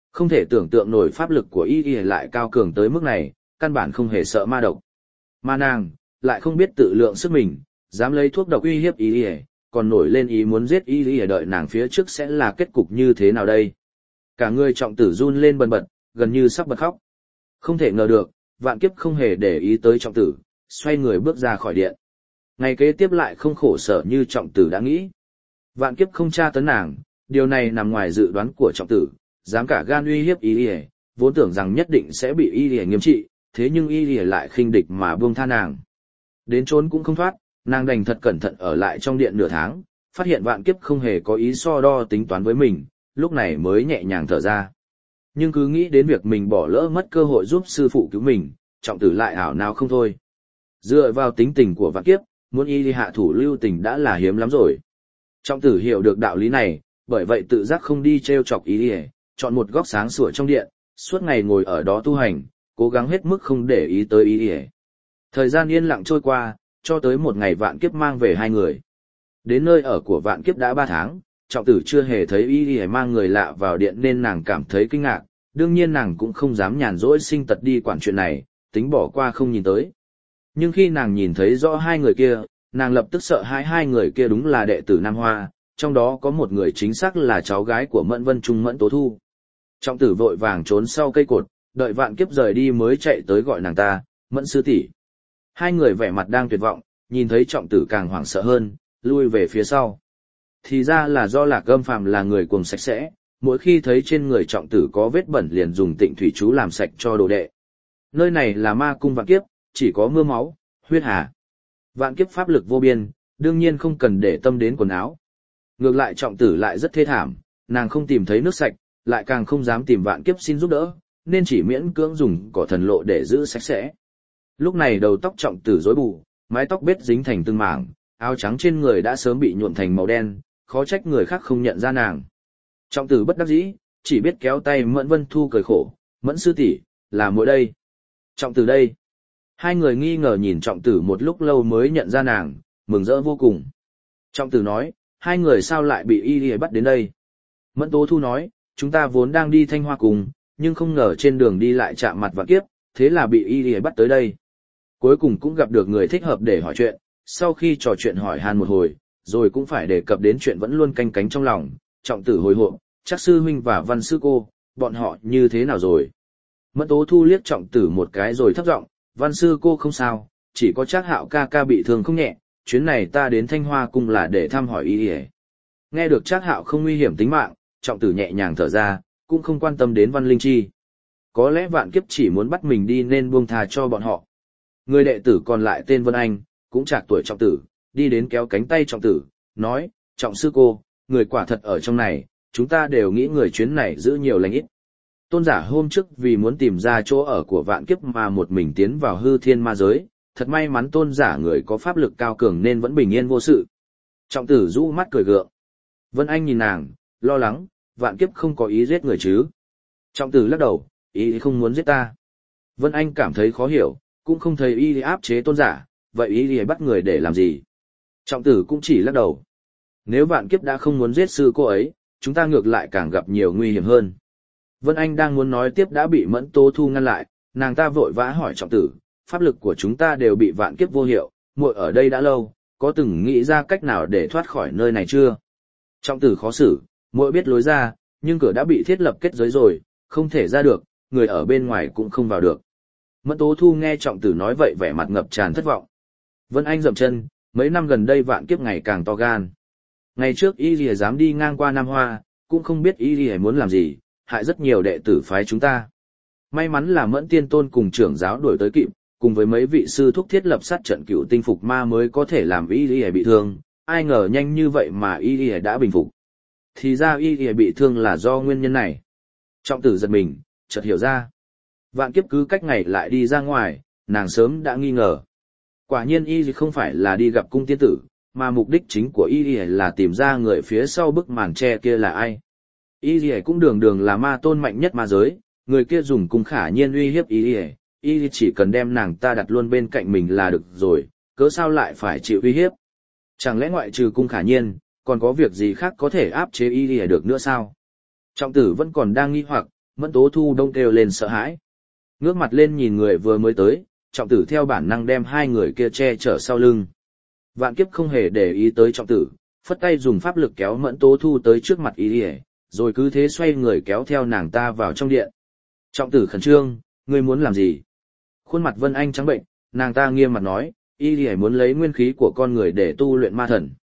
Không thể tưởng tượng nổi pháp lực của y y lại cao cường tới mức này, căn bản không hề sợ ma độc. Mà nàng, lại không biết tự lượng sức mình, dám lấy thuốc độc uy hiếp y y, còn nổi lên ý muốn giết y y đợi nàng phía trước sẽ là kết cục như thế nào đây. Cả người trọng tử run lên bần bật, gần như sắp bật khóc. Không thể ngờ được, vạn kiếp không hề để ý tới trọng tử, xoay người bước ra khỏi điện. Ngày kế tiếp lại không khổ sở như trọng tử đã nghĩ. Vạn kiếp không tra tấn nàng, điều này nằm ngoài dự đoán của trọng tử, dám cả gan uy hiếp y y, vốn tưởng rằng nhất định sẽ bị y y nghiêm trị, thế nhưng y y lại khinh địch mà buông tha nàng. Đến trốn cũng không thoát, nàng đành thật cẩn thận ở lại trong điện nửa tháng, phát hiện vạn kiếp không hề có ý so đo tính toán với mình, lúc này mới nhẹ nhàng thở ra. Nhưng cứ nghĩ đến việc mình bỏ lỡ mất cơ hội giúp sư phụ cứu mình, trọng tử lại ảo não không thôi. Dựa vào tính tình của vạn kiếp, muốn y đi hạ thủ lưu tình đã là hiếm lắm rồi. Trọng tử hiểu được đạo lý này, bởi vậy tự giác không đi trêu chọc y đi, chọn một góc sáng sủa trong điện, suốt ngày ngồi ở đó tu hành, cố gắng hết mức không để ý tới y đi. Thời gian yên lặng trôi qua, cho tới một ngày vạn kiếp mang về hai người. Đến nơi ở của vạn kiếp đã ba tháng, trọng tử chưa hề thấy y đi mang người lạ vào điện nên nàng cảm thấy kinh ngạc, đương nhiên nàng cũng không dám nhàn rỗi sinh tật đi quản chuyện này, tính bỏ qua không nhìn tới. Nhưng khi nàng nhìn thấy rõ hai người kia, nàng lập tức sợ hãi hai người kia đúng là đệ tử Nam Hoa, trong đó có một người chính xác là cháu gái của Mẫn Vân Trung Mẫn Tố Thu. Trọng tử vội vàng trốn sau cây cột, đợi vạn kiếp rời đi mới chạy tới gọi nàng ta, Mẫn sư tỷ. Hai người vẻ mặt đang tuyệt vọng, nhìn thấy trọng tử càng hoảng sợ hơn, lui về phía sau. Thì ra là do Lạc Âm Phàm là người cuồng sạch sẽ, mỗi khi thấy trên người trọng tử có vết bẩn liền dùng tịnh thủy chú làm sạch cho đồ đệ. Nơi này là ma cung vạn kiếp, chỉ có mưa máu, huyết hà. Vạn kiếp pháp lực vô biên, đương nhiên không cần để tâm đến quần áo. Ngược lại trọng tử lại rất thê thảm, nàng không tìm thấy nước sạch, lại càng không dám tìm vạn kiếp xin giúp đỡ, nên chỉ miễn cưỡng dùng cỏ thần lộ để giữ sạch sẽ. Lúc này đầu tóc trọng tử rối bù, mái tóc bết dính thành từng mảng, áo trắng trên người đã sớm bị nhuộm thành màu đen, khó trách người khác không nhận ra nàng. Trọng tử bất đắc dĩ, chỉ biết kéo tay Mẫn Vân Thu cười khổ, Mẫn sư tỷ, là muội đây. Trọng tử đây. Hai người nghi ngờ nhìn trọng tử một lúc lâu mới nhận ra nàng, mừng rỡ vô cùng. Trọng tử nói, hai người sao lại bị y y bắt đến đây. Mẫn Tố Thu nói, chúng ta vốn đang đi Thanh Hoa cùng, nhưng không ngờ trên đường đi lại chạm mặt vạn kiếp, thế là bị y y bắt tới đây. Cuối cùng cũng gặp được người thích hợp để hỏi chuyện, sau khi trò chuyện hỏi han một hồi, rồi cũng phải đề cập đến chuyện vẫn luôn canh cánh trong lòng, trọng tử hồi hộp, chắc sư huynh và văn sư cô, bọn họ như thế nào rồi. Mẫn Tố Thu liếc trọng tử một cái rồi thấp giọng, văn sư cô không sao, chỉ có Trác Hạo ca ca bị thương không nhẹ, chuyến này ta đến Thanh Hoa cung là để thăm hỏi y y. Nghe được Trác Hạo không nguy hiểm tính mạng, trọng tử nhẹ nhàng thở ra, cũng không quan tâm đến Văn Linh Chi. Có lẽ vạn kiếp chỉ muốn bắt mình đi nên buông tha cho bọn họ. Người đệ tử còn lại tên Vân Anh, cũng trạc tuổi trọng tử, đi đến kéo cánh tay trọng tử, nói, trọng sư cô, người quả thật ở trong này, chúng ta đều nghĩ người chuyến này giữ nhiều lành ít. Tôn giả hôm trước vì muốn tìm ra chỗ ở của vạn kiếp mà một mình tiến vào hư thiên ma giới, thật may mắn tôn giả người có pháp lực cao cường nên vẫn bình yên vô sự. Trọng tử rũ mắt cười gượng. Vân Anh nhìn nàng, lo lắng, vạn kiếp không có ý giết người chứ. Trọng tử lắc đầu, ý không muốn giết ta. Vân Anh cảm thấy khó hiểu, cũng không thấy y áp chế tôn giả, vậy y bắt người để làm gì? Trọng tử cũng chỉ lắc đầu. Nếu vạn kiếp đã không muốn giết sư cô ấy, chúng ta ngược lại càng gặp nhiều nguy hiểm hơn. Vân Anh đang muốn nói tiếp đã bị Mẫn Tố Thu ngăn lại, nàng ta vội vã hỏi trọng tử, pháp lực của chúng ta đều bị vạn kiếp vô hiệu, muội ở đây đã lâu, có từng nghĩ ra cách nào để thoát khỏi nơi này chưa? Trọng tử khó xử, muội biết lối ra, nhưng cửa đã bị thiết lập kết giới rồi, không thể ra được, người ở bên ngoài cũng không vào được. Mẫn Tố Thu nghe trọng tử nói vậy vẻ mặt ngập tràn thất vọng. Vân Anh dậm chân, mấy năm gần đây vạn kiếp ngày càng to gan. Ngày trước y lìa dám đi ngang qua Nam Hoa, cũng không biết y lìa muốn làm gì, hại rất nhiều đệ tử phái chúng ta. May mắn là Mẫn Tiên Tôn cùng trưởng giáo đuổi tới kịp, cùng với mấy vị sư thúc thiết lập sát trận cựu tinh phục ma mới có thể làm y lìa bị thương, ai ngờ nhanh như vậy mà y lìa đã bình phục. Thì ra y lìa bị thương là do nguyên nhân này. Trọng tử giật mình, chợt hiểu ra. Vạn kiếp cứ cách ngày lại đi ra ngoài, nàng sớm đã nghi ngờ. Quả nhiên y không phải là đi gặp cung tiên tử, mà mục đích chính của y là tìm ra người phía sau bức màn tre kia là ai. Y cũng đường đường là ma tôn mạnh nhất ma giới, người kia dùng cung khả nhiên uy hiếp y y chỉ cần đem nàng ta đặt luôn bên cạnh mình là được rồi, cớ sao lại phải chịu uy hiếp. Chẳng lẽ ngoại trừ cung khả nhiên, còn có việc gì khác có thể áp chế y được nữa sao? Trọng tử vẫn còn đang nghi hoặc, Mẫn Tố Thu đông kêu lên sợ hãi. Ngước mặt lên nhìn người vừa mới tới, trọng tử theo bản năng đem hai người kia che chở sau lưng. Vạn kiếp không hề để ý tới trọng tử, phất tay dùng pháp lực kéo Mẫn Tố Thu tới trước mặt y lìa, rồi cứ thế xoay người kéo theo nàng ta vào trong điện. Trọng tử khẩn trương, ngươi muốn làm gì? Khuôn mặt Vân Anh trắng bệnh, nàng ta nghiêm mặt nói, y lìa muốn lấy nguyên khí của con người để tu luyện ma thần.